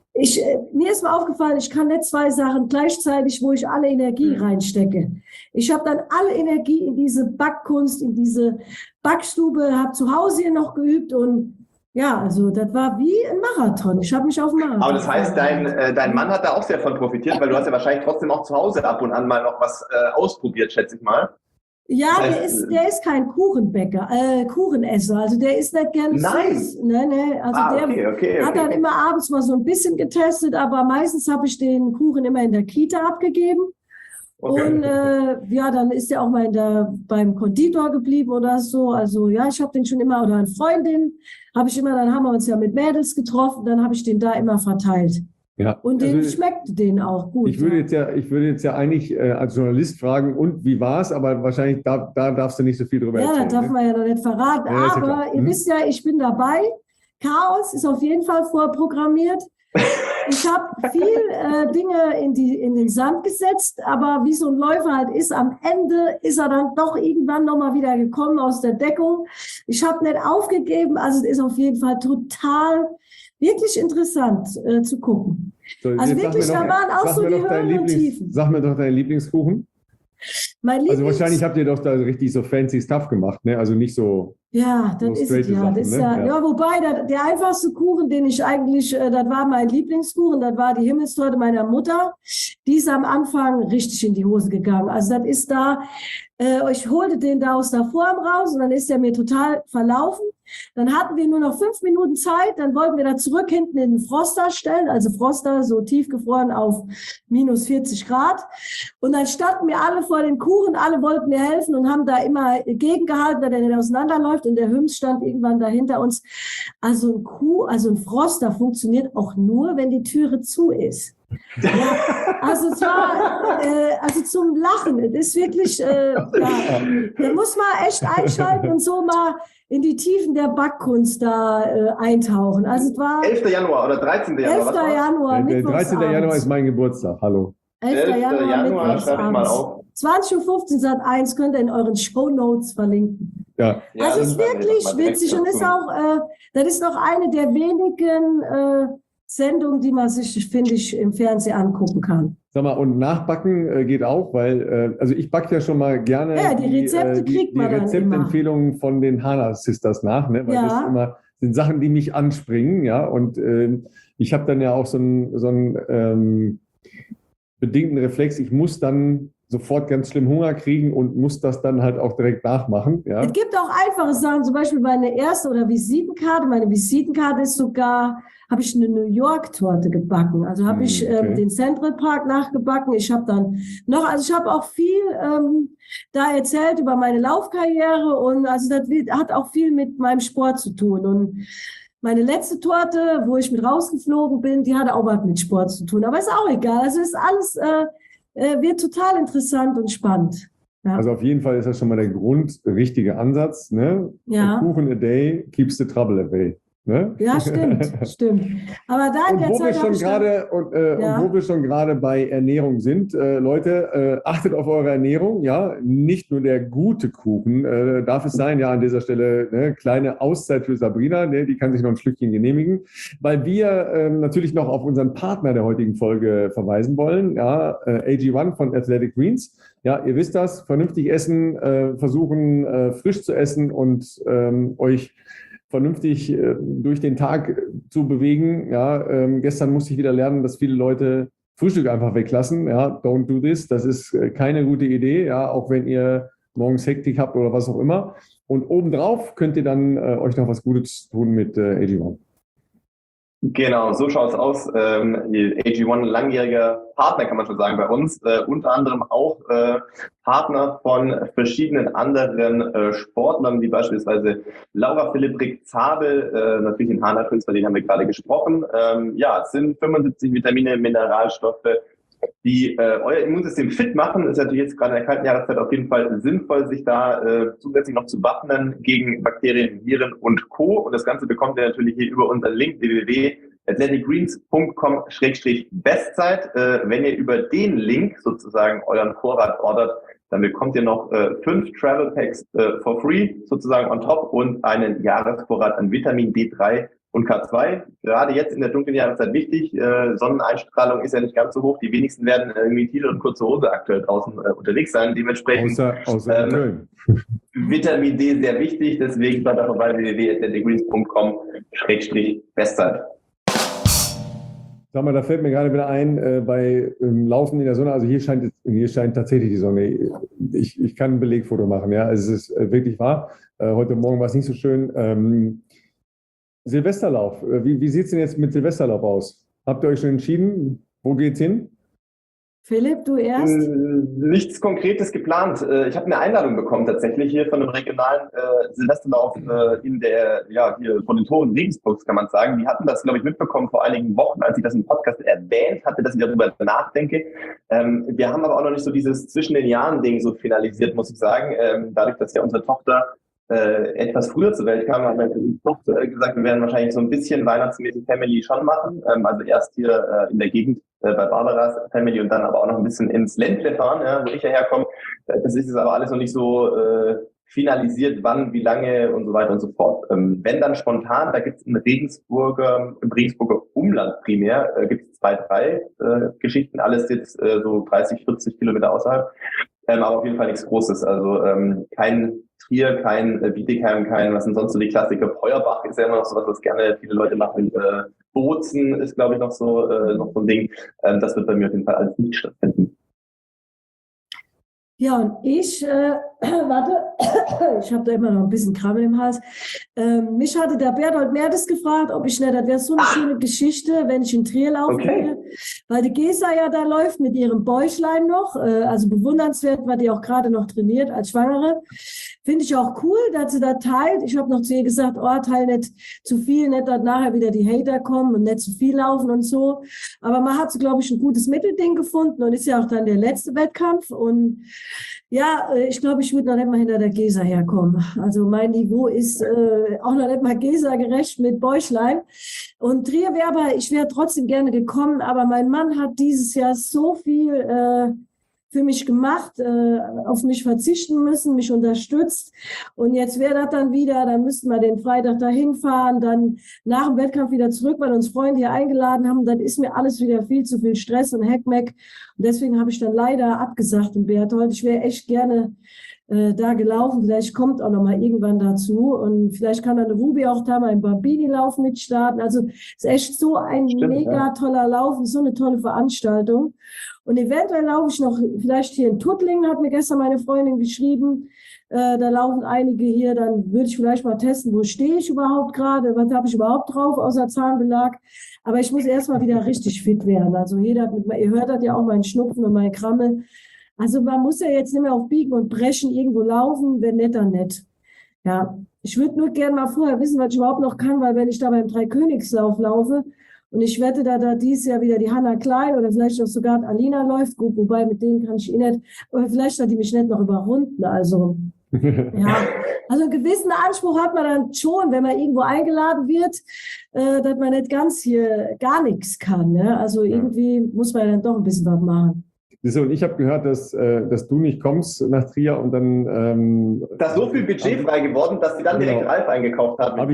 mir ist mal aufgefallen, ich kann nicht 2 Sachen gleichzeitig, wo ich alle Energie reinstecke. Ich habe dann alle Energie in diese Backkunst, in diese Backstube, habe zu Hause hier noch geübt und also das war wie ein Marathon. Ich habe mich auf Marathon. Aber das heißt, dein Mann hat da auch sehr von profitiert, weil du hast ja wahrscheinlich trotzdem auch zu Hause ab und an mal noch was ausprobiert, schätze ich mal. Ja, der ist kein Kuchenbäcker, Kuchenesser. Also der ist nicht gern süß. Nee. Also der hat dann immer abends mal so ein bisschen getestet, aber meistens habe ich den Kuchen immer in der Kita abgegeben. Okay. Und dann ist er auch mal beim Konditor geblieben oder so. Also ich habe den schon immer, oder eine Freundin, dann haben wir uns ja mit Mädels getroffen, dann habe ich den da immer verteilt. Ja, und den schmeckte denen auch gut. Ich würde jetzt ja eigentlich als Journalist fragen, und wie war es? Aber wahrscheinlich da darfst du nicht so viel drüber erzählen. Ja, das darf man ja noch nicht verraten. Ja, aber ihr wisst ja, ich bin dabei. Chaos ist auf jeden Fall vorprogrammiert. Ich habe viel Dinge in den Sand gesetzt, aber wie so ein Läufer halt ist, am Ende ist er dann doch irgendwann nochmal wieder gekommen aus der Deckung. Ich habe nicht aufgegeben, also es ist auf jeden Fall total wirklich interessant zu gucken. So, also wirklich, da waren auch so die Höhen und Tiefen. Sag mir doch deinen Lieblingskuchen. Also wahrscheinlich habt ihr doch da richtig so fancy Stuff gemacht, ne? Also nicht so. Ja, das ist es ja. Sachen, Das ist ne? ja, wobei der einfachste Kuchen, den ich eigentlich, das war mein Lieblingskuchen, das war die Himmelstorte meiner Mutter. Die ist am Anfang richtig in die Hose gegangen. Also das ist da, ich holte den da aus der Form raus und dann ist der mir total verlaufen. Dann hatten wir nur noch 5 Minuten Zeit, dann wollten wir da zurück hinten in den Froster stellen, also Froster so tiefgefroren auf minus 40 Grad. Und dann standen wir alle vor den Kuchen, alle wollten mir helfen und haben da immer gegengehalten, dass der nicht auseinanderläuft und der Hüms stand irgendwann da hinter uns. Also ein Froster funktioniert auch nur, wenn die Türe zu ist. Ja, also es war also zum Lachen. Das ist wirklich, da muss man echt einschalten und so mal in die Tiefen der Backkunst da eintauchen. Also es war 11. Januar oder 13. Januar. 11. Januar, der 13. Januar ist mein Geburtstag. Hallo. 11. Januar, schreibe ich mal auf. 20.15 Uhr Sat.1 könnt ihr in euren Shownotes verlinken. Ja. Also es ist wirklich witzig und ist auch, das ist noch eine der wenigen Sendungen, die man sich, finde ich, im Fernsehen angucken kann. Sag mal, und nachbacken geht auch, weil, also ich backe ja schon mal gerne die Rezepte kriegt man die dann Rezeptempfehlungen von den Hana Sisters nach, ne? Weil das immer sind Sachen, die mich anspringen, ja, und ich habe dann ja auch so einen bedingten Reflex, ich muss dann sofort ganz schlimm Hunger kriegen und muss das dann halt auch direkt nachmachen. Ja. Es gibt auch einfache Sachen, zum Beispiel meine erste oder Visitenkarte. Meine Visitenkarte ist sogar, habe ich eine New York-Torte gebacken. Also habe ich den Central Park nachgebacken. Ich habe dann noch, also ich habe auch viel da erzählt über meine Laufkarriere und also das hat auch viel mit meinem Sport zu tun. Und meine letzte Torte, wo ich mit rausgeflogen bin, die hatte auch was mit Sport zu tun. Aber ist auch egal. Also ist alles wird total interessant und spannend. Ja. Also auf jeden Fall ist das schon mal der richtige Ansatz. Ne? Ja. A Kuchen a day keeps the trouble away. Ne? Ja, stimmt. Aber da in der Zeit wo wir schon gerade bei Ernährung sind, Leute, achtet auf eure Ernährung, ja, nicht nur der gute Kuchen darf es sein, ja, an dieser Stelle eine kleine Auszeit für Sabrina, ne, die kann sich noch ein Schlückchen genehmigen, weil wir natürlich noch auf unseren Partner der heutigen Folge verweisen wollen, ja, AG1 von Athletic Greens. Ja, ihr wisst das, vernünftig essen, versuchen frisch zu essen und euch vernünftig durch den Tag zu bewegen. Ja, gestern musste ich wieder lernen, dass viele Leute Frühstück einfach weglassen. Ja, don't do this. Das ist keine gute Idee. Ja, auch wenn ihr morgens Hektik habt oder was auch immer. Und obendrauf könnt ihr dann euch noch was Gutes tun mit AG1. Genau, so schaut es aus. AG1, langjähriger Partner, kann man schon sagen, bei uns. Unter anderem auch Partner von verschiedenen anderen Sportlern, wie beispielsweise Laura Philipp-Zabel, natürlich in Hana-Künstler, den haben wir gerade gesprochen. Es sind 75 Vitamine, Mineralstoffe, die euer Immunsystem fit machen. Ist natürlich jetzt gerade in der kalten Jahreszeit auf jeden Fall sinnvoll, sich da zusätzlich noch zu wappnen gegen Bakterien, Viren und Co. Und das Ganze bekommt ihr natürlich hier über unseren Link www.athleticgreens.com/Bestzeit. Wenn ihr über den Link sozusagen euren Vorrat ordert, dann bekommt ihr noch 5 Travel Packs for free sozusagen on top und einen Jahresvorrat an Vitamin D3 und K2, gerade jetzt in der dunklen Jahreszeit wichtig. Sonneneinstrahlung ist ja nicht ganz so hoch. Die wenigsten werden irgendwie T-Shirt und kurze Hose aktuell draußen unterwegs sein. Dementsprechend außer Köln. Vitamin D sehr wichtig. Deswegen schaut da vorbei www.athleticgreens.com/Bestzeit. Sag mal, da fällt mir gerade wieder ein, bei Laufen in der Sonne, also hier scheint tatsächlich die Sonne. Ich kann ein Belegfoto machen, ja, es ist wirklich wahr. Heute Morgen war es nicht so schön. Silvesterlauf, wie sieht es denn jetzt mit Silvesterlauf aus? Habt ihr euch schon entschieden? Wo geht's hin? Philipp, du erst? Nichts Konkretes geplant. Ich habe eine Einladung bekommen tatsächlich hier von einem regionalen Silvesterlauf hier von den Toren Regensburgs, kann man sagen. Die hatten das, glaube ich, mitbekommen vor einigen Wochen, als ich das im Podcast erwähnt hatte, dass ich darüber nachdenke. Wir haben aber auch noch nicht so dieses zwischen den Jahren Ding so finalisiert, muss ich sagen. Dadurch, dass ja unsere Tochter etwas früher zur Welt kam, haben wir gesagt, wir werden wahrscheinlich so ein bisschen weihnachtsmäßig Family schon machen. Also erst hier in der Gegend bei Barbaras Family und dann aber auch noch ein bisschen ins Ländle fahren, wo ich ja herkomme. Das ist jetzt aber alles noch nicht so finalisiert, wann, wie lange und so weiter und so fort. Wenn dann spontan, da gibt es im Regensburger Umland primär, gibt es 2, 3 Geschichten, alles jetzt so 30, 40 Kilometer außerhalb. aber auf jeden Fall nichts Großes. Also kein Trier, kein Bietigheim, was sind sonst so die Klassiker? Feuerbach ist ja immer noch so was gerne viele Leute machen. Bozen ist, glaube ich, noch so ein Ding. Das wird bei mir auf jeden Fall alles nicht stattfinden. Ja, und ich, warte, ich habe da immer noch ein bisschen Krabbel im Hals. Mich hatte der Berthold Mertes gefragt, ob ich nicht, das wäre so eine schöne Geschichte, wenn ich in Trier laufen würde. Weil die Gesa ja da läuft mit ihrem Bäuchlein noch, also bewundernswert, weil die auch gerade noch trainiert als Schwangere. Finde ich auch cool, dass sie da teilt. Ich habe noch zu ihr gesagt, teil nicht zu viel, nicht, dass nachher wieder die Hater kommen und nicht zu viel laufen und so. Aber man hat so, glaube ich, ein gutes Mittelding gefunden und ist ja auch dann der letzte Wettkampf. Und ja, ich glaube, ich würde noch nicht mal hinter der Gesa herkommen. Also mein Niveau ist auch noch nicht mal Gesa gerecht mit Bäuchlein. Und Trier ich wäre trotzdem gerne gekommen, aber mein Mann hat dieses Jahr so viel für mich gemacht, auf mich verzichten müssen, mich unterstützt. Und jetzt wäre das dann wieder, dann müssten wir den Freitag dahin fahren, dann nach dem Wettkampf wieder zurück, weil uns Freunde hier eingeladen haben. Dann ist mir alles wieder viel zu viel Stress und Heckmeck. Und deswegen habe ich dann leider abgesagt in Berthold. Ich wäre echt gerne da gelaufen. Vielleicht kommt auch noch mal irgendwann dazu. Und vielleicht kann dann Ruby auch da mal im Bambini-Lauf mitstarten. Also es ist echt so ein mega toller Lauf, so eine tolle Veranstaltung. Und eventuell laufe ich noch, vielleicht hier in Tuttlingen, hat mir gestern meine Freundin geschrieben, da laufen einige hier, dann würde ich vielleicht mal testen, wo stehe ich überhaupt gerade, was habe ich überhaupt drauf, außer Zahnbelag. Aber ich muss erstmal wieder richtig fit werden. Also ihr hört das ja auch, meinen Schnupfen und meinen Krammel. Also man muss ja jetzt nicht mehr auf Biegen und Brechen irgendwo laufen, wenn nicht, dann nicht. Ja, ich würde nur gerne mal vorher wissen, was ich überhaupt noch kann, weil wenn ich da beim Dreikönigslauf laufe, und ich wette, da dieses Jahr wieder die Hanna Klein oder vielleicht auch sogar Alina läuft. Gut, wobei mit denen kann ich nicht. Aber vielleicht hat die mich nicht noch überrunden. Also, ja. Also einen gewissen Anspruch hat man dann schon, wenn man irgendwo eingeladen wird, dass man nicht ganz hier gar nichts kann. Ne? Also irgendwie muss man dann doch ein bisschen was machen. Und ich habe gehört, dass du nicht kommst nach Trier und dann... da ist so viel Budget frei geworden, dass sie dann direkt Ralf eingekauft haben.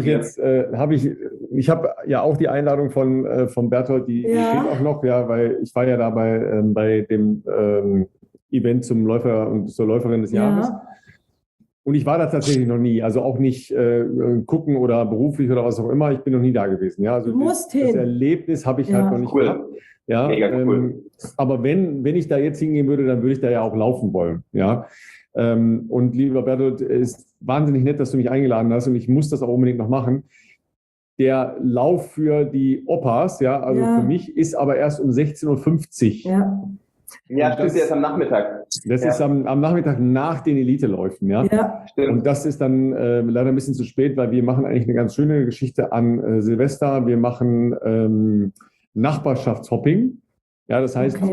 Ich habe ja auch die Einladung von Berthold, die steht auch noch, ja, weil ich war ja da bei dem Event zum Läufer und zur Läuferin des Jahres. Und ich war da tatsächlich noch nie, also auch nicht gucken oder beruflich oder was auch immer. Ich bin noch nie da gewesen. Ja, also das Erlebnis habe ich halt noch nicht gehabt. Ja, cool. Aber wenn ich da jetzt hingehen würde, dann würde ich da ja auch laufen wollen. Ja. Und lieber Berthold, es ist wahnsinnig nett, dass du mich eingeladen hast und ich muss das auch unbedingt noch machen. Der Lauf für die Opas, für mich ist aber erst um 16:50 Uhr. Ja, stimmt, der ist am Nachmittag. Das ist am Nachmittag nach den Eliteläufen, ja. Stimmt. Und das ist dann leider ein bisschen zu spät, weil wir machen eigentlich eine ganz schöne Geschichte an Silvester. Wir machen Nachbarschaftshopping. Ja, das heißt,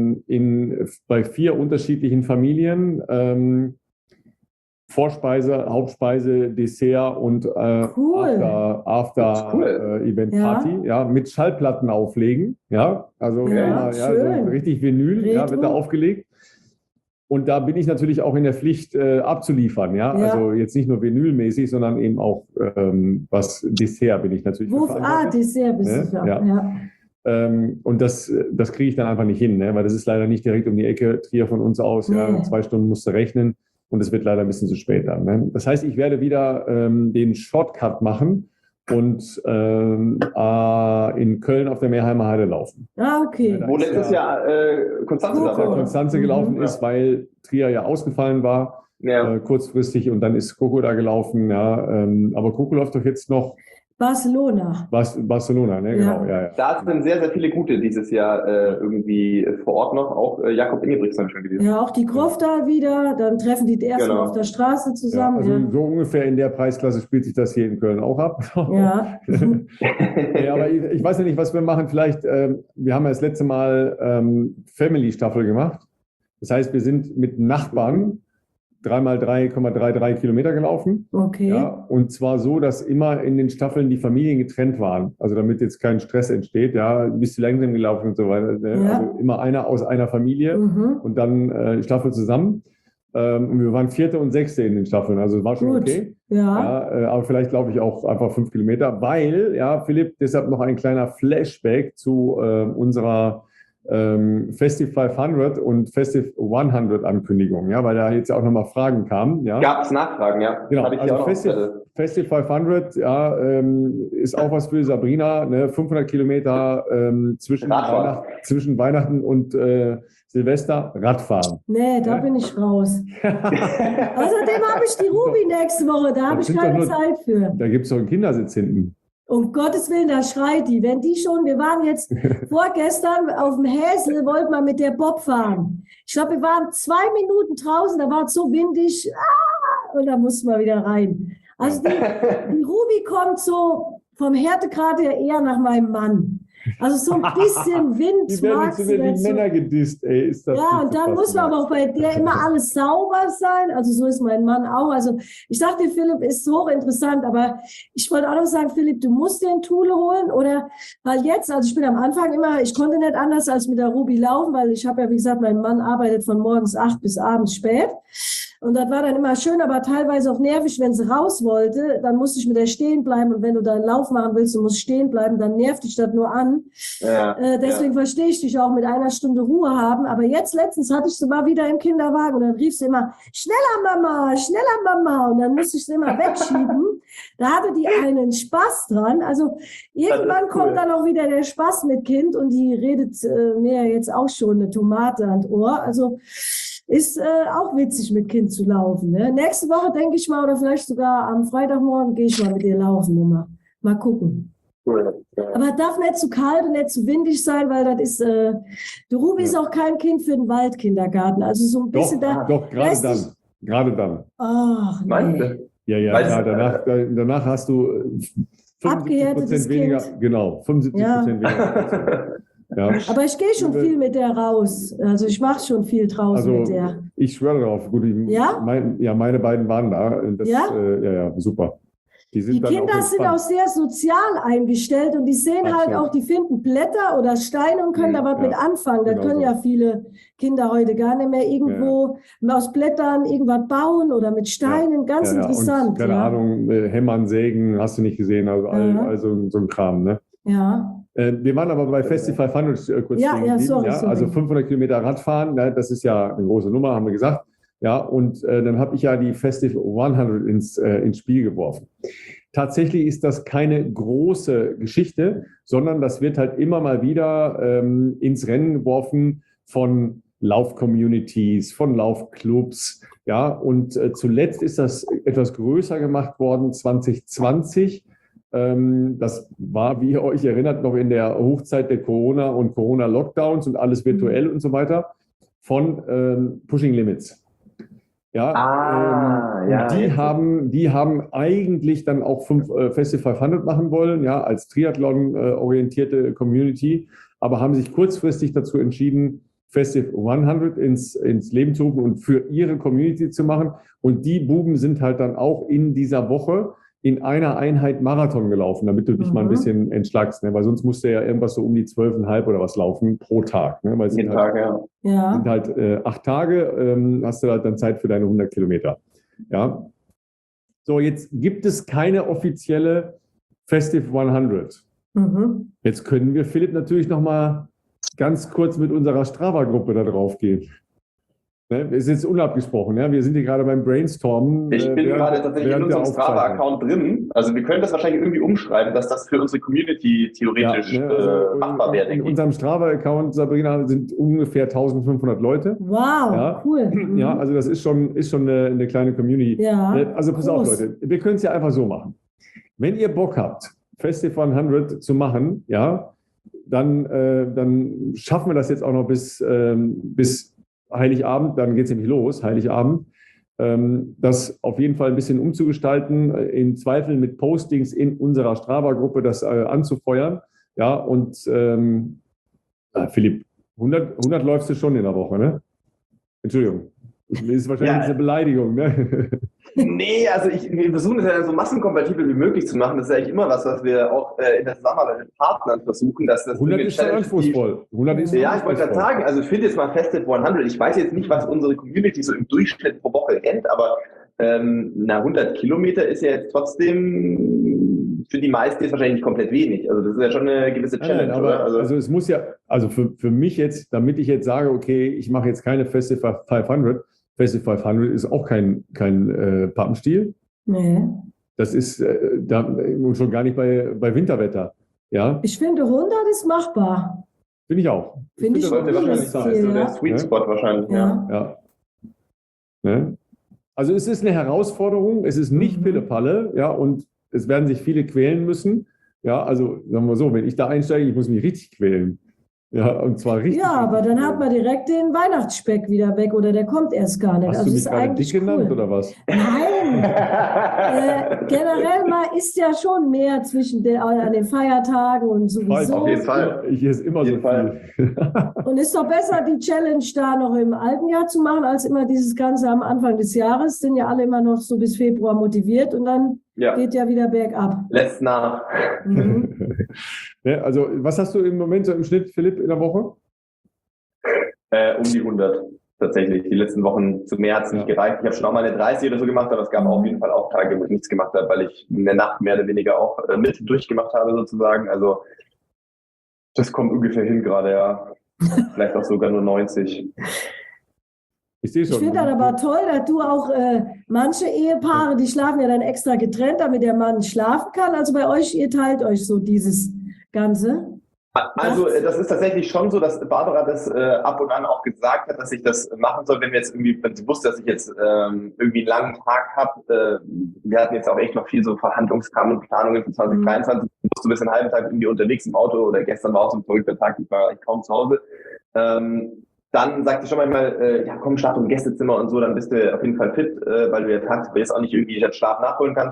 bei 4 unterschiedlichen Familien Vorspeise, Hauptspeise, Dessert und After-Event-Party, mit Schallplatten auflegen. Ja, also so richtig Vinyl wird da aufgelegt. Und da bin ich natürlich auch in der Pflicht abzuliefern. Ja? Also jetzt nicht nur vinylmäßig, sondern eben auch was Dessert bin ich natürlich. Dessert bist du ja. Und das kriege ich dann einfach nicht hin, ne? Weil das ist leider nicht direkt um die Ecke, Trier von uns aus. Ja, 2 Stunden musst du rechnen. Und es wird leider ein bisschen zu spät dann. Ne? Das heißt, ich werde wieder den Shortcut machen und in Köln auf der Meerheimer Heide laufen. Okay. Wo letztes Jahr Konstanze gelaufen ist, weil Trier ja ausgefallen war, kurzfristig. Und dann ist Coco da gelaufen. Ja, aber Coco läuft doch jetzt noch Barcelona, ne? Genau. Ja. Da sind sehr, sehr viele gute dieses Jahr irgendwie vor Ort noch. Auch Jakob Ingebrigtsen schon gewesen. Ja, auch die Kroftal wieder. Dann treffen die ersten auf der Straße zusammen. Ja, also so ungefähr in der Preisklasse spielt sich das hier in Köln auch ab. Ja. Aber ich weiß ja nicht, was wir machen. Vielleicht, wir haben ja das letzte Mal Family-Staffel gemacht. Das heißt, wir sind mit Nachbarn 3x3,33 Kilometer gelaufen. Okay. Ja, und zwar so, dass immer in den Staffeln die Familien getrennt waren. Also damit jetzt kein Stress entsteht. Ja, bist du langsam gelaufen und so weiter. Also immer einer aus einer Familie und dann Staffel zusammen. Und wir waren 4. und 6. in den Staffeln. Also war schon okay. Aber vielleicht laufe ich auch einfach 5 Kilometer, weil, Philipp, deshalb noch ein kleiner Flashback zu unserer Festive 500 und Festive 100 Ankündigungen, ja, weil da jetzt auch nochmal Fragen kamen. Ja. Gab es Nachfragen, ja. Genau, also Festive 500 ja, ist auch was für Sabrina, ne? 500 Kilometer zwischen Weihnachten und Silvester Radfahren. Nee, da bin ich raus. Außerdem habe ich die Ruby nächste Woche, da habe ich keine Zeit für. Da gibt es doch einen Kindersitz hinten. Um Gottes Willen, da schreit die. Wenn die schon, wir waren jetzt vorgestern auf dem Häsel, wollten wir mit der Bob fahren. Ich glaube, wir waren 2 Minuten draußen, da war es so windig, und da mussten wir wieder rein. Also die Ruby kommt so vom Härtegrad her eher nach meinem Mann. Also so ein bisschen Wind. Die werden jetzt über die Männer gedisst, ey. Ist das ja, und dann muss man aber auch bei der immer alles sauber sein. Also so ist mein Mann auch. Also ich dachte, Philipp ist hochinteressant, aber ich wollte auch noch sagen, Philipp, du musst dir ein Thule holen oder, weil jetzt, also ich bin am Anfang immer, ich konnte nicht anders als mit der Ruby laufen, weil ich habe ja, wie gesagt, mein Mann arbeitet von morgens 8 bis abends spät. Und das war dann immer schön, aber teilweise auch nervig, wenn sie raus wollte, dann musste ich mit der stehen bleiben. Und wenn du deinen Lauf machen willst und musst stehen bleiben, dann nervt dich das nur an. Ja, deswegen verstehe ich dich auch mit 1 Stunde Ruhe haben. Aber jetzt letztens hatte ich sie mal wieder im Kinderwagen und dann rief sie immer, schneller Mama, schneller Mama. Und dann musste ich sie immer wegschieben. Da hatte die einen Spaß dran. Also irgendwann kommt dann auch wieder der Spaß mit Kind und die redet mir jetzt auch schon eine Tomate an Ohr. Also ist auch witzig, mit Kind zu laufen. Ne? Nächste Woche denke ich mal, oder vielleicht sogar am Freitagmorgen gehe ich mal mit ihr laufen. Mal gucken. Aber es darf nicht zu kalt und nicht zu windig sein, weil das ist, die Ruby ist auch kein Kind für den Waldkindergarten. Also so ein bisschen Doch, gerade dann. Ach, nee. Ja, danach hast du 75% weniger. Genau, 75% weniger. Ja. Aber ich gehe schon viel mit der raus. Also ich mache schon viel draußen mit der. Ich schwöre darauf. Gut, meine beiden waren da. Das, ja, super. Die Kinder sind auch sehr sozial eingestellt und die sehen halt auch, die finden Blätter oder Steine und können da was mit anfangen. Das können ja viele Kinder heute gar nicht mehr irgendwo aus Blättern irgendwas bauen oder mit Steinen. Ganz interessant. Und, keine Ahnung, Hämmern, Sägen, hast du nicht gesehen. Also so ein Kram, ne? Ja. Wir waren aber bei Festive 500 kurz sorry. Also 500 Kilometer Radfahren, das ist ja eine große Nummer, haben wir gesagt. Ja, und dann habe ich ja die Festive 100 ins Spiel geworfen. Tatsächlich ist das keine große Geschichte, sondern das wird halt immer mal wieder ins Rennen geworfen von Lauf-Communities, von Laufclubs. Ja, und zuletzt ist das etwas größer gemacht worden, 2020. Das war, wie ihr euch erinnert, noch in der Hochzeit der Corona- und Corona-Lockdowns und alles virtuell und so weiter, von Pushing Limits. Ja, die haben eigentlich dann auch Festive 500 machen wollen, ja, als Triathlon-orientierte Community, aber haben sich kurzfristig dazu entschieden, Festive 100 ins Leben zu rufen und für ihre Community zu machen. Und die Buben sind halt dann auch in dieser Woche in einer Einheit Marathon gelaufen, damit du dich mal ein bisschen entschlackst, ne? Weil sonst musst du ja irgendwas so um die 12,5 oder was laufen pro Tag. Ne? Weil jeden Tag, sind halt 8 Tage, hast du halt dann Zeit für deine 100 Kilometer. Ja. So, jetzt gibt es keine offizielle Festive 100. Jetzt können wir, Philipp, natürlich noch mal ganz kurz mit unserer Strava-Gruppe da drauf gehen. Ne, ist jetzt unabgesprochen, ja? Wir sind hier gerade beim Brainstormen. Ich bin gerade tatsächlich in unserem Strava-Account drin. Also wir können das wahrscheinlich irgendwie umschreiben, dass das für unsere Community theoretisch machbar wäre. In unserem Strava-Account, Sabrina, sind ungefähr 1500 Leute. Wow, cool. Ja, also das ist schon eine kleine Community. Ja, also pass auf, Leute, wir können es ja einfach so machen. Wenn ihr Bock habt, Festive 100 zu machen, ja, dann schaffen wir das jetzt auch noch bis Heiligabend, dann geht es nämlich los, Heiligabend, das auf jeden Fall ein bisschen umzugestalten, im Zweifel mit Postings in unserer Strava-Gruppe das anzufeuern. Ja, und Philipp, 100 läufst du schon in der Woche, ne? Entschuldigung, das ist wahrscheinlich eine Beleidigung, ne? Nee, also wir versuchen das ja so massenkompatibel wie möglich zu machen. Das ist ja eigentlich immer was wir auch in der Zusammenarbeit mit Partnern versuchen. Dass das 100 ist schon anspruchsvoll. Ich wollte gerade sagen, also ich finde jetzt mal Festive 100. Ich weiß jetzt nicht, was unsere Community so im Durchschnitt pro Woche rennt, aber 100 Kilometer ist ja jetzt trotzdem für die meisten ist wahrscheinlich nicht komplett wenig. Also das ist ja schon eine gewisse Challenge, aber, oder? Also es muss ja, also für mich jetzt, damit ich jetzt sage, okay, ich mache jetzt keine Festival 500. Festival 500 ist auch kein Pappenstiel. Nee. Das ist und schon gar nicht bei Winterwetter. Ja? Ich finde, 100 ist machbar. Finde ich auch. Finde ich sollte wahrscheinlich sein. Ist so der Sweet Spot wahrscheinlich. Ja. Ne? Also es ist eine Herausforderung, es ist nicht Pille-Palle, ja, und es werden sich viele quälen müssen. Ja, also sagen wir so, wenn ich da einsteige, ich muss mich richtig quälen. Ja, und zwar richtig. Ja, aber dann hat man direkt den Weihnachtsspeck wieder weg oder der kommt erst gar nicht. Hast also du mich ist gerade eigentlich dick genannt cool. oder was? Nein, generell mal isst ja schon mehr an den Feiertagen und sowieso. Auf jeden Fall. Ich esse immer so viel. Und ist doch besser, die Challenge da noch im alten Jahr zu machen, als immer dieses Ganze am Anfang des Jahres. Sind ja alle immer noch so bis Februar motiviert und dann geht ja wieder bergab. Lässt nach. Ja, also was hast du im Moment so im Schnitt, Philipp, in der Woche? Um die 100 tatsächlich. Die letzten Wochen zu mehr hat es nicht gereicht. Ich habe schon auch mal eine 30 oder so gemacht, aber es gab auf jeden Fall auch Tage, wo ich nichts gemacht habe, weil ich in der Nacht mehr oder weniger auch mit durchgemacht habe sozusagen. Also das kommt ungefähr hin gerade, ja. Vielleicht auch sogar nur 90. Ich finde das aber toll, dass du auch manche Ehepaare, die schlafen ja dann extra getrennt, damit der Mann schlafen kann. Also bei euch, ihr teilt euch so dieses Ganze. Also das ist tatsächlich schon so, dass Barbara das ab und an auch gesagt hat, dass ich das machen soll, wenn sie wusste, dass ich jetzt irgendwie einen langen Tag habe. Wir hatten jetzt auch echt noch viel so Verhandlungskram und Planungen für 2023. Ich musste bis einen halben Tag irgendwie unterwegs im Auto oder gestern war auch so ein verrückter Tag, ich war kaum zu Hause. Dann sagt sie schon manchmal, ja komm, schlaf im Gästezimmer und so, dann bist du auf jeden Fall fit, weil du ja tagsüber jetzt auch nicht irgendwie den Schlaf nachholen kannst.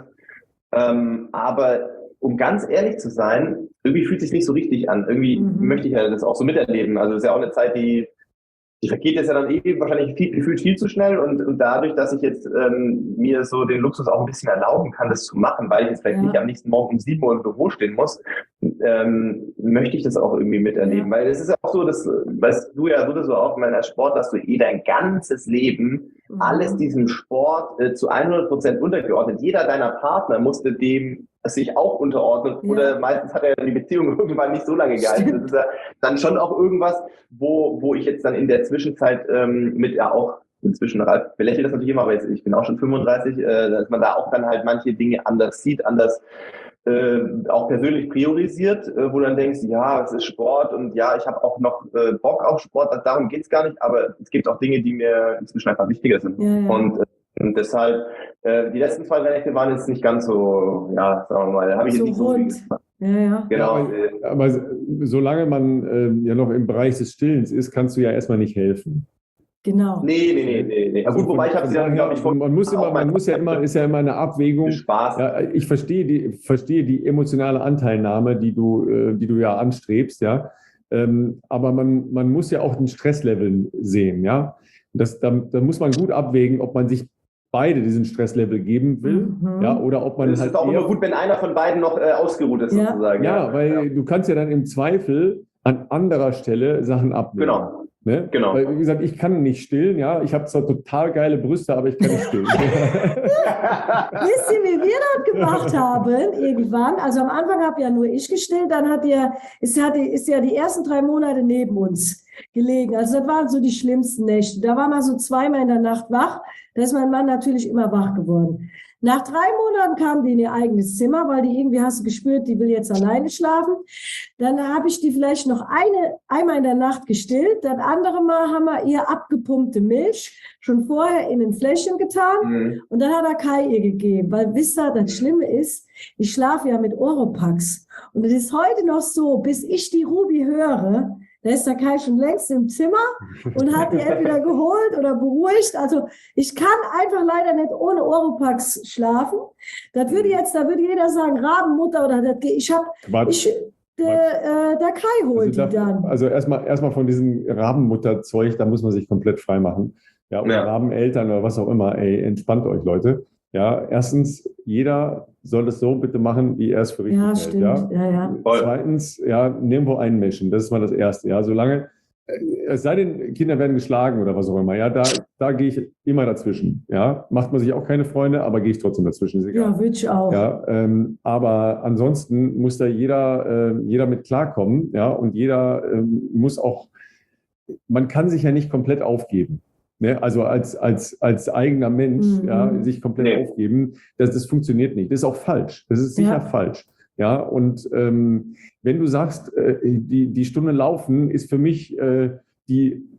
Aber um ganz ehrlich zu sein, irgendwie fühlt es sich nicht so richtig an. Irgendwie möchte ich ja das auch so miterleben. Also das ist ja auch eine Zeit, die vergeht jetzt ja dann wahrscheinlich gefühlt viel zu schnell und dadurch, dass ich jetzt mir so den Luxus auch ein bisschen erlauben kann, das zu machen, weil ich jetzt vielleicht nicht am nächsten Morgen um 7 Uhr im Büro stehen muss, möchte ich das auch irgendwie miterleben. Weil es ist ja auch so, das weißt du ja sowieso auch, ich meine, als Sportler hast du dein ganzes Leben alles diesem Sport zu 100% untergeordnet. Jeder deiner Partner musste dem sich auch unterordnen oder meistens hat die Beziehung irgendwann nicht so lange gehalten. Das ist ja dann schon auch irgendwas, wo ich jetzt dann in der Zwischenzeit auch inzwischen, Ralf belächelt das natürlich immer, aber jetzt, ich bin auch schon 35, dass man da auch dann halt manche Dinge anders sieht, anders auch persönlich priorisiert, wo du dann denkst, ja, es ist Sport und ja, ich habe auch noch Bock auf Sport, darum geht's gar nicht, aber es gibt auch Dinge, die mir inzwischen einfach wichtiger sind. Und deshalb, die letzten 2 Nächte waren jetzt nicht ganz so, ja, sagen wir mal, habe ich jetzt nicht so viel gemacht. Genau. Ja, aber solange man ja noch im Bereich des Stillens ist, kannst du ja erstmal nicht helfen. Genau. Nee. Also gut, wobei ich habe es ja, glaube ich, ist ja immer eine Abwägung. Spaß. Ja, ich verstehe die emotionale Anteilnahme, die du ja anstrebst, ja. Aber man muss ja auch den Stresslevel sehen, ja. Da muss man gut abwägen, ob man sich beide diesen Stresslevel geben will, ja, oder ob man es ist auch immer gut, wenn einer von beiden noch ausgeruht ist, sozusagen. Ja, weil du kannst ja dann im Zweifel an anderer Stelle Sachen abwägen. Genau. Ne? Genau. Weil, wie gesagt, ich kann nicht stillen, ja. Ich habe zwar total geile Brüste, aber ich kann nicht stillen. Wisst ihr, wie wir das gemacht haben irgendwann? Also am Anfang habe ja nur ich gestillt, dann ist ja die ersten 3 Monate neben uns gelegen. Also das waren so die schlimmsten Nächte. Da war man so 2-mal in der Nacht wach. Da ist mein Mann natürlich immer wach geworden. Nach 3 Monaten kam die in ihr eigenes Zimmer, weil die irgendwie, hast du gespürt, die will jetzt alleine schlafen. Dann habe ich die vielleicht noch einmal in der Nacht gestillt. Das andere Mal haben wir ihr abgepumpte Milch schon vorher in ein Fläschchen getan. Und dann hat er Kai ihr gegeben. Weil, wisst ihr, das Schlimme ist, ich schlafe ja mit Oropax. Und es ist heute noch so, bis ich die Ruby höre, da ist der Kai schon längst im Zimmer und hat die entweder geholt oder beruhigt. Also ich kann einfach leider nicht ohne Oropax schlafen. Da würde jeder sagen, Rabenmutter oder der Kai holt die dann. Also erstmal von diesem Rabenmutter-Zeug, da muss man sich komplett frei machen. Ja, oder Rabeneltern oder was auch immer. Ey, entspannt euch, Leute. Ja, erstens, jeder soll es so bitte machen, wie er es für richtig hält. Stimmt. Ja. Zweitens, nirgendwo einmischen. Das ist mal das Erste. Ja, solange es sei denn, Kinder werden geschlagen oder was auch immer, ja, da gehe ich immer dazwischen, ja. Macht man sich auch keine Freunde, aber gehe ich trotzdem dazwischen, ist egal. Ja, würde ich auch. Ja, aber ansonsten muss da jeder mit klarkommen, ja, und jeder muss auch, man kann sich ja nicht komplett aufgeben. Ne? Also als eigener Mensch, ja, sich komplett aufgeben, das funktioniert nicht. Das ist auch falsch. Das ist sicher falsch. Ja, und wenn du sagst, die Stunde Laufen ist für mich die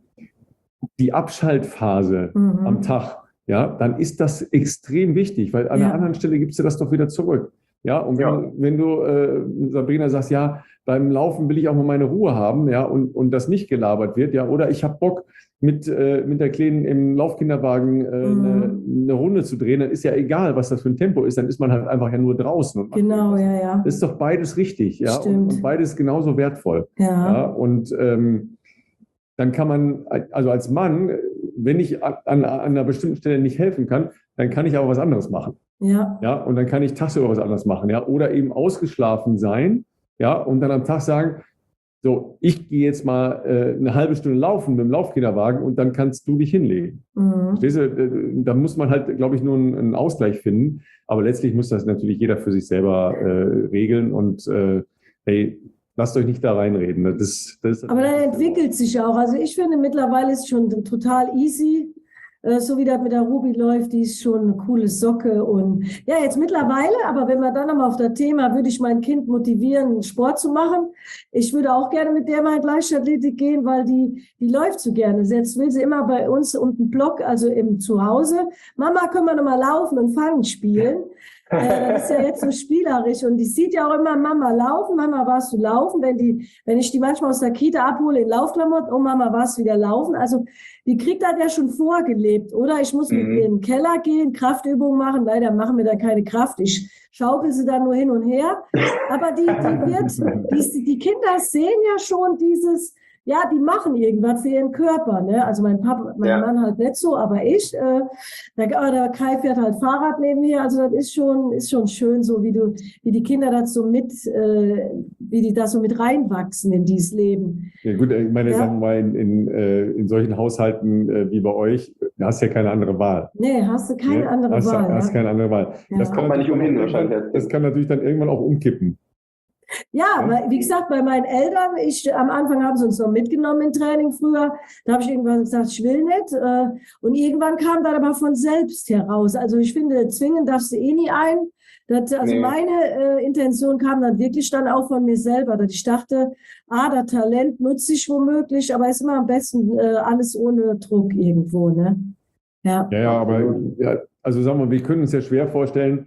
Abschaltphase am Tag, ja, dann ist das extrem wichtig, weil an der anderen Stelle gibst du das doch wieder zurück. Ja, und wenn du, Sabrina, sagst, ja, beim Laufen will ich auch mal meine Ruhe haben, ja, und das nicht gelabert wird, ja, oder ich habe Bock, mit der Kleinen im Laufkinderwagen eine Runde zu drehen, dann ist ja egal, was das für ein Tempo ist, dann ist man halt einfach ja nur draußen. Und genau, ja. Das ist doch beides richtig, ja, und beides genauso wertvoll. Ja. Und dann kann man, also als Mann, wenn ich an einer bestimmten Stelle nicht helfen kann, dann kann ich aber was anderes machen. Ja. Ja, und dann kann ich tagsüber was anderes machen, ja, oder eben ausgeschlafen sein, ja, und dann am Tag sagen, so, ich gehe jetzt mal eine halbe Stunde laufen mit dem Laufkinderwagen und dann kannst du dich hinlegen. Verstehst du? Da muss man halt, glaube ich, nur einen Ausgleich finden. Aber letztlich muss das natürlich jeder für sich selber regeln. Und hey, lasst euch nicht da reinreden. Aber dann entwickelt sich auch. Also ich finde, mittlerweile ist es schon total easy. So wie das mit der Ruby läuft, die ist schon eine coole Socke. Und ja, jetzt mittlerweile, aber wenn wir dann nochmal auf das Thema, würde ich mein Kind motivieren, Sport zu machen. Ich würde auch gerne mit der mal in Leichtathletik gehen, weil die läuft so gerne. Jetzt will sie immer bei uns unten Block, also im Zuhause. Mama, können wir nochmal laufen und Fangen spielen? Das ist ja jetzt so spielerisch und die sieht ja auch immer Mama laufen. Mama, warst du laufen? Wenn ich die manchmal aus der Kita abhole in Laufklamotten, oh Mama, warst du wieder laufen? Also die kriegt das ja schon vorgelebt, oder? Ich muss mit ihr in den Keller gehen, Kraftübungen machen. Leider machen wir da keine Kraft. Ich schaukel sie da nur hin und her. Aber die Kinder sehen ja schon dieses, ja, die machen irgendwas für ihren Körper, ne? Also mein Mann halt nicht so, aber ich, der Kai fährt halt Fahrrad neben mir, also das ist schon schön so, wie die Kinder das so wie die da so mit reinwachsen in dieses Leben. Ja gut, ich meine, sagen wir mal, in solchen Haushalten wie bei euch, da hast du ja keine andere Wahl. Nee, hast du keine andere Wahl. Hast keine andere Wahl. Ja. Das kann man nicht umhin wahrscheinlich. Das kann natürlich dann irgendwann auch umkippen. Ja, weil, wie gesagt, bei meinen Eltern, am Anfang haben sie uns noch mitgenommen im Training früher, da habe ich irgendwann gesagt, ich will nicht. Und irgendwann kam das aber von selbst heraus. Also ich finde, zwingen darfst du eh nie ein. Meine Intention kam dann wirklich dann auch von mir selber, dass ich dachte, das Talent nutze ich womöglich, aber ist immer am besten alles ohne Druck irgendwo, ne? Ja, aber also sagen wir, wir können uns ja schwer vorstellen,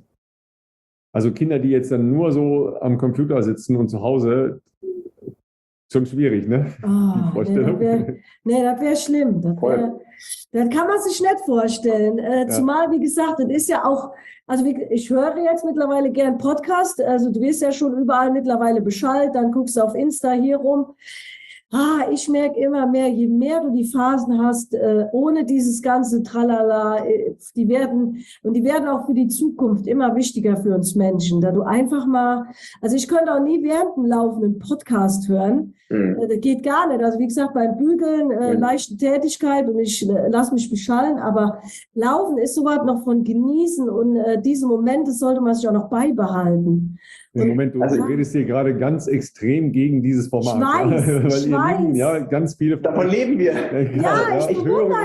also Kinder, die jetzt dann nur so am Computer sitzen und zu Hause, schon schwierig, ne? Die Vorstellung. Das wäre schlimm. Das kann man sich nicht vorstellen. Zumal, wie gesagt, das ist ja auch, also ich höre jetzt mittlerweile gern Podcast, also du wirst ja schon überall mittlerweile Bescheid, dann guckst du auf Insta hier rum. Ich merke immer mehr, je mehr du die Phasen hast, ohne dieses ganze Tralala, die werden auch für die Zukunft immer wichtiger für uns Menschen, da du einfach mal, also ich könnte auch nie während dem Laufen einen Podcast hören, das geht gar nicht, also wie gesagt, beim Bügeln, leichte Tätigkeit und ich lasse mich beschallen, aber Laufen ist sowas noch von genießen und diese Momente sollte man sich auch noch beibehalten. Moment, du redest hier gerade ganz extrem gegen dieses Format. Ich weiß. Ganz viele. Davon leben wir. Ich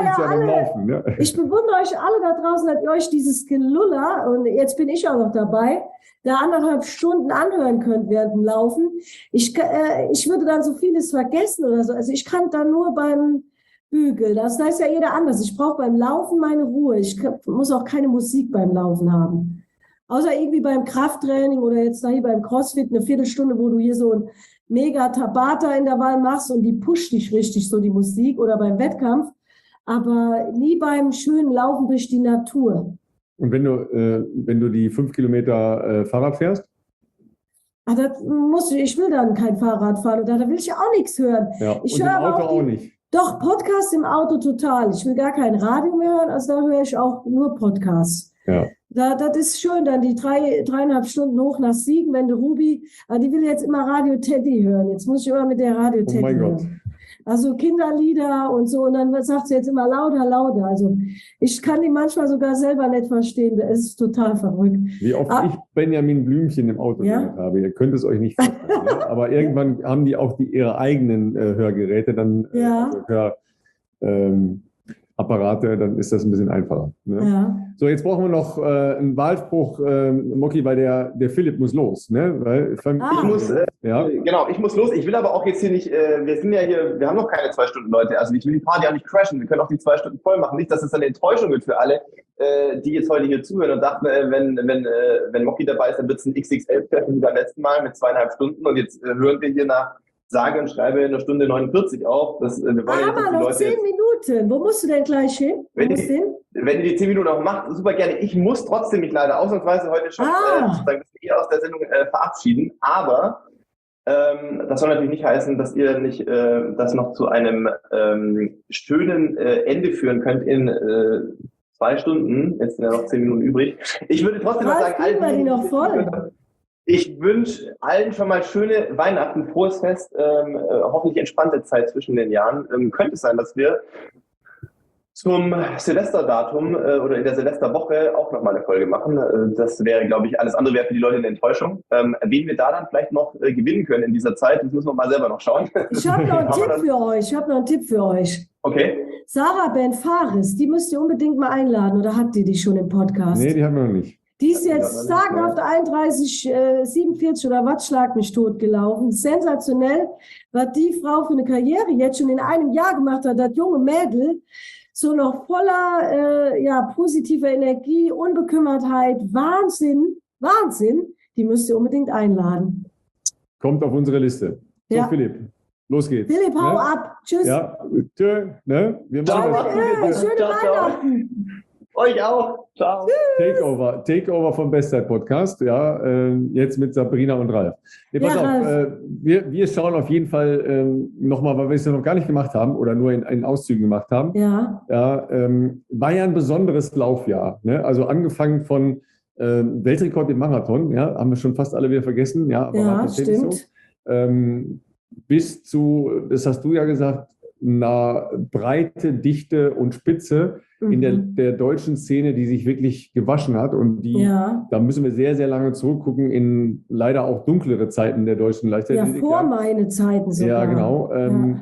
bewundere euch alle da draußen, dass ihr euch dieses Geluller, und jetzt bin ich auch noch dabei, da 1,5 Stunden anhören könnt während dem Laufen. Ich würde dann so vieles vergessen oder so. Also ich kann dann nur beim Bügeln. Das heißt ja jeder anders. Ich brauche beim Laufen meine Ruhe. Ich muss auch keine Musik beim Laufen haben. Außer irgendwie beim Krafttraining oder jetzt da hier beim CrossFit eine Viertelstunde, wo du hier so ein mega Tabata in der Wahl machst und die pusht dich richtig, so die Musik, oder beim Wettkampf, aber nie beim schönen Laufen durch die Natur. Und wenn du die 5 Kilometer Fahrrad fährst? Ich will dann kein Fahrrad fahren, da will ich auch nichts hören. Ja, ich höre im Auto auch nicht. Doch, Podcast im Auto total. Ich will gar kein Radio mehr hören, also da höre ich auch nur Podcasts. Ja. Das ist schön, dann die 3,5 Stunden hoch nach Siegen, wenn die Ruby, die will jetzt immer Radio Teddy hören. Jetzt muss ich immer mit der Radio Teddy hören. Gott. Also Kinderlieder und so. Und dann sagt sie jetzt immer lauter, lauter. Also ich kann die manchmal sogar selber nicht verstehen. Es ist total verrückt. Wie oft ich Benjamin Blümchen im Auto gehört habe. Ihr könnt es euch nicht vorstellen. Ne? Aber irgendwann haben die auch ihre eigenen Hörgeräte, dann Apparate, dann ist das ein bisschen einfacher. Ne? Ja. So, jetzt brauchen wir noch einen Wahlspruch, Moki, weil der Philipp muss los. Ne? Weil, ich muss los. Ich will aber auch jetzt hier nicht, wir haben noch keine 2 Stunden, Leute. Also ich will die Party auch nicht crashen. Wir können auch die 2 Stunden voll machen. Nicht, dass es eine Enttäuschung wird für alle, die jetzt heute hier zuhören und dachten, wenn Moki dabei ist, dann wird es ein XXL-Treffen wie beim letzten Mal mit 2,5 Stunden. Und jetzt hören wir hier nach sage und schreibe eine Stunde 49 auf. Wir wollen aber noch 10 Minuten. Wo musst du denn gleich hin? Wenn ihr die 10 Minuten auch macht, super gerne. Ich muss trotzdem mich leider ausnahmsweise heute schon aus der Sendung verabschieden. Aber das soll natürlich nicht heißen, dass ihr nicht das noch zu einem schönen Ende führen könnt in 2 Stunden. Jetzt sind ja noch 10 Minuten übrig. Ich würde trotzdem noch sagen, ich wünsche allen schon mal schöne Weihnachten, frohes Fest, hoffentlich entspannte Zeit zwischen den Jahren. Könnte es sein, dass wir zum Silvesterdatum oder in der Silvesterwoche auch nochmal eine Folge machen. Das wäre, glaube ich, alles andere wäre für die Leute eine Enttäuschung. Wen wir da dann vielleicht noch gewinnen können in dieser Zeit, das müssen wir mal selber noch schauen. Ich habe noch einen Tipp für euch. Okay. Sarah Ben Fares, die müsst ihr unbedingt mal einladen, oder habt ihr die schon im Podcast? Nee, die haben wir noch nicht. Die ist jetzt sagenhaft 31,47 oder was, schlag mich tot gelaufen. Sensationell, was die Frau für eine Karriere jetzt schon in einem Jahr gemacht hat, das junge Mädel, so noch voller positiver Energie, Unbekümmertheit, Wahnsinn, die müsst ihr unbedingt einladen. Kommt auf unsere Liste. So, ja. Philipp, los geht's. Philipp, hau ab. Tschüss. Ja, tschö, ne? Wir machen das. Schöne Weihnachten. Euch auch. Ciao. Takeover vom Bestzeit-Podcast. Ja, jetzt mit Sabrina und Ralf. Nee, pass auf, wir schauen auf jeden Fall nochmal, weil wir es ja noch gar nicht gemacht haben oder nur in Auszügen gemacht haben. Ja. War ja ein besonderes Laufjahr. Ne? Also angefangen von Weltrekord im Marathon, ja, haben wir schon fast alle wieder vergessen. Ja, aber ja, stimmt. So. Bis zu, das hast du ja gesagt, einer Breite, Dichte und Spitze in der deutschen Szene, die sich wirklich gewaschen hat und da müssen wir sehr, sehr lange zurückgucken in leider auch dunklere Zeiten der deutschen Leichtathletik. Ja, vor meine Zeiten sogar. Ja, genau.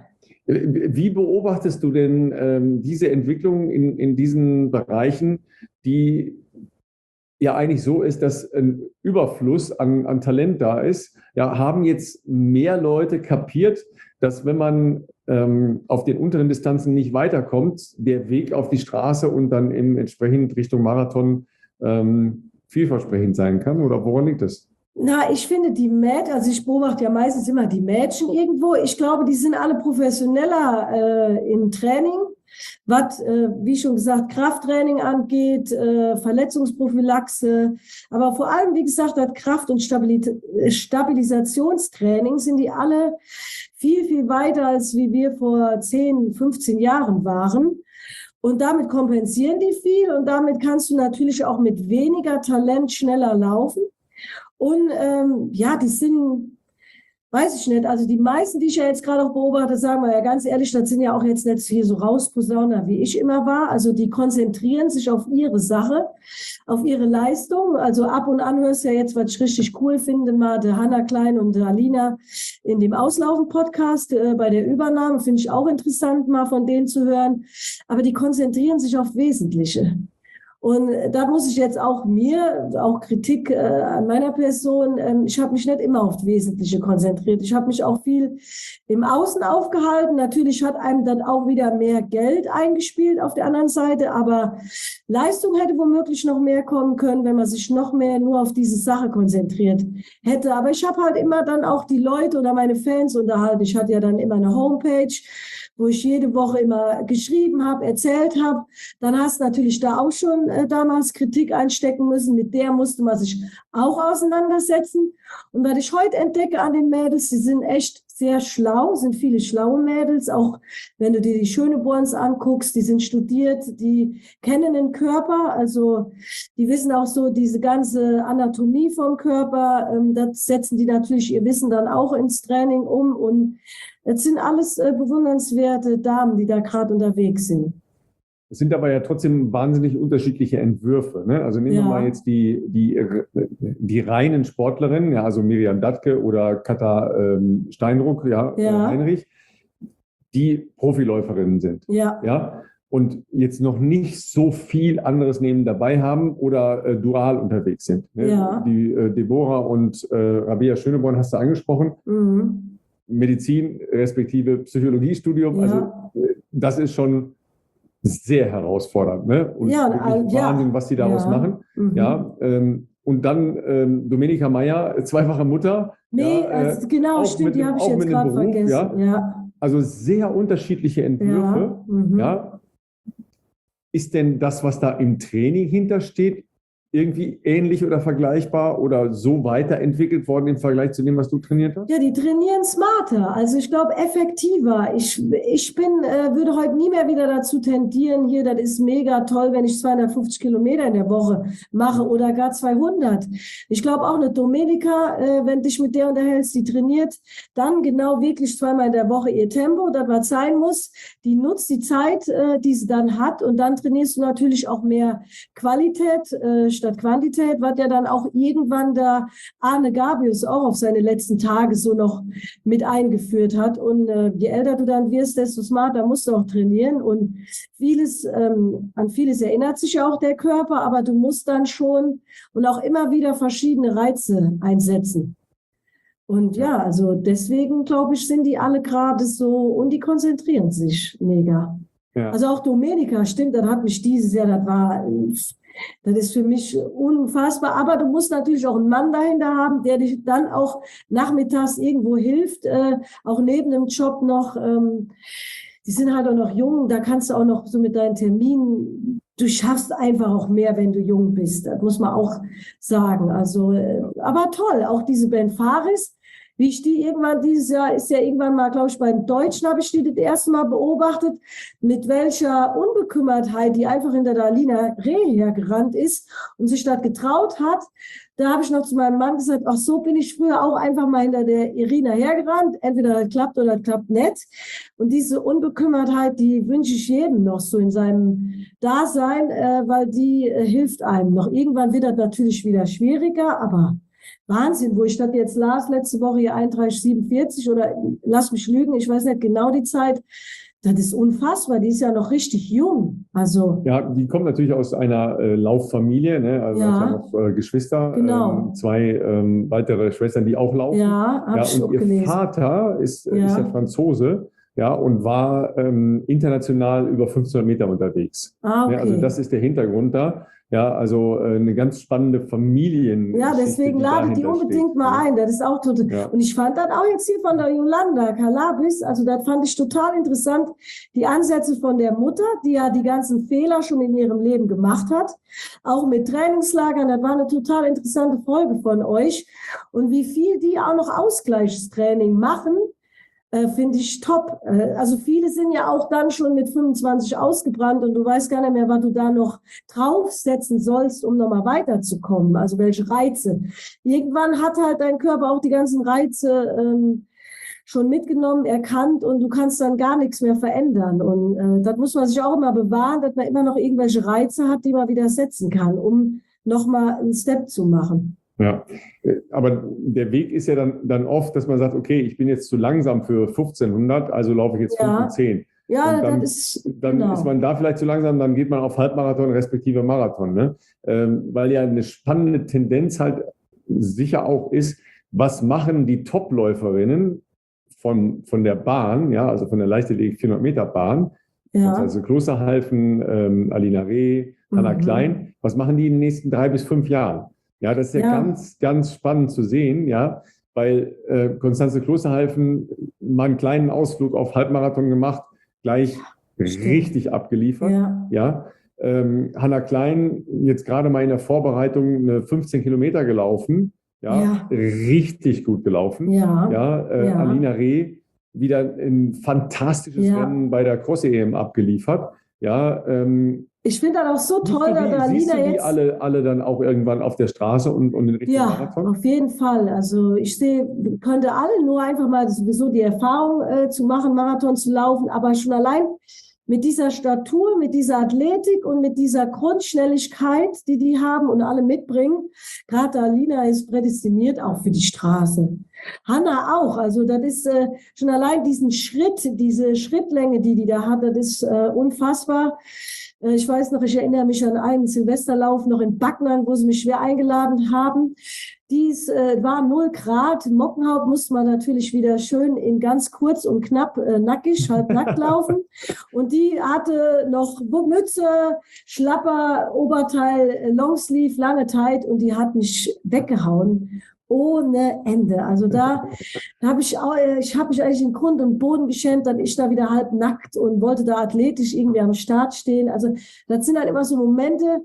Wie beobachtest du denn diese Entwicklung in diesen Bereichen, die ja eigentlich so ist, dass ein Überfluss an Talent da ist? Ja, haben jetzt mehr Leute kapiert, dass wenn man auf den unteren Distanzen nicht weiterkommt, der Weg auf die Straße und dann entsprechend Richtung Marathon vielversprechend sein kann? Oder woran liegt das? Na, ich finde also ich beobachte ja meistens immer die Mädchen irgendwo. Ich glaube, die sind alle professioneller im Training, was, wie schon gesagt, Krafttraining angeht, Verletzungsprophylaxe, aber vor allem, wie gesagt, das Kraft- und Stabilisationstraining sind die alle viel, viel weiter, als wie wir vor 10, 15 Jahren waren. Und damit kompensieren die viel und damit kannst du natürlich auch mit weniger Talent schneller laufen. Und die sind, weiß ich nicht, also die meisten, die ich ja jetzt gerade auch beobachte, sagen wir ja ganz ehrlich, das sind ja auch jetzt nicht hier so Rausposauner, wie ich immer war. Also die konzentrieren sich auf ihre Sache, auf ihre Leistung. Also ab und an hörst du ja jetzt, was ich richtig cool finde, mal der Hanna Klein und der Alina in dem Auslaufen-Podcast bei der Übernahme. Finde ich auch interessant, mal von denen zu hören. Aber die konzentrieren sich auf Wesentliche. Und da muss ich jetzt auch Kritik an meiner Person, ich habe mich nicht immer auf das Wesentliche konzentriert. Ich habe mich auch viel im Außen aufgehalten. Natürlich hat einem dann auch wieder mehr Geld eingespielt auf der anderen Seite, aber Leistung hätte womöglich noch mehr kommen können, wenn man sich noch mehr nur auf diese Sache konzentriert hätte. Aber ich habe halt immer dann auch die Leute oder meine Fans unterhalten. Ich hatte ja dann immer eine Homepage, wo ich jede Woche immer geschrieben habe, erzählt habe. Dann hast du natürlich da auch schon damals Kritik einstecken müssen. Mit der musste man sich auch auseinandersetzen. Und was ich heute entdecke an den Mädels, sie sind echt sehr schlau, sind viele schlaue Mädels, auch wenn du dir die Schöneborns anguckst, die sind studiert, die kennen den Körper, also die wissen auch so diese ganze Anatomie vom Körper, das setzen die natürlich ihr Wissen dann auch ins Training um und es sind alles bewundernswerte Damen, die da gerade unterwegs sind. Es sind aber ja trotzdem wahnsinnig unterschiedliche Entwürfe. Ne? Also nehmen wir mal jetzt die reinen Sportlerinnen, ja, also Miriam Dattke oder Katha Steinruck, Heinrich, die Profiläuferinnen sind. Ja? Und jetzt noch nicht so viel anderes neben dabei haben oder dual unterwegs sind. Ne? Ja. Die Deborah und Rabea Schöneborn hast du angesprochen. Mhm. Medizin respektive Psychologiestudium, also das ist schon sehr herausfordernd, ne? Und Wahnsinn, was die daraus machen. Mhm. Ja, und dann Domenica Meyer, zweifache Mutter. Genau, stimmt, die habe ich jetzt gerade vergessen. Ja. Also sehr unterschiedliche Entwürfe. Ja. Ist denn das, was da im Training hintersteht, irgendwie ähnlich oder vergleichbar oder so weiterentwickelt worden im Vergleich zu dem, was du trainiert hast? Ja, die trainieren smarter, also ich glaube effektiver. Ich würde heute nie mehr wieder dazu tendieren, hier, das ist mega toll, wenn ich 250 Kilometer in der Woche mache oder gar 200. Ich glaube auch eine Domenica, wenn dich mit der unterhältst, die trainiert dann genau wirklich 2-mal in der Woche ihr Tempo, das was sein muss. Die nutzt die Zeit, die sie dann hat und dann trainierst du natürlich auch mehr Qualität statt Quantität, was ja dann auch irgendwann da Arne Gabius auch auf seine letzten Tage so noch mit eingeführt hat. Und je älter du dann wirst, desto smarter musst du auch trainieren. Und an vieles erinnert sich ja auch der Körper, aber du musst dann schon und auch immer wieder verschiedene Reize einsetzen. Und ja, also deswegen, glaube ich, sind die alle gerade so und die konzentrieren sich mega. Ja. Also auch Domenica, stimmt, das hat mich dieses Jahr, das ist für mich unfassbar. Aber du musst natürlich auch einen Mann dahinter haben, der dich dann auch nachmittags irgendwo hilft, auch neben dem Job noch. Die sind halt auch noch jung, da kannst du auch noch so mit deinen Terminen, du schaffst einfach auch mehr, wenn du jung bist. Das muss man auch sagen. Also, aber toll, auch diese Ben Faris, wie ich die irgendwann dieses Jahr, ist ja irgendwann mal, glaube ich, bei den Deutschen habe ich die das erste Mal beobachtet, mit welcher Unbekümmertheit die einfach hinter der Alina Reh hergerannt ist und sich das getraut hat. Da habe ich noch zu meinem Mann gesagt, ach so bin ich früher auch einfach mal hinter der Irina hergerannt. Entweder das klappt oder das klappt nicht. Und diese Unbekümmertheit, die wünsche ich jedem noch so in seinem Dasein, weil die hilft einem noch. Irgendwann wird das natürlich wieder schwieriger, aber Wahnsinn, wo ich das jetzt las, letzte Woche hier 31,47 oder lass mich lügen, ich weiß nicht genau die Zeit. Das ist unfassbar, die ist ja noch richtig jung. Also ja, die kommt natürlich aus einer Lauffamilie, ne? Also hat noch Geschwister, genau. 2 weitere Schwestern, die auch laufen. Ja, habe ich auch gelesen. Ihr Vater ist ja Franzose, ja, und war international über 1500 Meter unterwegs. Okay. Ja, also das ist der Hintergrund da. Ja, also eine ganz spannende Familien. Ja, deswegen lade ich die unbedingt mal ein. Das ist auch total. Ja. Und ich fand das auch jetzt hier von der Yolanda Kalabis, also das fand ich total interessant, die Ansätze von der Mutter, die ja die ganzen Fehler schon in ihrem Leben gemacht hat, auch mit Trainingslagern. Das war eine total interessante Folge von euch. Und wie viel die auch noch Ausgleichstraining machen, finde ich top. Also viele sind ja auch dann schon mit 25 ausgebrannt und du weißt gar nicht mehr, was du da noch draufsetzen sollst, um nochmal weiterzukommen. Also welche Reize. Irgendwann hat halt dein Körper auch die ganzen Reize schon mitgenommen, erkannt und du kannst dann gar nichts mehr verändern. Und das muss man sich auch immer bewahren, dass man immer noch irgendwelche Reize hat, die man wieder setzen kann, um nochmal einen Step zu machen. Ja, aber der Weg ist ja dann oft, dass man sagt, okay, ich bin jetzt zu langsam für 1500, also laufe ich jetzt 5:10. Ja, und dann, das ist, dann ist man da vielleicht zu langsam, dann geht man auf Halbmarathon respektive Marathon, ne? Weil ja eine spannende Tendenz halt sicher auch ist, was machen die Topläuferinnen von der Bahn, ja, also von der Leichtathletik 400 Meter Bahn, also Klosterhalfen, Alina Reh, Hanna Klein, was machen die in den nächsten 3 bis 5 Jahren? Ja, das ist ja ganz, ganz spannend zu sehen, ja, weil Constanze Klosterhalfen mal einen kleinen Ausflug auf Halbmarathon gemacht, gleich richtig abgeliefert. Ja. Hanna Klein jetzt gerade mal in der Vorbereitung eine 15 Kilometer gelaufen, richtig gut gelaufen. Alina Reh wieder ein fantastisches Rennen bei der Cross-EM abgeliefert. Ich finde das auch so toll, dass Alina jetzt... alle dann auch irgendwann auf der Straße und in Richtung Marathon? Ja, auf jeden Fall. Also ich könnte alle nur einfach mal sowieso die Erfahrung zu machen, Marathon zu laufen, aber schon allein mit dieser Statur, mit dieser Athletik und mit dieser Grundschnelligkeit, die haben und alle mitbringen. Gerade Alina ist prädestiniert auch für die Straße. Hanna auch. Also das ist schon allein diesen Schritt, diese Schrittlänge, die da hat, das ist unfassbar. Ich weiß noch, ich erinnere mich an einen Silvesterlauf noch in Backnang, wo sie mich schwer eingeladen haben. Dies war 0 Grad. Mockenhaupt musste man natürlich wieder schön in ganz kurz und knapp nackig, halb nackt laufen. Und die hatte noch Mütze, Schlapper, Oberteil, Longsleeve, lange Tight und die hat mich weggehauen. Ohne Ende. Also da habe ich mich eigentlich in Grund und Boden geschämt, dass ich da wieder halb nackt und wollte da athletisch irgendwie am Start stehen. Also das sind halt immer so Momente,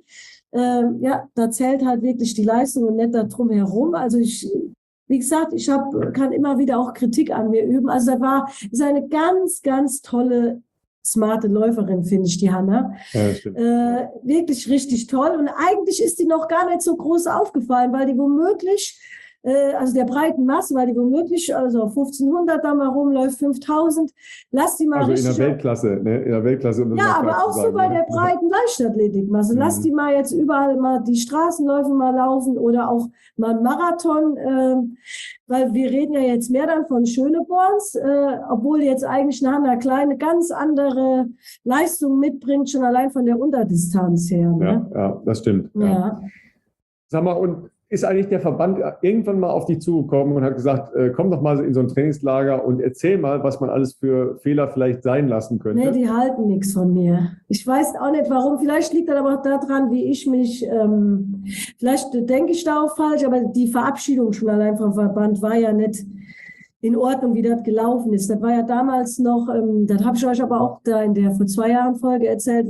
da zählt halt wirklich die Leistung und nicht da drum herum. Also wie gesagt, kann immer wieder auch Kritik an mir üben. Also ist eine ganz, ganz tolle, smarte Läuferin, finde ich, die Hanna. Ja, stimmt. Wirklich richtig toll. Und eigentlich ist die noch gar nicht so groß aufgefallen, weil die womöglich also der breiten Masse, weil die womöglich also auf 1500 da mal rumläuft, 5000, lass die mal also richtig... in der Weltklasse, ne? In der Weltklasse. Ja, aber auch so bei der breiten Leichtathletikmasse. Lass die mal jetzt überall mal die Straßenläufe mal laufen oder auch mal einen Marathon, weil wir reden ja jetzt mehr dann von Schöneborns, obwohl jetzt eigentlich eine kleine, ganz andere Leistung mitbringt, schon allein von der Unterdistanz her. Ne? Ja, das stimmt. Ja. Sag mal, und ist eigentlich der Verband irgendwann mal auf dich zugekommen und hat gesagt, komm doch mal in so ein Trainingslager und erzähl mal, was man alles für Fehler vielleicht sein lassen könnte? Nee, die halten nichts von mir. Ich weiß auch nicht, warum. Vielleicht liegt das aber auch daran, wie ich mich, vielleicht denke ich da auch falsch, aber die Verabschiedung schon allein vom Verband war ja nicht in Ordnung, wie das gelaufen ist. Das war ja damals noch, das habe ich euch aber auch da in der vor 2 Jahren Folge erzählt,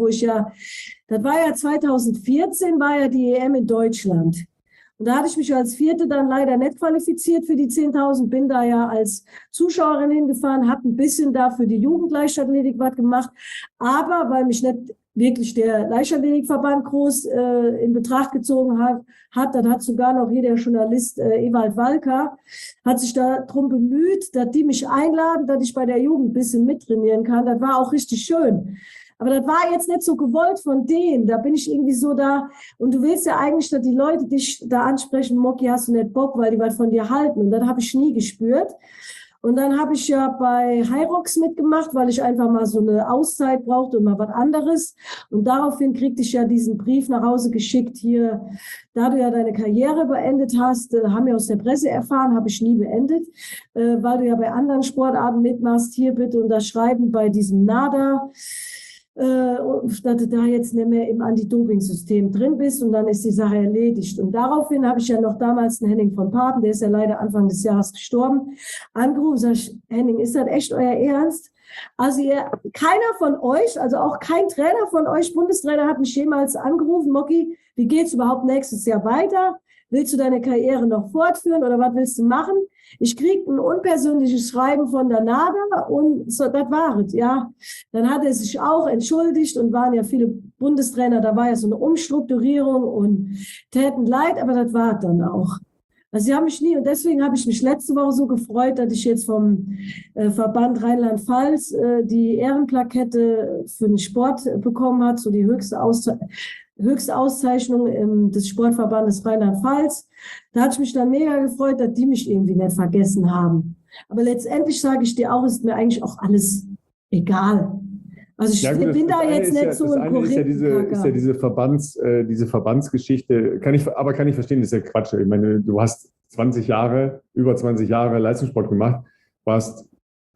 das war ja 2014, war ja die EM in Deutschland. Und da hatte ich mich als Vierte dann leider nicht qualifiziert für die 10.000, bin da ja als Zuschauerin hingefahren, habe ein bisschen da für die Jugendleichtathletik was gemacht, aber weil mich nicht wirklich der Leichtathletikverband groß in Betracht gezogen hat, dann hat sogar noch hier der Journalist Ewald Walker, hat sich darum bemüht, dass die mich einladen, dass ich bei der Jugend ein bisschen mittrainieren kann. Das war auch richtig schön. Aber das war jetzt nicht so gewollt von denen. Da bin ich irgendwie so da. Und du willst ja eigentlich, dass die Leute dich da ansprechen, Moki, hast du nicht Bock, weil die was von dir halten. Und das habe ich nie gespürt. Und dann habe ich ja bei Hyrox mitgemacht, weil ich einfach mal so eine Auszeit brauchte und mal was anderes. Und daraufhin kriegte ich ja diesen Brief nach Hause geschickt hier, da du ja deine Karriere beendet hast, haben wir aus der Presse erfahren, habe ich nie beendet, weil du ja bei anderen Sportarten mitmachst, hier bitte unterschreiben bei diesem NADA, dass du da jetzt nicht mehr im Anti-Doping-System drin bist und dann ist die Sache erledigt. Und daraufhin habe ich ja noch damals einen Henning von Papen, der ist ja leider Anfang des Jahres gestorben, angerufen, sag ich, Henning, ist das echt euer Ernst? Also keiner von euch, also auch kein Trainer von euch, Bundestrainer, hat mich jemals angerufen, Moki, wie geht's überhaupt nächstes Jahr weiter? Willst du deine Karriere noch fortführen oder was willst du machen? Ich krieg ein unpersönliches Schreiben von der NADA und so, das war es, ja. Dann hat er sich auch entschuldigt und waren ja viele Bundestrainer, da war ja so eine Umstrukturierung und täten leid, aber das war es dann auch. Also sie haben mich nie, und deswegen habe ich mich letzte Woche so gefreut, dass ich jetzt vom Verband Rheinland-Pfalz die Ehrenplakette für den Sport bekommen hat, so die höchste Auszeichnung des Sportverbandes Rheinland-Pfalz. Da hat ich mich dann mega gefreut, dass die mich irgendwie nicht vergessen haben. Aber letztendlich sage ich dir auch, ist mir eigentlich auch alles egal. Also ich bin da jetzt nicht so ein Korrektenkacker. Ist ja diese Verbandsgeschichte, kann ich verstehen, das ist ja Quatsch. Ich meine, du hast über 20 Jahre Leistungssport gemacht, warst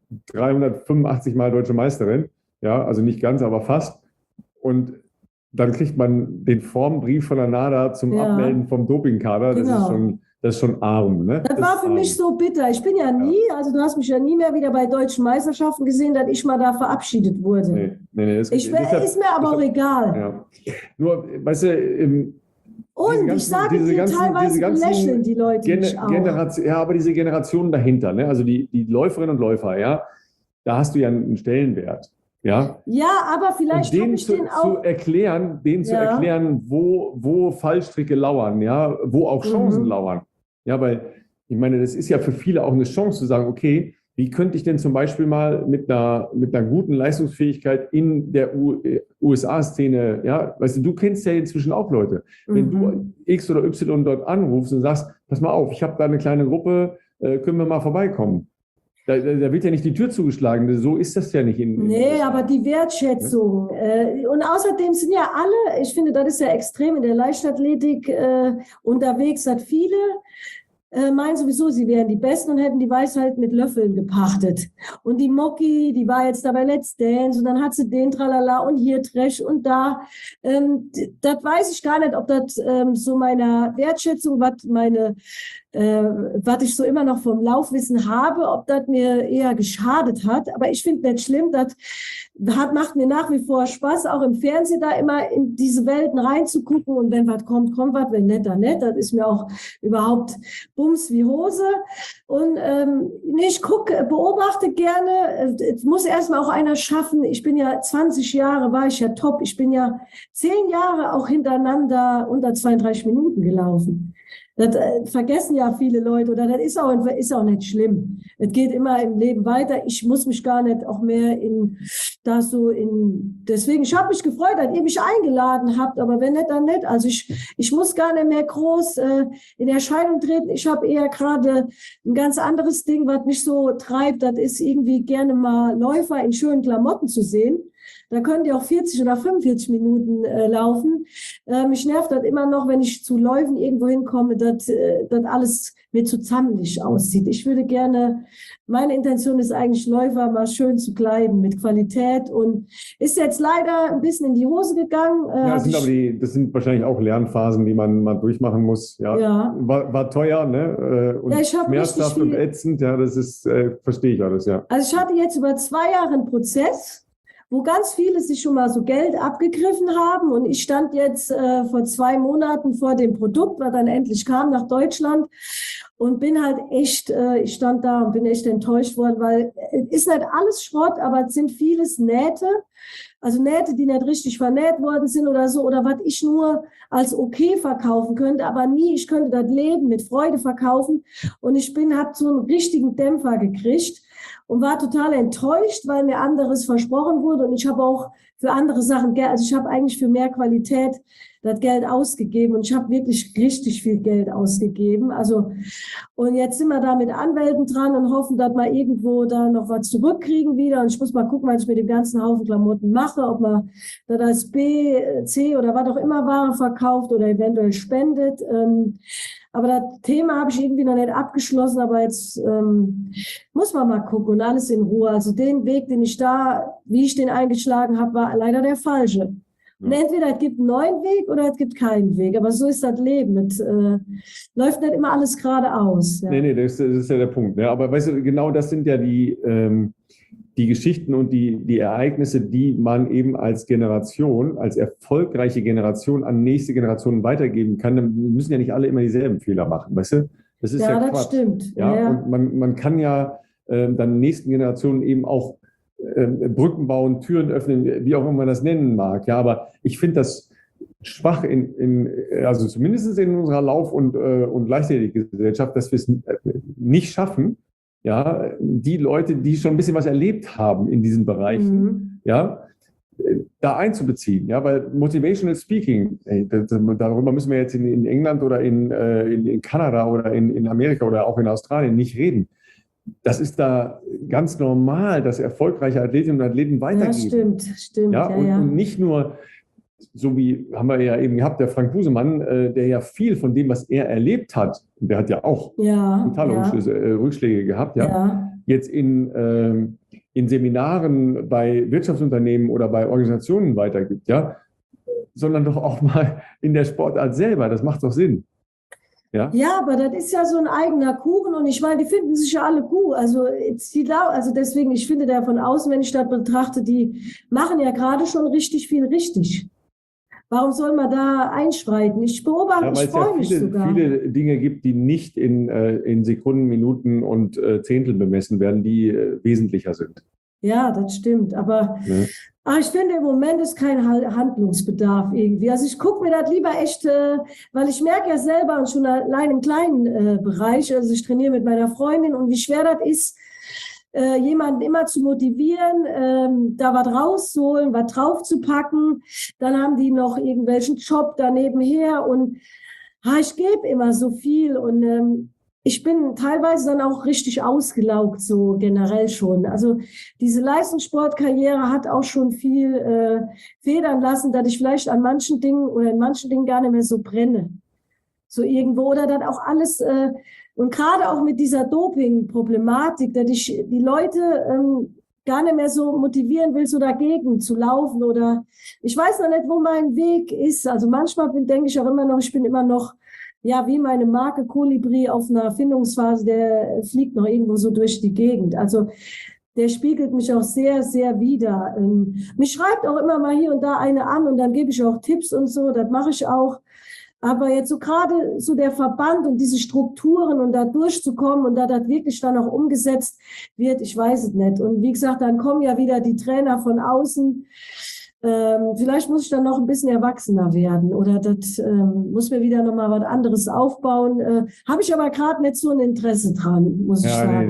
385 Mal Deutsche Meisterin, ja, also nicht ganz, aber fast. Und dann kriegt man den Formbrief von der NADA zum Abmelden vom Dopingkader. Genau. Das ist schon arm. Ne? Das war für mich so bitter. Ich bin ja nie, also du hast mich ja nie mehr wieder bei deutschen Meisterschaften gesehen, dass ich mal da verabschiedet wurde. Nee, ist mir aber auch egal. Ja. Nur, weißt du, Und ich sage dir, teilweise lächeln die Leute mich auch. Ja, aber diese Generationen dahinter, ne? Also die Läuferinnen und Läufer, ja, da hast du ja einen Stellenwert. Ja, aber vielleicht habe ich den auch zu erklären, wo Fallstricke lauern, ja, wo auch Chancen lauern. Ja, weil ich meine, das ist ja für viele auch eine Chance zu sagen, okay, wie könnte ich denn zum Beispiel mal mit einer guten Leistungsfähigkeit in der USA-Szene, ja, weißt du kennst ja inzwischen auch Leute. Wenn du X oder Y dort anrufst und sagst, pass mal auf, ich habe da eine kleine Gruppe, können wir mal vorbeikommen. Da wird ja nicht die Tür zugeschlagen, so ist das ja nicht. Nee, aber die Wertschätzung. Und außerdem sind ja alle, ich finde, das ist ja extrem in der Leichtathletik unterwegs, hat viele meinen sowieso, sie wären die Besten und hätten die Weisheit mit Löffeln gepachtet. Und die Mocky, die war jetzt da bei Let's Dance und dann hat sie den Tralala und hier Trash und da. Das weiß ich gar nicht, ob das so meiner Wertschätzung, was ich so immer noch vom Laufwissen habe, ob das mir eher geschadet hat. Aber ich finde nicht schlimm, das macht mir nach wie vor Spaß, auch im Fernsehen da immer in diese Welten reinzugucken und wenn was kommt, kommt was, wenn nicht, dann nicht. Das ist mir auch überhaupt Bums wie Hose. Und ich beobachte gerne, es muss erstmal auch einer schaffen. Ich bin ja 20 Jahre, war ich ja top. Ich bin ja 10 Jahre auch hintereinander unter 32 Minuten gelaufen. Das vergessen ja viele Leute oder das ist auch nicht schlimm. Es geht immer im Leben weiter. Ich muss mich gar nicht auch mehr deswegen, ich habe mich gefreut, dass ihr mich eingeladen habt, aber wenn nicht, dann nicht. Also ich muss gar nicht mehr groß in Erscheinung treten. Ich habe eher gerade ein ganz anderes Ding, was mich so treibt. Das ist irgendwie gerne mal Läufer in schönen Klamotten zu sehen. Da können die auch 40 oder 45 Minuten laufen. Mich nervt das immer noch, wenn ich zu Läufen irgendwo hinkomme, dass alles mir zu zammelig aussieht. Ich würde gerne, meine Intention ist eigentlich, Läufer mal schön zu kleiden mit Qualität und ist jetzt leider ein bisschen in die Hose gegangen. Ja, das sind wahrscheinlich auch Lernphasen, die man mal durchmachen muss. Ja. War teuer, ne? Und schmerzhaft und ätzend, ja, das ist, verstehe ich alles, ja. Also ich hatte jetzt über 2 Jahre einen Prozess, wo ganz viele sich schon mal so Geld abgegriffen haben. Und ich stand jetzt vor 2 Monaten vor dem Produkt, was dann endlich kam nach Deutschland und bin halt echt, ich stand da und bin echt enttäuscht worden, weil es ist nicht alles Schrott, aber es sind vieles Nähte, also Nähte, die nicht richtig vernäht worden sind oder so, oder was ich nur als okay verkaufen könnte, aber nie, ich könnte das Leben mit Freude verkaufen. Und habe so einen richtigen Dämpfer gekriegt und war total enttäuscht, weil mir anderes versprochen wurde. Und ich habe auch für andere Sachen Geld, also ich habe eigentlich für mehr Qualität das Geld ausgegeben und ich habe wirklich richtig viel Geld ausgegeben. Also, und jetzt sind wir da mit Anwälten dran und hoffen, dass wir irgendwo da noch was zurückkriegen wieder. Und ich muss mal gucken, was ich mit dem ganzen Haufen Klamotten mache, ob man das als B, C oder was auch immer Ware verkauft oder eventuell spendet. Aber das Thema habe ich irgendwie noch nicht abgeschlossen, aber jetzt muss man mal gucken und alles in Ruhe. Also den Weg, wie ich den eingeschlagen habe, war leider der falsche. Und entweder es gibt einen neuen Weg oder es gibt keinen Weg. Aber so ist das Leben. Es läuft nicht immer alles geradeaus. Ja. Nee, das ist ja der Punkt. Ne? Aber weißt du, genau das sind ja die Geschichten und die Ereignisse, die man eben als Generation, als erfolgreiche Generation an nächste Generationen weitergeben kann. Dann müssen ja nicht alle immer dieselben Fehler machen, weißt du? Das ist ja Quatsch. Das stimmt. Ja? Und man kann ja dann nächsten Generationen eben auch Brücken bauen, Türen öffnen, wie auch immer man das nennen mag. Ja, aber ich finde das schwach also zumindest in unserer Lauf- und Leichtathletikgesellschaft, dass wir es nicht schaffen, ja, die Leute, die schon ein bisschen was erlebt haben in diesen Bereichen, ja, da einzubeziehen, ja, weil Motivational Speaking, darüber müssen wir jetzt in England oder in Kanada oder in Amerika oder auch in Australien nicht reden. Das ist da ganz normal, dass erfolgreiche Athletinnen und Athleten weitergeben. Ja, stimmt. Ja, und nicht nur, so wie haben wir ja eben gehabt, der Frank Busemann, der ja viel von dem, was er erlebt hat, und der hat ja auch totale Rückschläge gehabt, jetzt in Seminaren bei Wirtschaftsunternehmen oder bei Organisationen weitergibt, ja, sondern doch auch mal in der Sportart selber. Das macht doch Sinn. Ja, aber das ist ja so ein eigener Kuchen und ich meine, die finden sich ja alle gut. Also deswegen, ich finde da von außen, wenn ich das betrachte, die machen ja gerade schon richtig viel richtig. Warum soll man da einschreiten? Ich beobachte, Ja, ich weil freue mich es ja sogar. viele Dinge gibt, die nicht in Sekunden, Minuten und Zehntel bemessen werden, die wesentlicher sind. Ja, das stimmt. Aber Ne? ich finde, im Moment ist kein Handlungsbedarf irgendwie. Also ich gucke mir das lieber echt, weil ich merke ja selber und schon allein im kleinen Bereich, also ich trainiere mit meiner Freundin und wie schwer das ist, jemanden immer zu motivieren, da was rauszuholen, was draufzupacken. Dann haben die noch irgendwelchen Job daneben her und ich gebe immer so viel und ich bin teilweise dann auch richtig ausgelaugt, so generell schon. Also diese Leistungssportkarriere hat auch schon viel federn lassen, dass ich vielleicht an manchen Dingen oder in manchen Dingen gar nicht mehr so brenne. So irgendwo oder dann auch alles und gerade auch mit dieser Doping-Problematik, dass ich die Leute gar nicht mehr so motivieren will, so dagegen zu laufen oder ich weiß noch nicht, wo mein Weg ist. Also manchmal denke ich auch immer noch, ich bin immer noch ja, wie meine Marke Kolibri auf einer Erfindungsphase, der fliegt noch irgendwo so durch die Gegend. Also der spiegelt mich auch sehr, sehr wider. Mich schreibt auch immer mal hier und da eine an und dann gebe ich auch Tipps und so, das mache ich auch. Aber jetzt so gerade so der Verband und diese Strukturen und da durchzukommen und da das wirklich dann auch umgesetzt wird, ich weiß es nicht. Und wie gesagt, dann kommen ja wieder die Trainer von außen. Vielleicht muss ich dann noch ein bisschen erwachsener werden oder das muss mir wieder nochmal was anderes aufbauen. Habe ich aber gerade nicht so ein Interesse dran, muss ich sagen.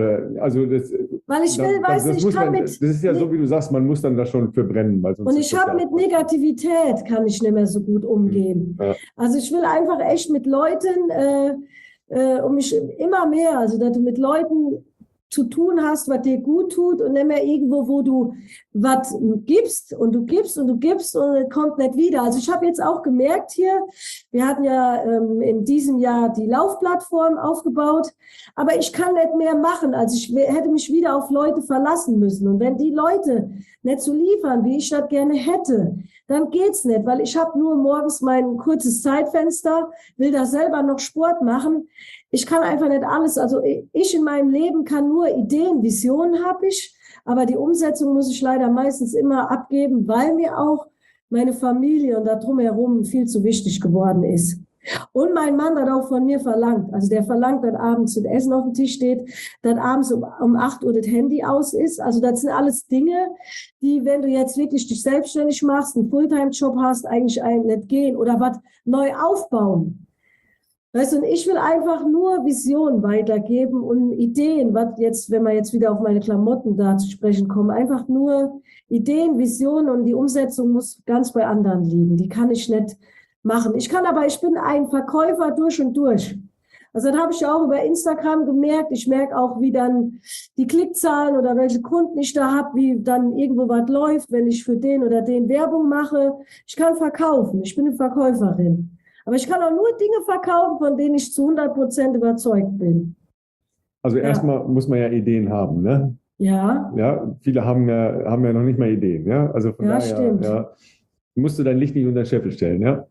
Nee, weil ich will, weiß nicht, ich kann mit... Das ist ja so, wie du sagst, man muss dann da schon für brennen. Weil sonst und ich habe mit Negativität, kann ich nicht mehr so gut umgehen. Ja. Also ich will einfach echt mit Leuten und mich immer mehr, also dass du mit Leuten zu tun hast, was dir gut tut und nicht mehr irgendwo, wo du was gibst und du gibst und du gibst und es kommt nicht wieder. Also ich habe jetzt auch gemerkt hier, wir hatten ja in diesem Jahr die Laufplattform aufgebaut, aber ich kann nicht mehr machen. Also ich hätte mich wieder auf Leute verlassen müssen und wenn die Leute nicht so liefern, wie ich das gerne hätte, dann geht's nicht, weil ich habe nur morgens mein kurzes Zeitfenster, will da selber noch Sport machen. Ich kann einfach nicht alles, also ich in meinem Leben kann nur Ideen, Visionen habe ich, aber die Umsetzung muss ich leider meistens immer abgeben, weil mir auch meine Familie und da drumherum viel zu wichtig geworden ist. Und mein Mann hat auch von mir verlangt, also der verlangt, dass abends das Essen auf dem Tisch steht, dass abends um 8 Uhr das Handy aus ist. Also das sind alles Dinge, die, wenn du jetzt wirklich dich selbstständig machst, einen Fulltime-Job hast, eigentlich nicht gehen oder was neu aufbauen. Weißt du, und ich will einfach nur Visionen weitergeben und Ideen, was jetzt, wenn wir jetzt wieder auf meine Klamotten da zu sprechen kommen, einfach nur Ideen, Visionen und die Umsetzung muss ganz bei anderen liegen. Die kann ich nicht machen. Ich bin ein Verkäufer durch und durch. Also das habe ich auch über Instagram gemerkt. Ich merke auch, wie dann die Klickzahlen oder welche Kunden ich da habe, wie dann irgendwo was läuft, wenn ich für den oder den Werbung mache. Ich kann verkaufen. Ich bin eine Verkäuferin. Aber ich kann auch nur Dinge verkaufen, von denen ich zu 100% überzeugt bin. Also erstmal muss man ja Ideen haben, ne? Ja. Ja, viele haben ja noch nicht mal Ideen, ja? Also von daher, stimmt. Ja, musst du dein Licht nicht unter den Scheffel stellen, ja?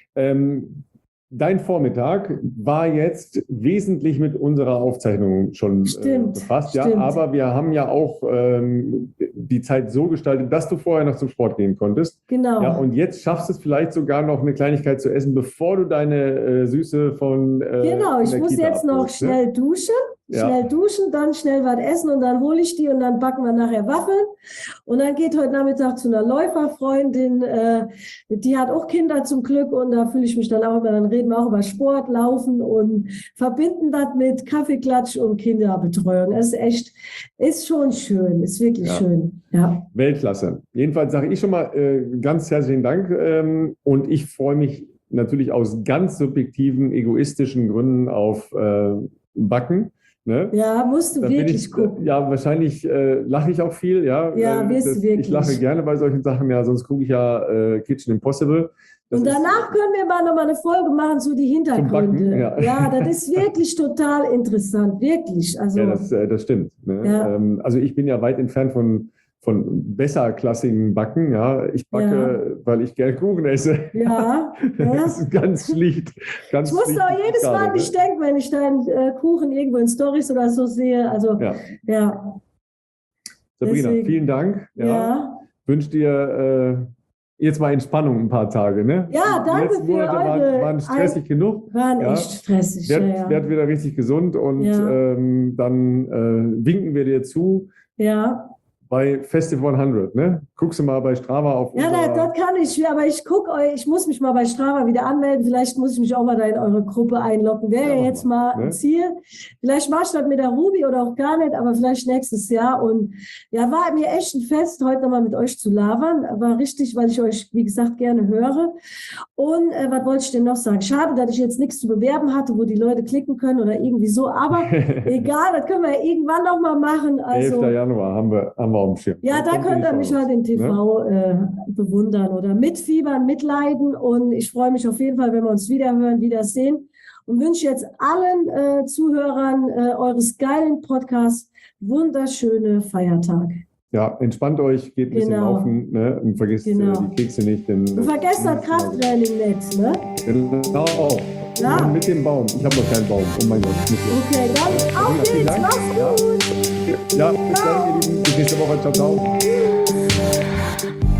Dein Vormittag war jetzt wesentlich mit unserer Aufzeichnung schon befasst, ja, aber wir haben ja auch die Zeit so gestaltet, dass du vorher noch zum Sport gehen konntest. Genau. Ja, und jetzt schaffst du es vielleicht sogar noch eine Kleinigkeit zu essen, bevor du deine Süße von genau, ich muss Kita jetzt noch schnell duschen. Schnell duschen, dann schnell was essen und dann hole ich die und dann backen wir nachher Waffeln. Und dann geht heute Nachmittag zu einer Läuferfreundin, die hat auch Kinder zum Glück und da fühle ich mich dann auch immer, dann reden wir auch über Sport, Laufen und verbinden das mit Kaffeeklatsch und Kinderbetreuung. Das ist schon schön, ist wirklich schön. Ja. Weltklasse. Jedenfalls sage ich schon mal ganz herzlichen Dank und ich freue mich natürlich aus ganz subjektiven, egoistischen Gründen auf Backen. Ne? Ja, musst du wirklich gucken. Ja, wahrscheinlich lache ich auch viel. Ja, wirst du wirklich. Ich lache gerne bei solchen Sachen, ja, sonst gucke ich ja Kitchen Impossible. Und danach können wir mal nochmal eine Folge machen zu die Hintergründe. Backen, ja, das ist wirklich total interessant, wirklich. Also, ja, das stimmt. Ne? Ja. Also ich bin ja weit entfernt von besserklassigen Backen. Ja, ich backe, weil ich gerne Kuchen esse. Ja. Das ist ganz schlicht. Ich musste auch jedes Mal nicht denken, wenn ich deinen Kuchen irgendwo in Storys oder so sehe. Also, ja. Sabrina, vielen Dank. Ja. Wünsche dir jetzt mal Entspannung ein paar Tage, ne? Ja, Die danke letzten für Monate eure... waren stressig genug. Waren echt stressig, Werd wieder richtig gesund und dann winken wir dir zu. Ja. Bei Festive 100, ne? Guckst du mal bei Strava auf. Ja, das kann ich, aber ich muss mich mal bei Strava wieder anmelden. Vielleicht muss ich mich auch mal da in eure Gruppe einloggen. Wäre ja jetzt mal ein Ziel. Vielleicht mache ich das mit der Ruby oder auch gar nicht, aber vielleicht nächstes Jahr. Und ja, war mir echt ein Fest, heute nochmal mit euch zu labern. War richtig, weil ich euch, wie gesagt, gerne höre. Und was wollte ich denn noch sagen? Schade, dass ich jetzt nichts zu bewerben hatte, wo die Leute klicken können oder irgendwie so. Aber egal, das können wir ja irgendwann nochmal machen. Also, 11. Januar haben wir auf dem Schirm. Ja, da könnt ihr mich halt im TV bewundern oder mitfiebern, mitleiden. Und ich freue mich auf jeden Fall, wenn wir uns wiederhören, wiedersehen. Und wünsche jetzt allen Zuhörern eures geilen Podcasts wunderschöne Feiertage. Ja, entspannt euch, geht ein bisschen laufen, ne? Und vergesst die Kekse nicht. Und vergesst das Krafttraining nicht, ne? Genau. Ja. Mit dem Baum. Ich habe noch keinen Baum. Oh mein Gott. Okay, dann auf geht's. Mach's gut. Ja, bis dann, ihr Lieben. Bis nächste Woche. Ciao, ciao.